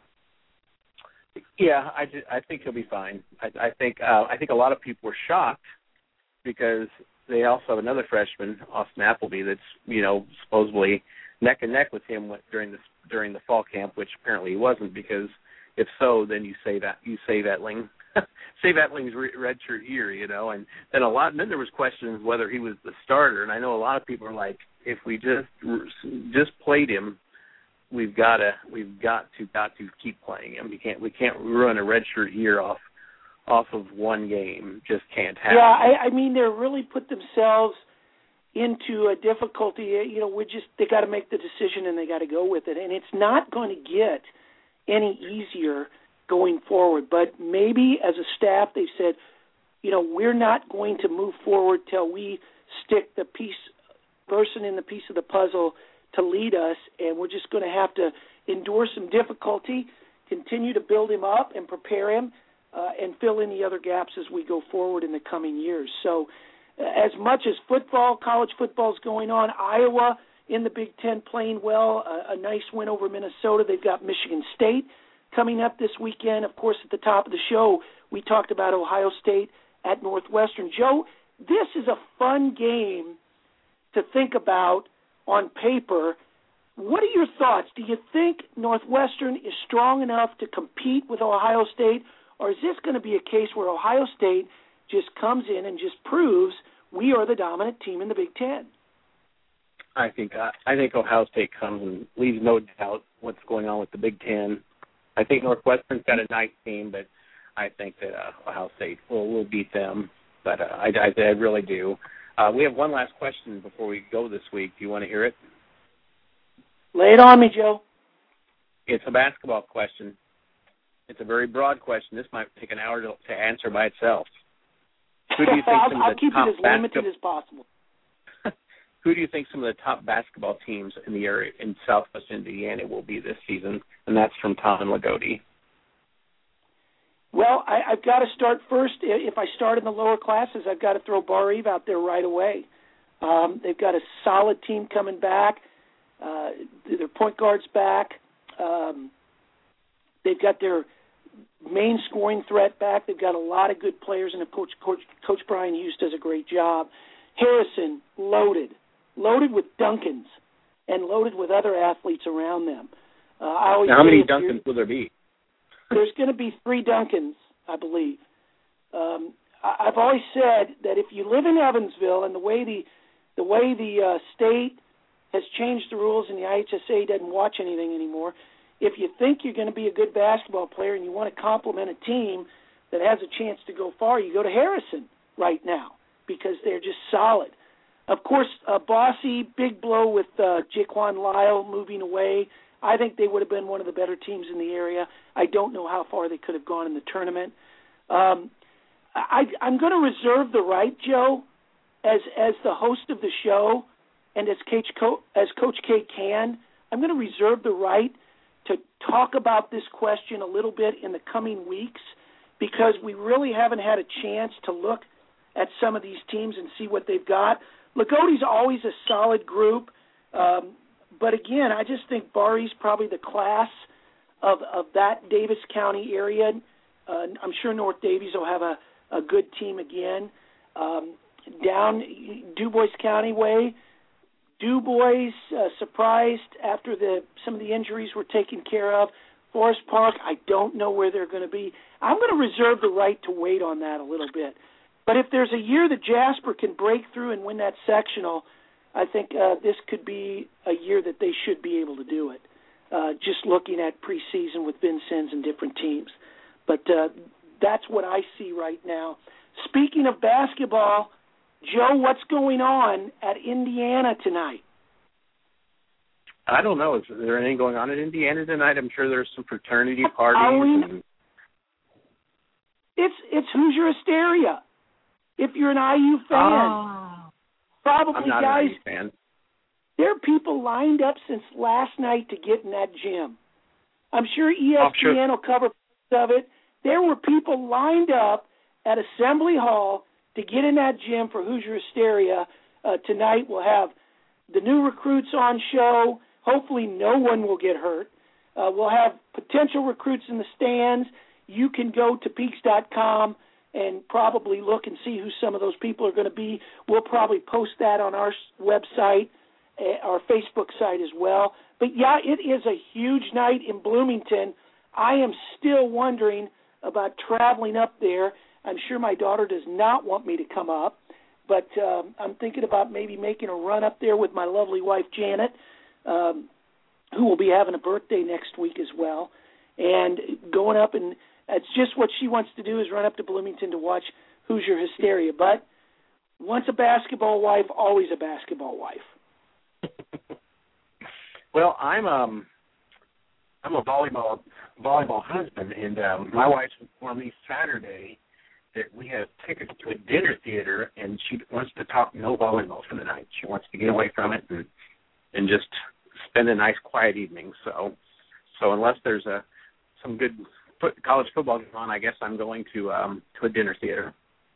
Yeah, I think he'll be fine. I think a lot of people were shocked because they also have another freshman, Austin Appleby, that's supposedly neck and neck with him during the fall camp, which apparently he wasn't, because if so, then you save Etling. Save Etling's redshirt year, and then there was questions whether he was the starter, and I know a lot of people are like, if we just played him, we've got to keep playing him. We can't run a redshirt year off of one game. Just can't happen. Yeah, I mean, they really put themselves into a difficulty. They got to make the decision and they got to go with it, and it's not going to get any easier going forward. But maybe as a staff, they've said, we're not going to move forward till we stick the person in the piece of the puzzle to lead us, and we're just going to have to endure some difficulty, continue to build him up and prepare him, and fill in the other gaps as we go forward in the coming years. So as much as college football is going on, Iowa in the Big Ten playing well, a nice win over Minnesota. They've got Michigan State coming up this weekend. Of course, at the top of the show, we talked about Ohio State at Northwestern. Joe, this is a fun game to think about on paper. What are your thoughts? Do you think Northwestern is strong enough to compete with Ohio State, or is this going to be a case where Ohio State just comes in and just proves we are the dominant team in the Big Ten? I think Ohio State comes and leaves no doubt what's going on with the Big Ten. I think Northwestern's got a nice team, but I think that Ohio State will beat them. But I really do. We have one last question before we go this week. Do you want to hear it? Lay it on me, Joe. It's a basketball question. It's a very broad question. This might take an hour to answer by itself. Who do you think I'll keep it as limited as possible. Who do you think some of the top basketball teams in the area in Southwest Indiana will be this season? And that's from Tom and Lagodi. Well, I've got to start first. If I start in the lower classes, I've got to throw Bar Eve out there right away. They've got a solid team coming back. Their point guard's back. They've got their main scoring threat back. They've got a lot of good players, and Coach Brian Hughes does a great job. Harrison, loaded with Duncans and loaded with other athletes around them. Now, how many Duncans will there be? There's going to be 3 Duncans, I believe. I've always said that if you live in Evansville and the way the state has changed the rules and the IHSA doesn't watch anything anymore, if you think you're going to be a good basketball player and you want to complement a team that has a chance to go far, you go to Harrison right now because they're just solid. Of course, Bossy, big blow with Jaquan Lyle moving away. I think they would have been one of the better teams in the area. I don't know how far they could have gone in the tournament. I'm going to reserve the right, Joe, as the host of the show and as Coach K can. I'm going to reserve the right to talk about this question a little bit in the coming weeks because we really haven't had a chance to look at some of these teams and see what they've got. Lagodi's always a solid group. But again, I just think Barry's probably the class of that Davis County area. I'm sure North Davies will have a good team again. Down DuBois County way, DuBois surprised after some of the injuries were taken care of. Forest Park, I don't know where they're going to be. I'm going to reserve the right to wait on that a little bit. But if there's a year that Jasper can break through and win that sectional, I think this could be a year that they should be able to do it, just looking at preseason with Vincennes and different teams. But that's what I see right now. Speaking of basketball, Joe, what's going on at Indiana tonight? I don't know. Is there anything going on at Indiana tonight? I'm sure there's some fraternity parties. It's Hoosier Hysteria. If you're an IU fan, probably, I'm not guys. an IU fan. There are people lined up since last night to get in that gym. I'm sure ESPN will cover of it. There were people lined up at Assembly Hall to get in that gym for Hoosier Hysteria. Tonight we'll have the new recruits on show. Hopefully no one will get hurt. We'll have potential recruits in the stands. You can go to Peaks.com and probably look and see who some of those people are going to be. We'll probably post that on our website, our Facebook site as well. But, yeah, it is a huge night in Bloomington. I am still wondering about traveling up there. I'm sure my daughter does not want me to come up, but I'm thinking about maybe making a run up there with my lovely wife, Janet, who will be having a birthday next week as well, and going up, and it's just what she wants to do is run up to Bloomington to watch Hoosier Hysteria. But once a basketball wife, always a basketball wife. Well, I'm a volleyball husband, and my wife informed me Saturday that we have tickets to a dinner theater, and she wants to talk no volleyball for the night. She wants to get away from it and just spend a nice, quiet evening. So unless there's some good college football going on, I guess I'm going to a dinner theater.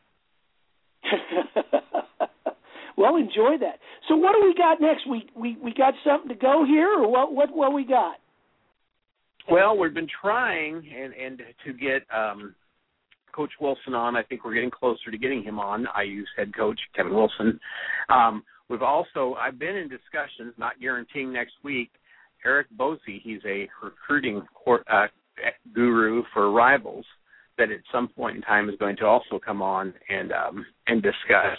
Well, enjoy that. So what do we got next? We got something to go here, or what we got? Well, we've been trying and to get Coach Wilson on. I think we're getting closer to getting him on, IU's head coach, Kevin Wilson. I've been in discussions, not guaranteeing next week, Eric Bosey. He's a recruiting guru for Rivals. that at some point in time is going to also come on and discuss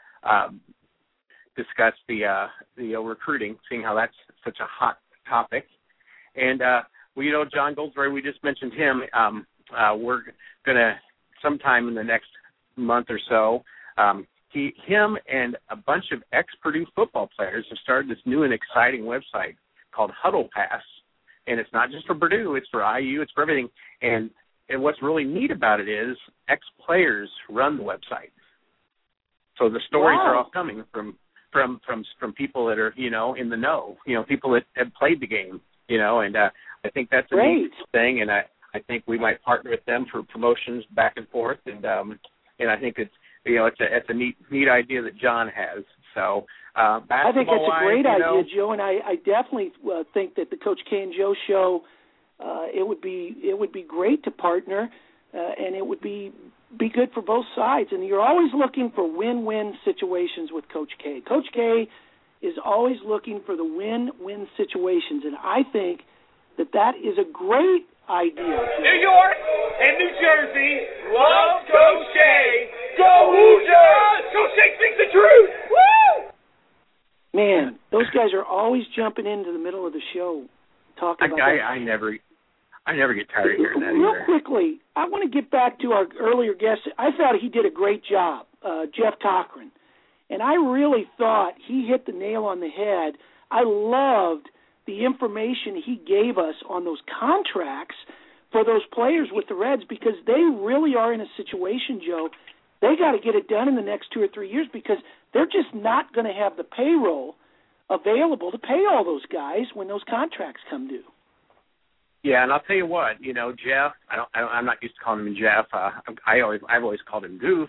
the recruiting, seeing how that's such a hot topic. And John Goldsberry, we just mentioned him. We're going to sometime in the next month or so. Him and a bunch of ex-Purdue football players have started this new and exciting website called Huddle Pass, and it's not just for Purdue; it's for IU, it's for everything. And what's really neat about it is ex-players run the website, so the stories are all coming from people that are in the know, people that have played the game, and I think that's a neat thing, and I think we might partner with them for promotions back and forth, and I think it's a neat idea that John has. So I think it's a great idea, Joe, and I definitely think that the Coach K and Joe show it would be great to partner, and it would be good for both sides. And you're always looking for win-win situations with Coach K. Coach K is always looking for the win-win situations, and I think that is a great idea. New York and New Jersey love Coach K. Go Hoosiers! Coach K speaks the truth! Woo! Man, those guys are always jumping into the middle of the show talking about that. I never get tired of hearing that Real either. quickly, I want to get back to our earlier guest. I thought he did a great job, Jeff Cochran. And I really thought he hit the nail on the head. I loved the information he gave us on those contracts for those players with the Reds, because they really are in a situation, Joe, they got to get it done in the next 2 or 3 years, because they're just not going to have the payroll available to pay all those guys when those contracts come due. Yeah, and I'll tell you what, Jeff. I'm not used to calling him Jeff. I've always called him Goof.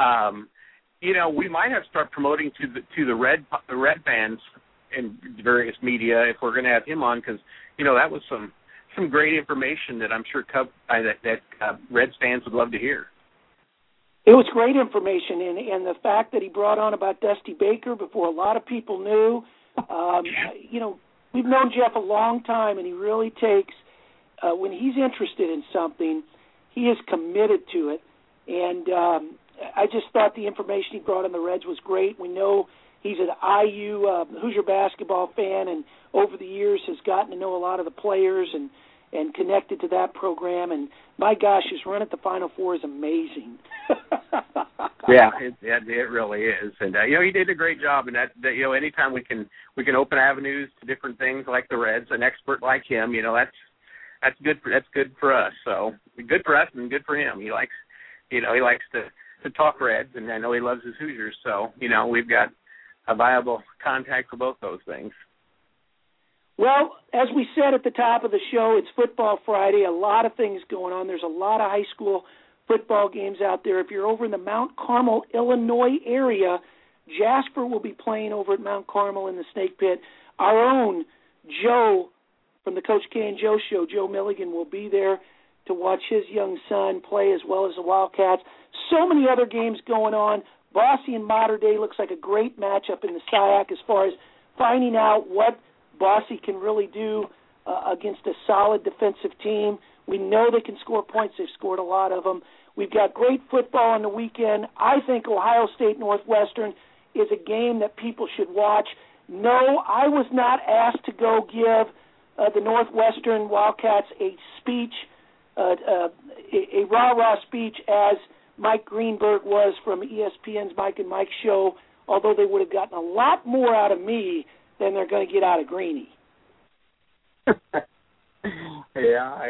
We might have to start promoting to the Red fans in various media if we're going to have him on, because that was some great information that I'm sure Reds fans would love to hear. It was great information, and the fact that he brought on about Dusty Baker before a lot of people knew. We've known Jeff a long time, and he really takes, when he's interested in something, he is committed to it. And I just thought the information he brought on the Reds was great. We know he's an IU Hoosier basketball fan, and over the years has gotten to know a lot of the players and connected to that program. And my gosh, his run at the Final Four is amazing. Yeah, it really is. And he did a great job. And that anytime we can open avenues to different things like the Reds, an expert like him, that's good. That's good for us. So good for us and good for him. He likes to talk Reds, and I know he loves his Hoosiers. So we've got a viable contact for both those things. Well, as we said at the top of the show, it's Football Friday. A lot of things going on. There's a lot of high school football games out there. If you're over in the Mount Carmel, Illinois area, Jasper will be playing over at Mount Carmel in the Snake Pit. Our own Joe from the Coach K and Joe show, Joe Milligan, will be there to watch his young son play, as well as the Wildcats. So many other games going on. Bosse and Mater Dei looks like a great matchup in the SIAC as far as finding out what Bosse can really do against a solid defensive team. We know they can score points. They've scored a lot of them. We've got great football on the weekend. I think Ohio State Northwestern is a game that people should watch. No, I was not asked to go give the Northwestern Wildcats a speech, a rah-rah speech, as Mike Greenberg was from ESPN's Mike and Mike show, although they would have gotten a lot more out of me than they're going to get out of Greeny. Yeah,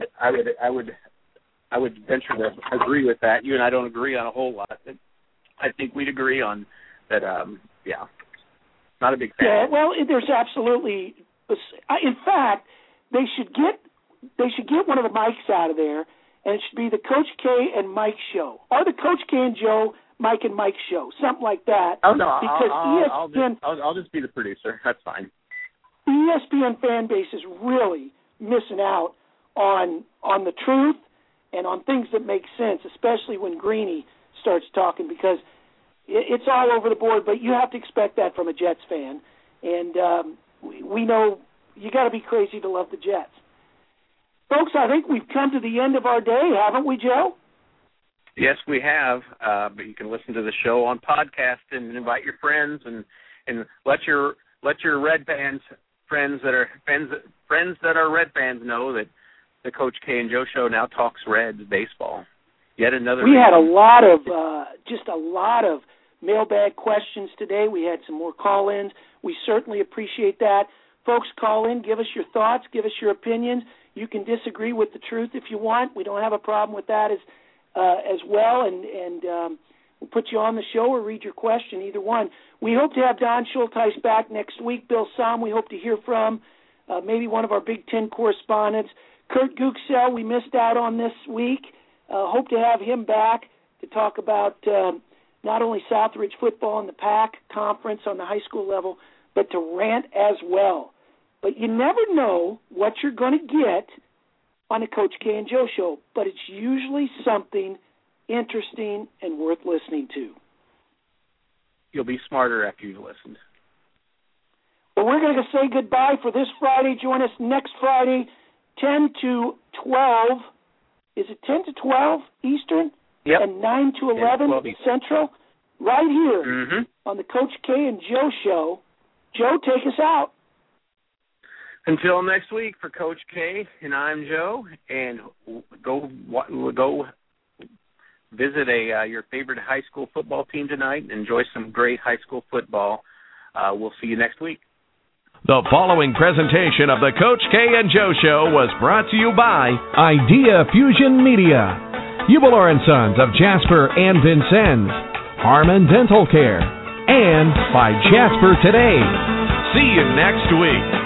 I would venture to agree with that. You and I don't agree on a whole lot. I think we'd agree on that. Yeah, not a big fan. Yeah, well, there's absolutely. In fact, they should get one of the mics out of there, and it should be the Coach K and Mike show, or the Coach K and Joe, Mike and Mike show, something like that. Oh no, because I'll just be the producer. That's fine. The ESPN fan base is really missing out on the truth and on things that make sense, especially when Greeny starts talking, because it's all over the board. But you have to expect that from a Jets fan, and we know you got to be crazy to love the Jets. Folks, I think we've come to the end of our day, haven't we, Joe? Yes, we have. But you can listen to the show on podcast and invite your friends and let your Red fans friends that are Red fans know that the Coach K and Joe Show now talks Reds baseball. Yet another. We had a lot of mailbag questions today. We had some more call-ins. We certainly appreciate that. Folks, call in, give us your thoughts, give us your opinions. You can disagree with the truth if you want. We don't have a problem with that as well, and we'll put you on the show or read your question, either one. We hope to have Don Schulteis back next week. Bill Somm, we hope to hear from, maybe one of our Big Ten correspondents. Kurt Guxell, we missed out on this week. Hope to have him back to talk about not only Southridge football and the PAC conference on the high school level, but to rant as well. But you never know what you're going to get on the Coach K and Joe Show, but it's usually something interesting and worth listening to. You'll be smarter after you've listened. Well, we're going to say goodbye for this Friday. Join us next Friday, 10 to 12. Is it 10 to 12 Eastern? Yep. And 9 to 11 Central? Right here on the Coach K and Joe Show. Joe, take us out. Until next week, for Coach K and I'm Joe, and go visit your favorite high school football team tonight and enjoy some great high school football. We'll see you next week. The following presentation of the Coach K and Joe Show was brought to you by Idea Fusion Media, Hubler & Sons of Jasper and Vincennes, Harmon Dental Care, and by Jasper Today. See you next week.